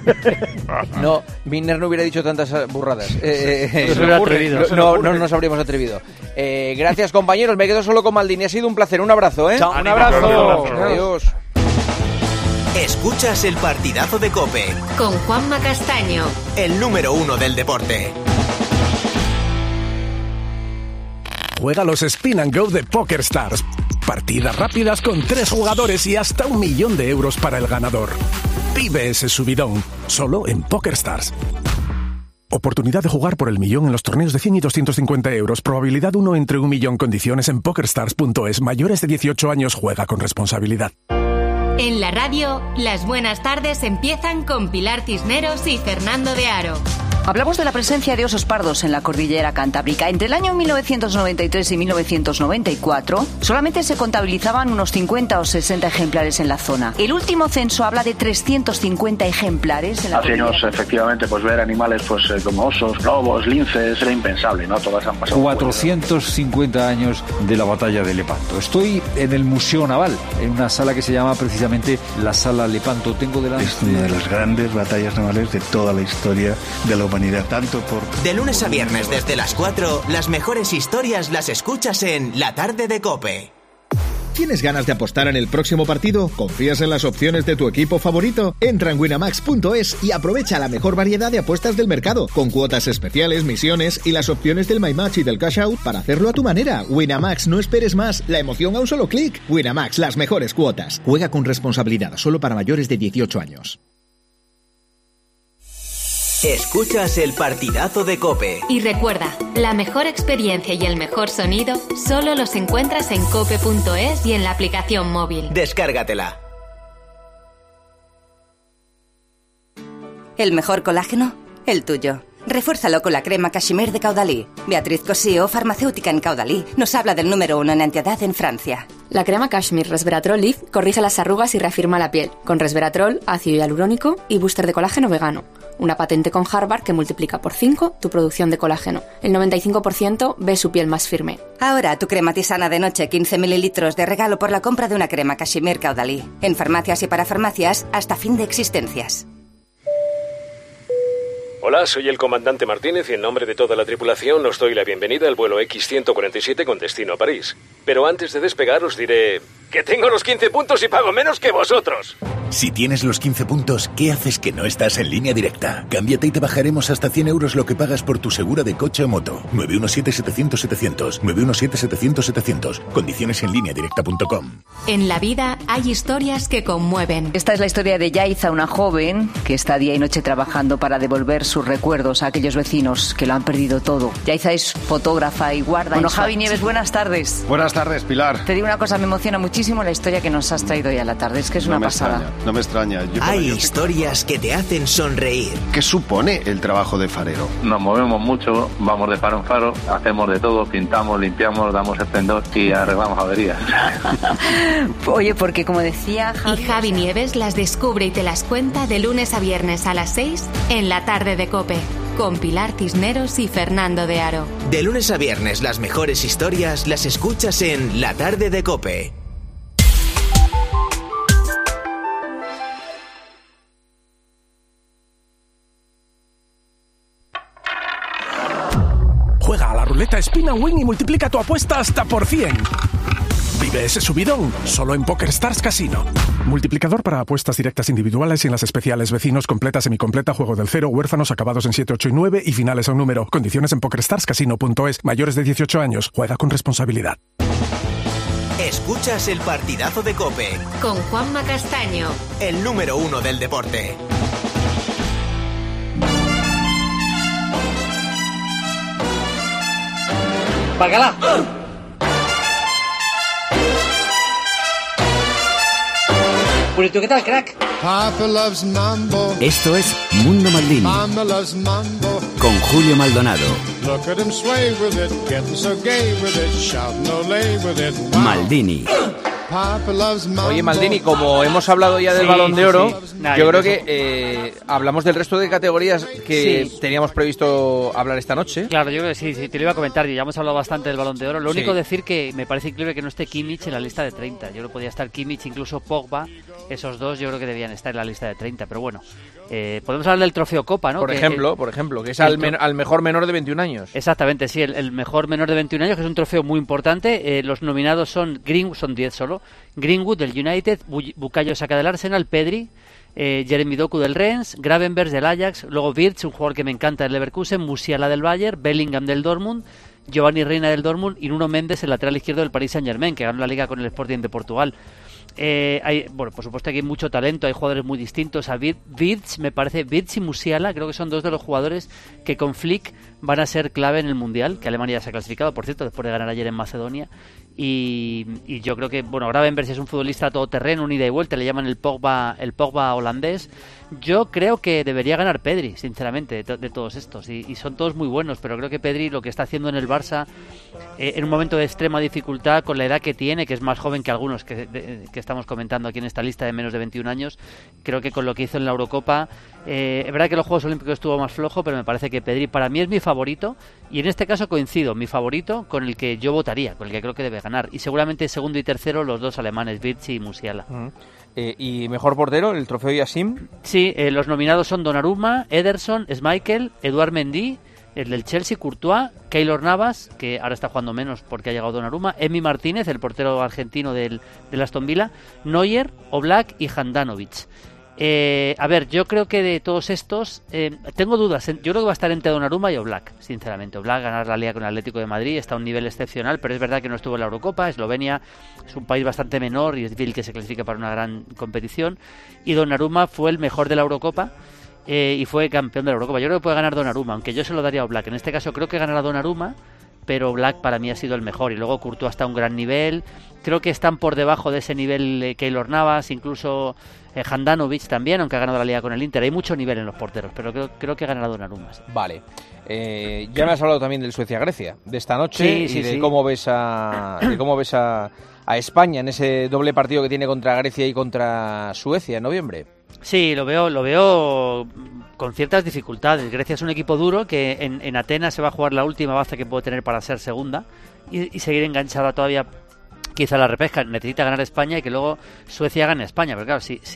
No, Miner no hubiera dicho tantas burradas. No nos habríamos atrevido. Gracias, compañeros. Me quedo solo con Maldini. Ha sido un placer. Un abrazo, ¿eh? Chao, un abrazo. Adiós. Escuchas el partidazo de COPE. Con Juanma Castaño. El número 1 del deporte. Juega los Spin and Go de PokerStars. Partidas rápidas con 3 jugadores y hasta 1 millón de euros para el ganador. Vive ese subidón, solo en PokerStars. Oportunidad de jugar por el millón en los torneos de 100 y 250 euros. Probabilidad 1 entre 1 millón. Condiciones en PokerStars.es. Mayores de 18 años, juega con responsabilidad. En la radio, las buenas tardes empiezan con Pilar Cisneros y Fernando de Aro. Hablamos de la presencia de osos pardos en la cordillera cantábrica. Entre el año 1993 y 1994, solamente se contabilizaban unos 50 o 60 ejemplares en la zona. El último censo habla de 350 ejemplares en la Hace años, efectivamente, pues ver animales como osos, lobos, linces, era impensable, ¿no? Todas han pasado. 450 años de la batalla de Lepanto. Estoy en el Museo Naval, en una sala que se llama precisamente la Sala Lepanto. Tengo delante... Es una de las grandes batallas navales de toda la historia de la humanidad. Tanto por... De lunes a viernes desde las 4, las mejores historias las escuchas en La Tarde de COPE. ¿Tienes ganas de apostar en el próximo partido? ¿Confías en las opciones de tu equipo favorito? Entra en winamax.es y aprovecha la mejor variedad de apuestas del mercado, con cuotas especiales, misiones y las opciones del My Match y del Cash Out para hacerlo a tu manera. Winamax, no esperes más. La emoción a un solo clic. Winamax, las mejores cuotas. Juega con responsabilidad, solo para mayores de 18 años. Escuchas el partidazo de COPE. Y recuerda, la mejor experiencia y el mejor sonido solo los encuentras en cope.es y en la aplicación móvil. Descárgatela. ¿El mejor colágeno? El tuyo. Refuérzalo con la crema Cashmere de Caudalie. Beatriz Cosío, farmacéutica en Caudalie, nos habla del número 1 en antiedad en Francia. La crema Cashmere Resveratrol Lift corrige las arrugas y reafirma la piel, con resveratrol, ácido hialurónico y booster de colágeno vegano. Una patente con Harvard que multiplica por 5 tu producción de colágeno. El 95% ve su piel más firme. Ahora tu crema tisana de noche, 15 mililitros de regalo por la compra de una crema Cashmere Caudalí. En farmacias y para farmacias hasta fin de existencias. Hola, soy el comandante Martínez y en nombre de toda la tripulación os doy la bienvenida al vuelo X-147 con destino a París. Pero antes de despegar os diré que tengo los 15 puntos y pago menos que vosotros. Si tienes los 15 puntos, ¿qué haces que no estás en Línea Directa? Cámbiate y te bajaremos hasta 100 euros lo que pagas por tu segura de coche o moto. 917-700-700. 917-700-700. Condiciones en lineadirecta.com. En la vida hay historias que conmueven. Esta es la historia de Yaiza, una joven que está día y noche trabajando para devolver sus recuerdos a aquellos vecinos que lo han perdido todo. Yaiza es fotógrafa y guarda. Bueno, Javi Nieves, buenas tardes. Buenas tardes, Pilar. Te digo una cosa, me emociona muchísimo la historia que nos has traído hoy a la tarde. Es que es una pasada. No me extraña. Hay historias que te hacen sonreír. ¿Qué supone el trabajo de farero? Nos movemos mucho, vamos de faro en faro, hacemos de todo, pintamos, limpiamos, damos esplendor y arreglamos averías. Oye, porque como decía Javi... Y Javi Nieves las descubre y te las cuenta de lunes a viernes a las 6 en La Tarde de COPE, con Pilar Cisneros y Fernando de Aro. De lunes a viernes las mejores historias las escuchas en La Tarde de COPE. Juega a la ruleta Spin and Win y multiplica tu apuesta hasta por 100. Vive ese subidón, solo en PokerStars Casino. Multiplicador para apuestas directas individuales y en las especiales vecinos, completa, semicompleta, juego del cero, huérfanos, acabados en 7, 8 y 9 y finales a un número. Condiciones en PokerStarsCasino.es. Mayores de 18 años. Juega con responsabilidad. Escuchas el partidazo de COPE. Con Juanma Castaño. El número 1 del deporte. ¡Bacala! Pues tú, ¿qué tal, crack? Esto es Mundo Maldini con Julio Maldonado. Maldini. Oye, Maldini, como hemos hablado ya del Balón de Oro, yo creo que hablamos del resto de categorías que teníamos previsto hablar esta noche. Claro, yo creo que sí, te lo iba a comentar, ya hemos hablado bastante del Balón de Oro. Lo único decir que me parece increíble que no esté Kimmich en la lista de 30. Yo creo que podía estar Kimmich, incluso Pogba, esos dos yo creo que debían estar en la lista de 30, pero bueno. Podemos hablar del Trofeo Copa, ¿no? Por ejemplo, que es al mejor menor de 21 años. Exactamente, sí, el mejor menor de 21 años, que es un trofeo muy importante. Los nominados son 10 solo. Greenwood del United, Bukayo Saka del Arsenal, Pedri, Jeremy Doku del Rennes, Gravenberch del Ajax, luego Wirtz, un jugador que me encanta del Leverkusen, Musiala del Bayern, Bellingham del Dortmund, Giovanni Reina del Dortmund y Nuno Méndez, el lateral izquierdo del Paris Saint-Germain, que ganó la Liga con el Sporting de Portugal. Por supuesto aquí hay mucho talento, hay jugadores muy distintos. A Wirtz, me parece, Wirtz y Musiala creo que son dos de los jugadores que con Flick van a ser clave en el Mundial, que Alemania ya se ha clasificado, por cierto, después de ganar ayer en Macedonia. Y yo creo que, Gravenberch es un futbolista todoterreno, un ida y vuelta, le llaman el Pogba holandés. Yo creo que debería ganar Pedri, sinceramente, de todos estos, y son todos muy buenos, pero creo que Pedri lo que está haciendo en el Barça, en un momento de extrema dificultad, con la edad que tiene, que es más joven que algunos que estamos comentando aquí en esta lista de menos de 21 años, creo que con lo que hizo en la Eurocopa, es verdad que los Juegos Olímpicos estuvo más flojo, pero me parece que Pedri para mí es mi favorito, y en este caso coincido, mi favorito con el que yo votaría, con el que creo que debe ganar, y seguramente segundo y tercero los dos alemanes, Wirtz y Musiala. ¿Y mejor portero, el trofeo Yassim? Sí, los nominados son Donnarumma, Ederson, Schmeichel, Eduard Mendy, el del Chelsea, Courtois, Keylor Navas, que ahora está jugando menos porque ha llegado Donnarumma, Emi Martínez, el portero argentino del Aston Villa, Neuer, Oblak y Handanovic. Yo creo que de todos estos tengo dudas. Yo creo que va a estar entre Donnarumma y Oblak, sinceramente. Oblak ganar la Liga con el Atlético de Madrid está a un nivel excepcional, pero es verdad que no estuvo en la Eurocopa. Eslovenia es un país bastante menor y es difícil que se clasifique para una gran competición. Y Donnarumma fue el mejor de la Eurocopa y fue campeón de la Eurocopa. Yo creo que puede ganar Donnarumma, aunque yo se lo daría a Oblak. En este caso creo que ganará Donnarumma, pero Oblak para mí ha sido el mejor. Y luego Courtois está a un gran nivel. Creo que están por debajo de ese nivel Keylor Navas, incluso Handanovic también, aunque ha ganado la Liga con el Inter. Hay mucho nivel en los porteros, pero creo que ganará Donnarumma. ¿Sí? Vale. Ya me has hablado también del Suecia-Grecia, de esta noche, y de cómo ves a España en ese doble partido que tiene contra Grecia y contra Suecia en noviembre. Sí, lo veo con ciertas dificultades. Grecia es un equipo duro que en Atenas se va a jugar la última baza que puede tener para ser segunda y seguir enganchada todavía quizá la repesca. Necesita ganar España y que luego Suecia gane España. Pero claro, si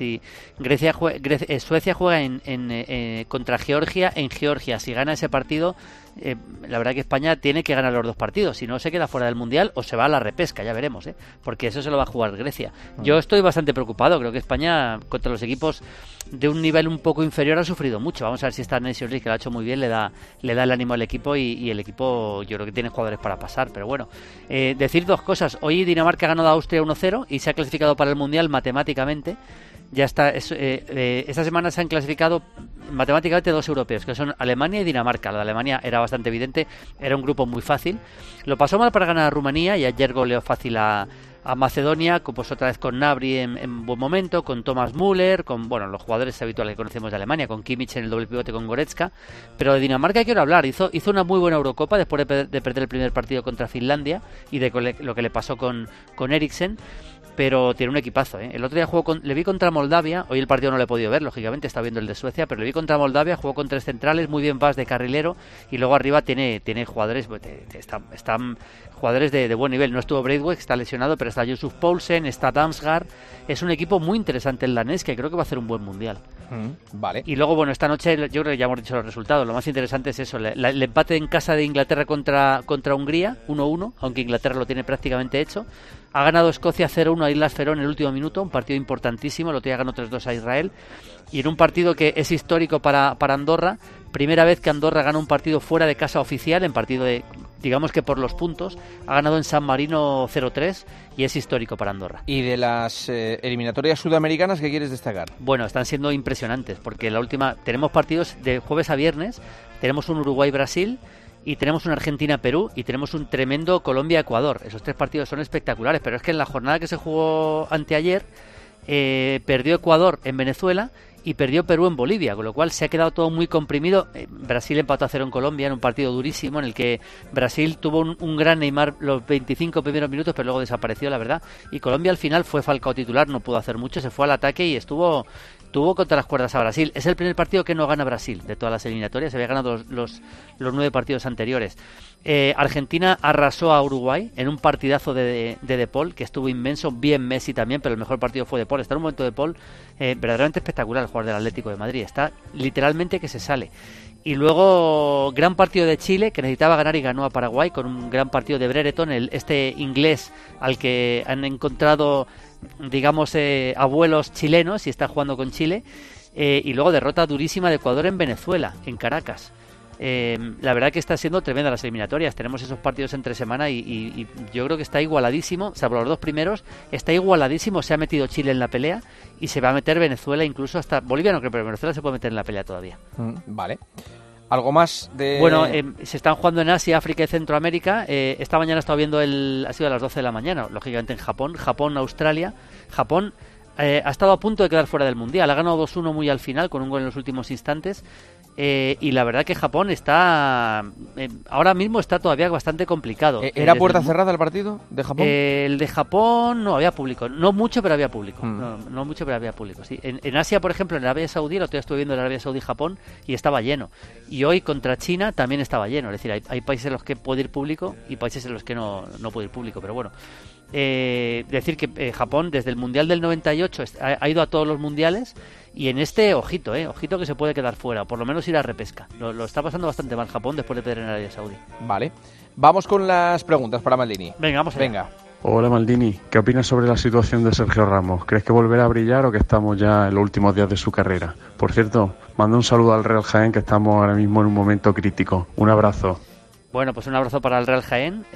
Suecia juega contra Georgia en Georgia, si gana ese partido, la verdad que España tiene que ganar los dos partidos, si no se queda fuera del Mundial o se va a la repesca, ya veremos, porque eso se lo va a jugar Grecia. Yo estoy bastante preocupado, creo que España contra los equipos de un nivel un poco inferior ha sufrido mucho. Vamos a ver si esta Nations League, que lo ha hecho muy bien, le da el ánimo al equipo y el equipo yo creo que tiene jugadores para pasar, pero bueno, decir dos cosas. Hoy Dinamarca ha ganado a Austria 1-0 y se ha clasificado para el Mundial matemáticamente. Ya está, esta semana se han clasificado matemáticamente dos europeos, que son Alemania y Dinamarca. La de Alemania era bastante evidente, era un grupo muy fácil. Lo pasó mal para ganar a Rumanía y ayer goleó fácil a Macedonia, pues otra vez con Gnabry en buen momento, con Thomas Müller, con los jugadores habituales que conocemos de Alemania, con Kimmich en el doble pivote con Goretzka. Pero de Dinamarca quiero hablar, hizo una muy buena Eurocopa después de perder el primer partido contra Finlandia y de lo que le pasó con Eriksen. Pero tiene un equipazo, ¿eh? El otro día le vi contra Moldavia. Hoy el partido no lo he podido ver, lógicamente, está viendo el de Suecia, pero le vi contra Moldavia, jugó con tres centrales, muy bien Vaz de carrilero, y luego arriba tiene jugadores, están jugadores de buen nivel. No estuvo Braithwaite, está lesionado, pero está Yusuf Poulsen, está Damsgaard. Es un equipo muy interesante el danés, que creo que va a hacer un buen mundial. Vale. Y luego, esta noche yo creo que ya hemos dicho los resultados. Lo más interesante es eso, el empate en casa de Inglaterra contra Hungría, 1-1, aunque Inglaterra lo tiene prácticamente hecho. Ha ganado Escocia 0-1 a Islas Feroe en el último minuto, un partido importantísimo. El otro día ganó 3-2 a Israel. Y en un partido que es histórico para Andorra, primera vez que Andorra gana un partido fuera de casa oficial, en partido digamos que por los puntos, ha ganado en San Marino 0-3 y es histórico para Andorra. ¿Y de las eliminatorias sudamericanas qué quieres destacar? Bueno, están siendo impresionantes, porque la última tenemos partidos de jueves a viernes, tenemos un Uruguay-Brasil, y tenemos una Argentina-Perú y tenemos un tremendo Colombia-Ecuador. Esos tres partidos son espectaculares, pero es que en la jornada que se jugó anteayer perdió Ecuador en Venezuela y perdió Perú en Bolivia, con lo cual se ha quedado todo muy comprimido. Brasil empató a 0 en Colombia en un partido durísimo en el que Brasil tuvo un gran Neymar los 25 primeros minutos, pero luego desapareció, la verdad, y Colombia al final fue Falcao titular, no pudo hacer mucho, se fue al ataque y estuvo contra las cuerdas a Brasil. Es el primer partido que no gana Brasil de todas las eliminatorias, se había ganado los 9 partidos anteriores. Argentina arrasó a Uruguay en un partidazo de De Paul, que estuvo inmenso, bien Messi también, pero el mejor partido fue De Paul. Está en un momento De Paul verdaderamente espectacular, el jugador del Atlético de Madrid, está literalmente que se sale. Y luego gran partido de Chile, que necesitaba ganar y ganó a Paraguay, con un gran partido de Brereton, este inglés al que han encontrado, digamos, abuelos chilenos y está jugando con Chile. Y luego derrota durísima de Ecuador en Venezuela, en Caracas. La verdad que está siendo tremenda las eliminatorias. Tenemos esos partidos entre semana y yo creo que está igualadísimo, salvo los dos primeros, está igualadísimo. Se ha metido Chile en la pelea y se va a meter Venezuela, incluso hasta Bolivia no creo, pero Venezuela se puede meter en la pelea todavía. Vale. ¿Algo más de...? Bueno, se están jugando en Asia, África y Centroamérica. Esta mañana he estado viendo ha sido a las 12 de la mañana, lógicamente en Japón, Australia. Japón ha estado a punto de quedar fuera del Mundial, ha ganado 2-1 muy al final, con un gol en los últimos instantes. Y la verdad que Japón está ahora mismo está todavía bastante complicado. ¿Era puerta cerrada el partido de Japón? El de Japón no había público, no mucho pero había público. No mucho pero había público, sí. En Asia, por ejemplo, en Arabia Saudí, lo estuve viendo en Arabia Saudí Japón y estaba lleno. Y hoy contra China también estaba lleno, es decir, hay países en los que puede ir público y países en los que no puede ir público, pero bueno. Decir que Japón desde el Mundial del 98 ha ido a todos los mundiales y en este, ojito que se puede quedar fuera, por lo menos ir a repesca. Lo está pasando bastante mal Japón después de perder en Arabia Saudí. Vale, vamos con las preguntas para Maldini. Venga, vamos allá. Venga. Hola Maldini, ¿qué opinas sobre la situación de Sergio Ramos? ¿Crees que volverá a brillar o que estamos ya en los últimos días de su carrera? Por cierto, manda un saludo al Real Jaén, que estamos ahora mismo en un momento crítico. Un abrazo. Bueno, pues un abrazo para el Real Jaén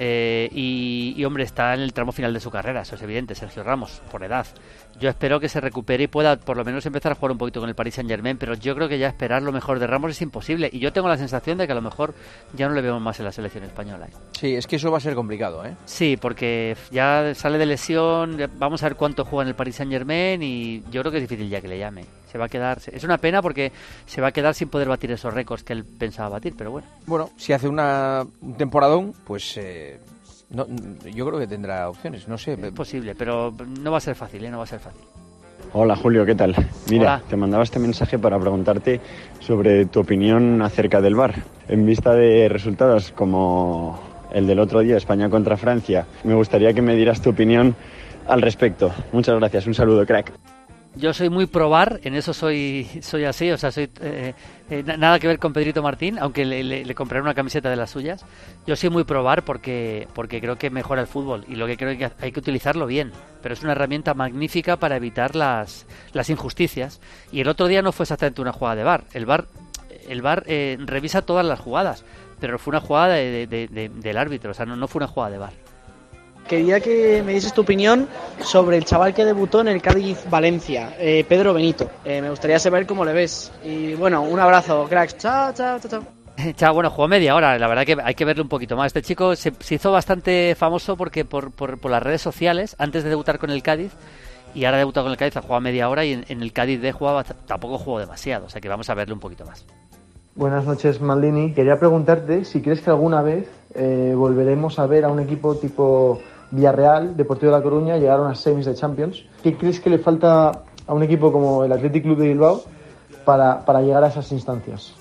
y hombre, está en el tramo final de su carrera, eso es evidente, Sergio Ramos, por edad. Yo espero que se recupere y pueda por lo menos empezar a jugar un poquito con el Paris Saint-Germain, pero yo creo que ya esperar lo mejor de Ramos es imposible y yo tengo la sensación de que a lo mejor ya no le vemos más en la selección española. Sí, es que eso va a ser complicado, ¿eh? Sí, porque ya sale de lesión, vamos a ver cuánto juega en el Paris Saint-Germain y yo creo que es difícil ya que le llame. Se va a quedar, es una pena porque se va a quedar sin poder batir esos récords que él pensaba batir, pero bueno. Bueno, si hace un temporadón, pues no, yo creo que tendrá opciones, no sé. Es posible, pero no va a ser fácil, no va a ser fácil. Hola Julio, ¿qué tal? Mira, Hola. Te mandaba este mensaje para preguntarte sobre tu opinión acerca del VAR. En vista de resultados como el del otro día, España contra Francia, me gustaría que me dieras tu opinión al respecto. Muchas gracias, un saludo, crack. Yo soy muy pro VAR, en eso soy así, o sea, soy nada que ver con Pedrito Martín, aunque le compraré una camiseta de las suyas. Yo soy muy pro VAR porque creo que mejora el fútbol y lo que creo que hay que utilizarlo bien, pero es una herramienta magnífica para evitar las injusticias. Y el otro día no fue exactamente una jugada de VAR, el VAR revisa todas las jugadas, pero fue una jugada del árbitro, o sea, no fue una jugada de VAR. Quería que me dieses tu opinión sobre el chaval que debutó en el Cádiz-Valencia, Pedro Benito. Me gustaría saber cómo le ves. Y bueno, un abrazo, cracks. Chao, chao, chao, chao. Chao, bueno, jugó media hora, la verdad que hay que verlo un poquito más. Este chico se hizo bastante famoso porque por las redes sociales, antes de debutar con el Cádiz, y ahora debutado con el Cádiz, ha jugado media hora y en el Cádiz tampoco jugó demasiado, o sea que vamos a verlo un poquito más. Buenas noches, Maldini. Quería preguntarte si crees que alguna vez volveremos a ver a un equipo tipo Villarreal, Deportivo de La Coruña, llegar a unas semis de Champions. ¿Qué crees que le falta a un equipo como el Athletic Club de Bilbao para llegar a esas instancias?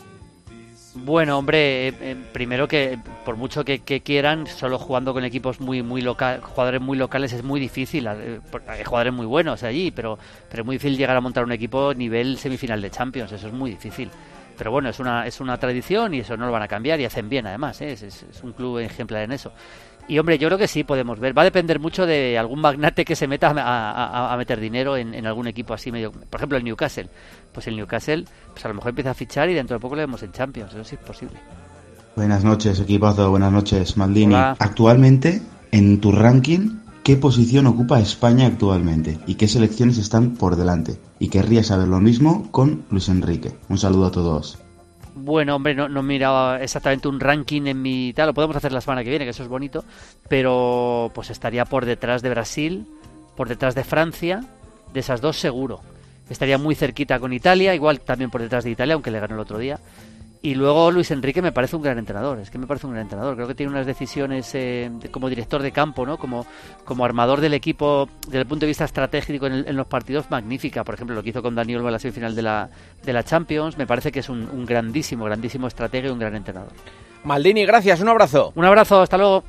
Bueno, hombre, primero que por mucho que quieran, solo jugando con equipos muy jugadores muy locales es muy difícil. Hay jugadores muy buenos allí, pero es muy difícil llegar a montar un equipo nivel semifinal de Champions, eso es muy difícil. Pero bueno, es una tradición y eso no lo van a cambiar y hacen bien además, ¿eh? Es un club ejemplar en eso. Y hombre, yo creo que sí podemos ver. Va a depender mucho de algún magnate que se meta a meter dinero en algún equipo así medio. Por ejemplo, el Newcastle. Pues el Newcastle, pues a lo mejor empieza a fichar y dentro de poco lo vemos en Champions. Eso sí es posible. Buenas noches, equipazo. Buenas noches, Maldini. Hola. Actualmente, en tu ranking, ¿qué posición ocupa España actualmente? ¿Y qué selecciones están por delante? Y querría saber lo mismo con Luis Enrique. Un saludo a todos. Bueno, hombre, no he mirado exactamente un ranking en mi tal, lo podemos hacer la semana que viene, que eso es bonito, pero pues estaría por detrás de Brasil, por detrás de Francia, de esas dos seguro. Estaría muy cerquita con Italia, igual también por detrás de Italia, aunque le ganó el otro día. Y luego Luis Enrique me parece un gran entrenador, creo que tiene unas decisiones como director de campo, ¿no? Como armador del equipo desde el punto de vista estratégico en los partidos, magnífica. Por ejemplo, lo que hizo con Dani Olmo en la semifinal de la Champions, me parece que es un grandísimo estratega y un gran entrenador. Maldini, gracias, un abrazo. Un abrazo, hasta luego.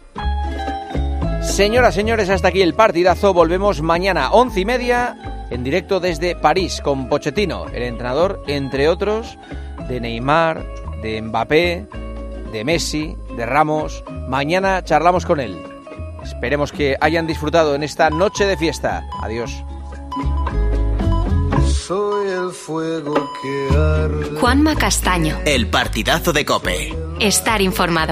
Señoras, señores, hasta aquí el partidazo. Volvemos mañana 11:30 en directo desde París con Pochettino, el entrenador, entre otros, de Neymar, de Mbappé, de Messi, de Ramos. Mañana charlamos con él. Esperemos que hayan disfrutado en esta noche de fiesta. Adiós. Soy el fuego que arde. Juanma Castaño. El partidazo de COPE. Estar informado.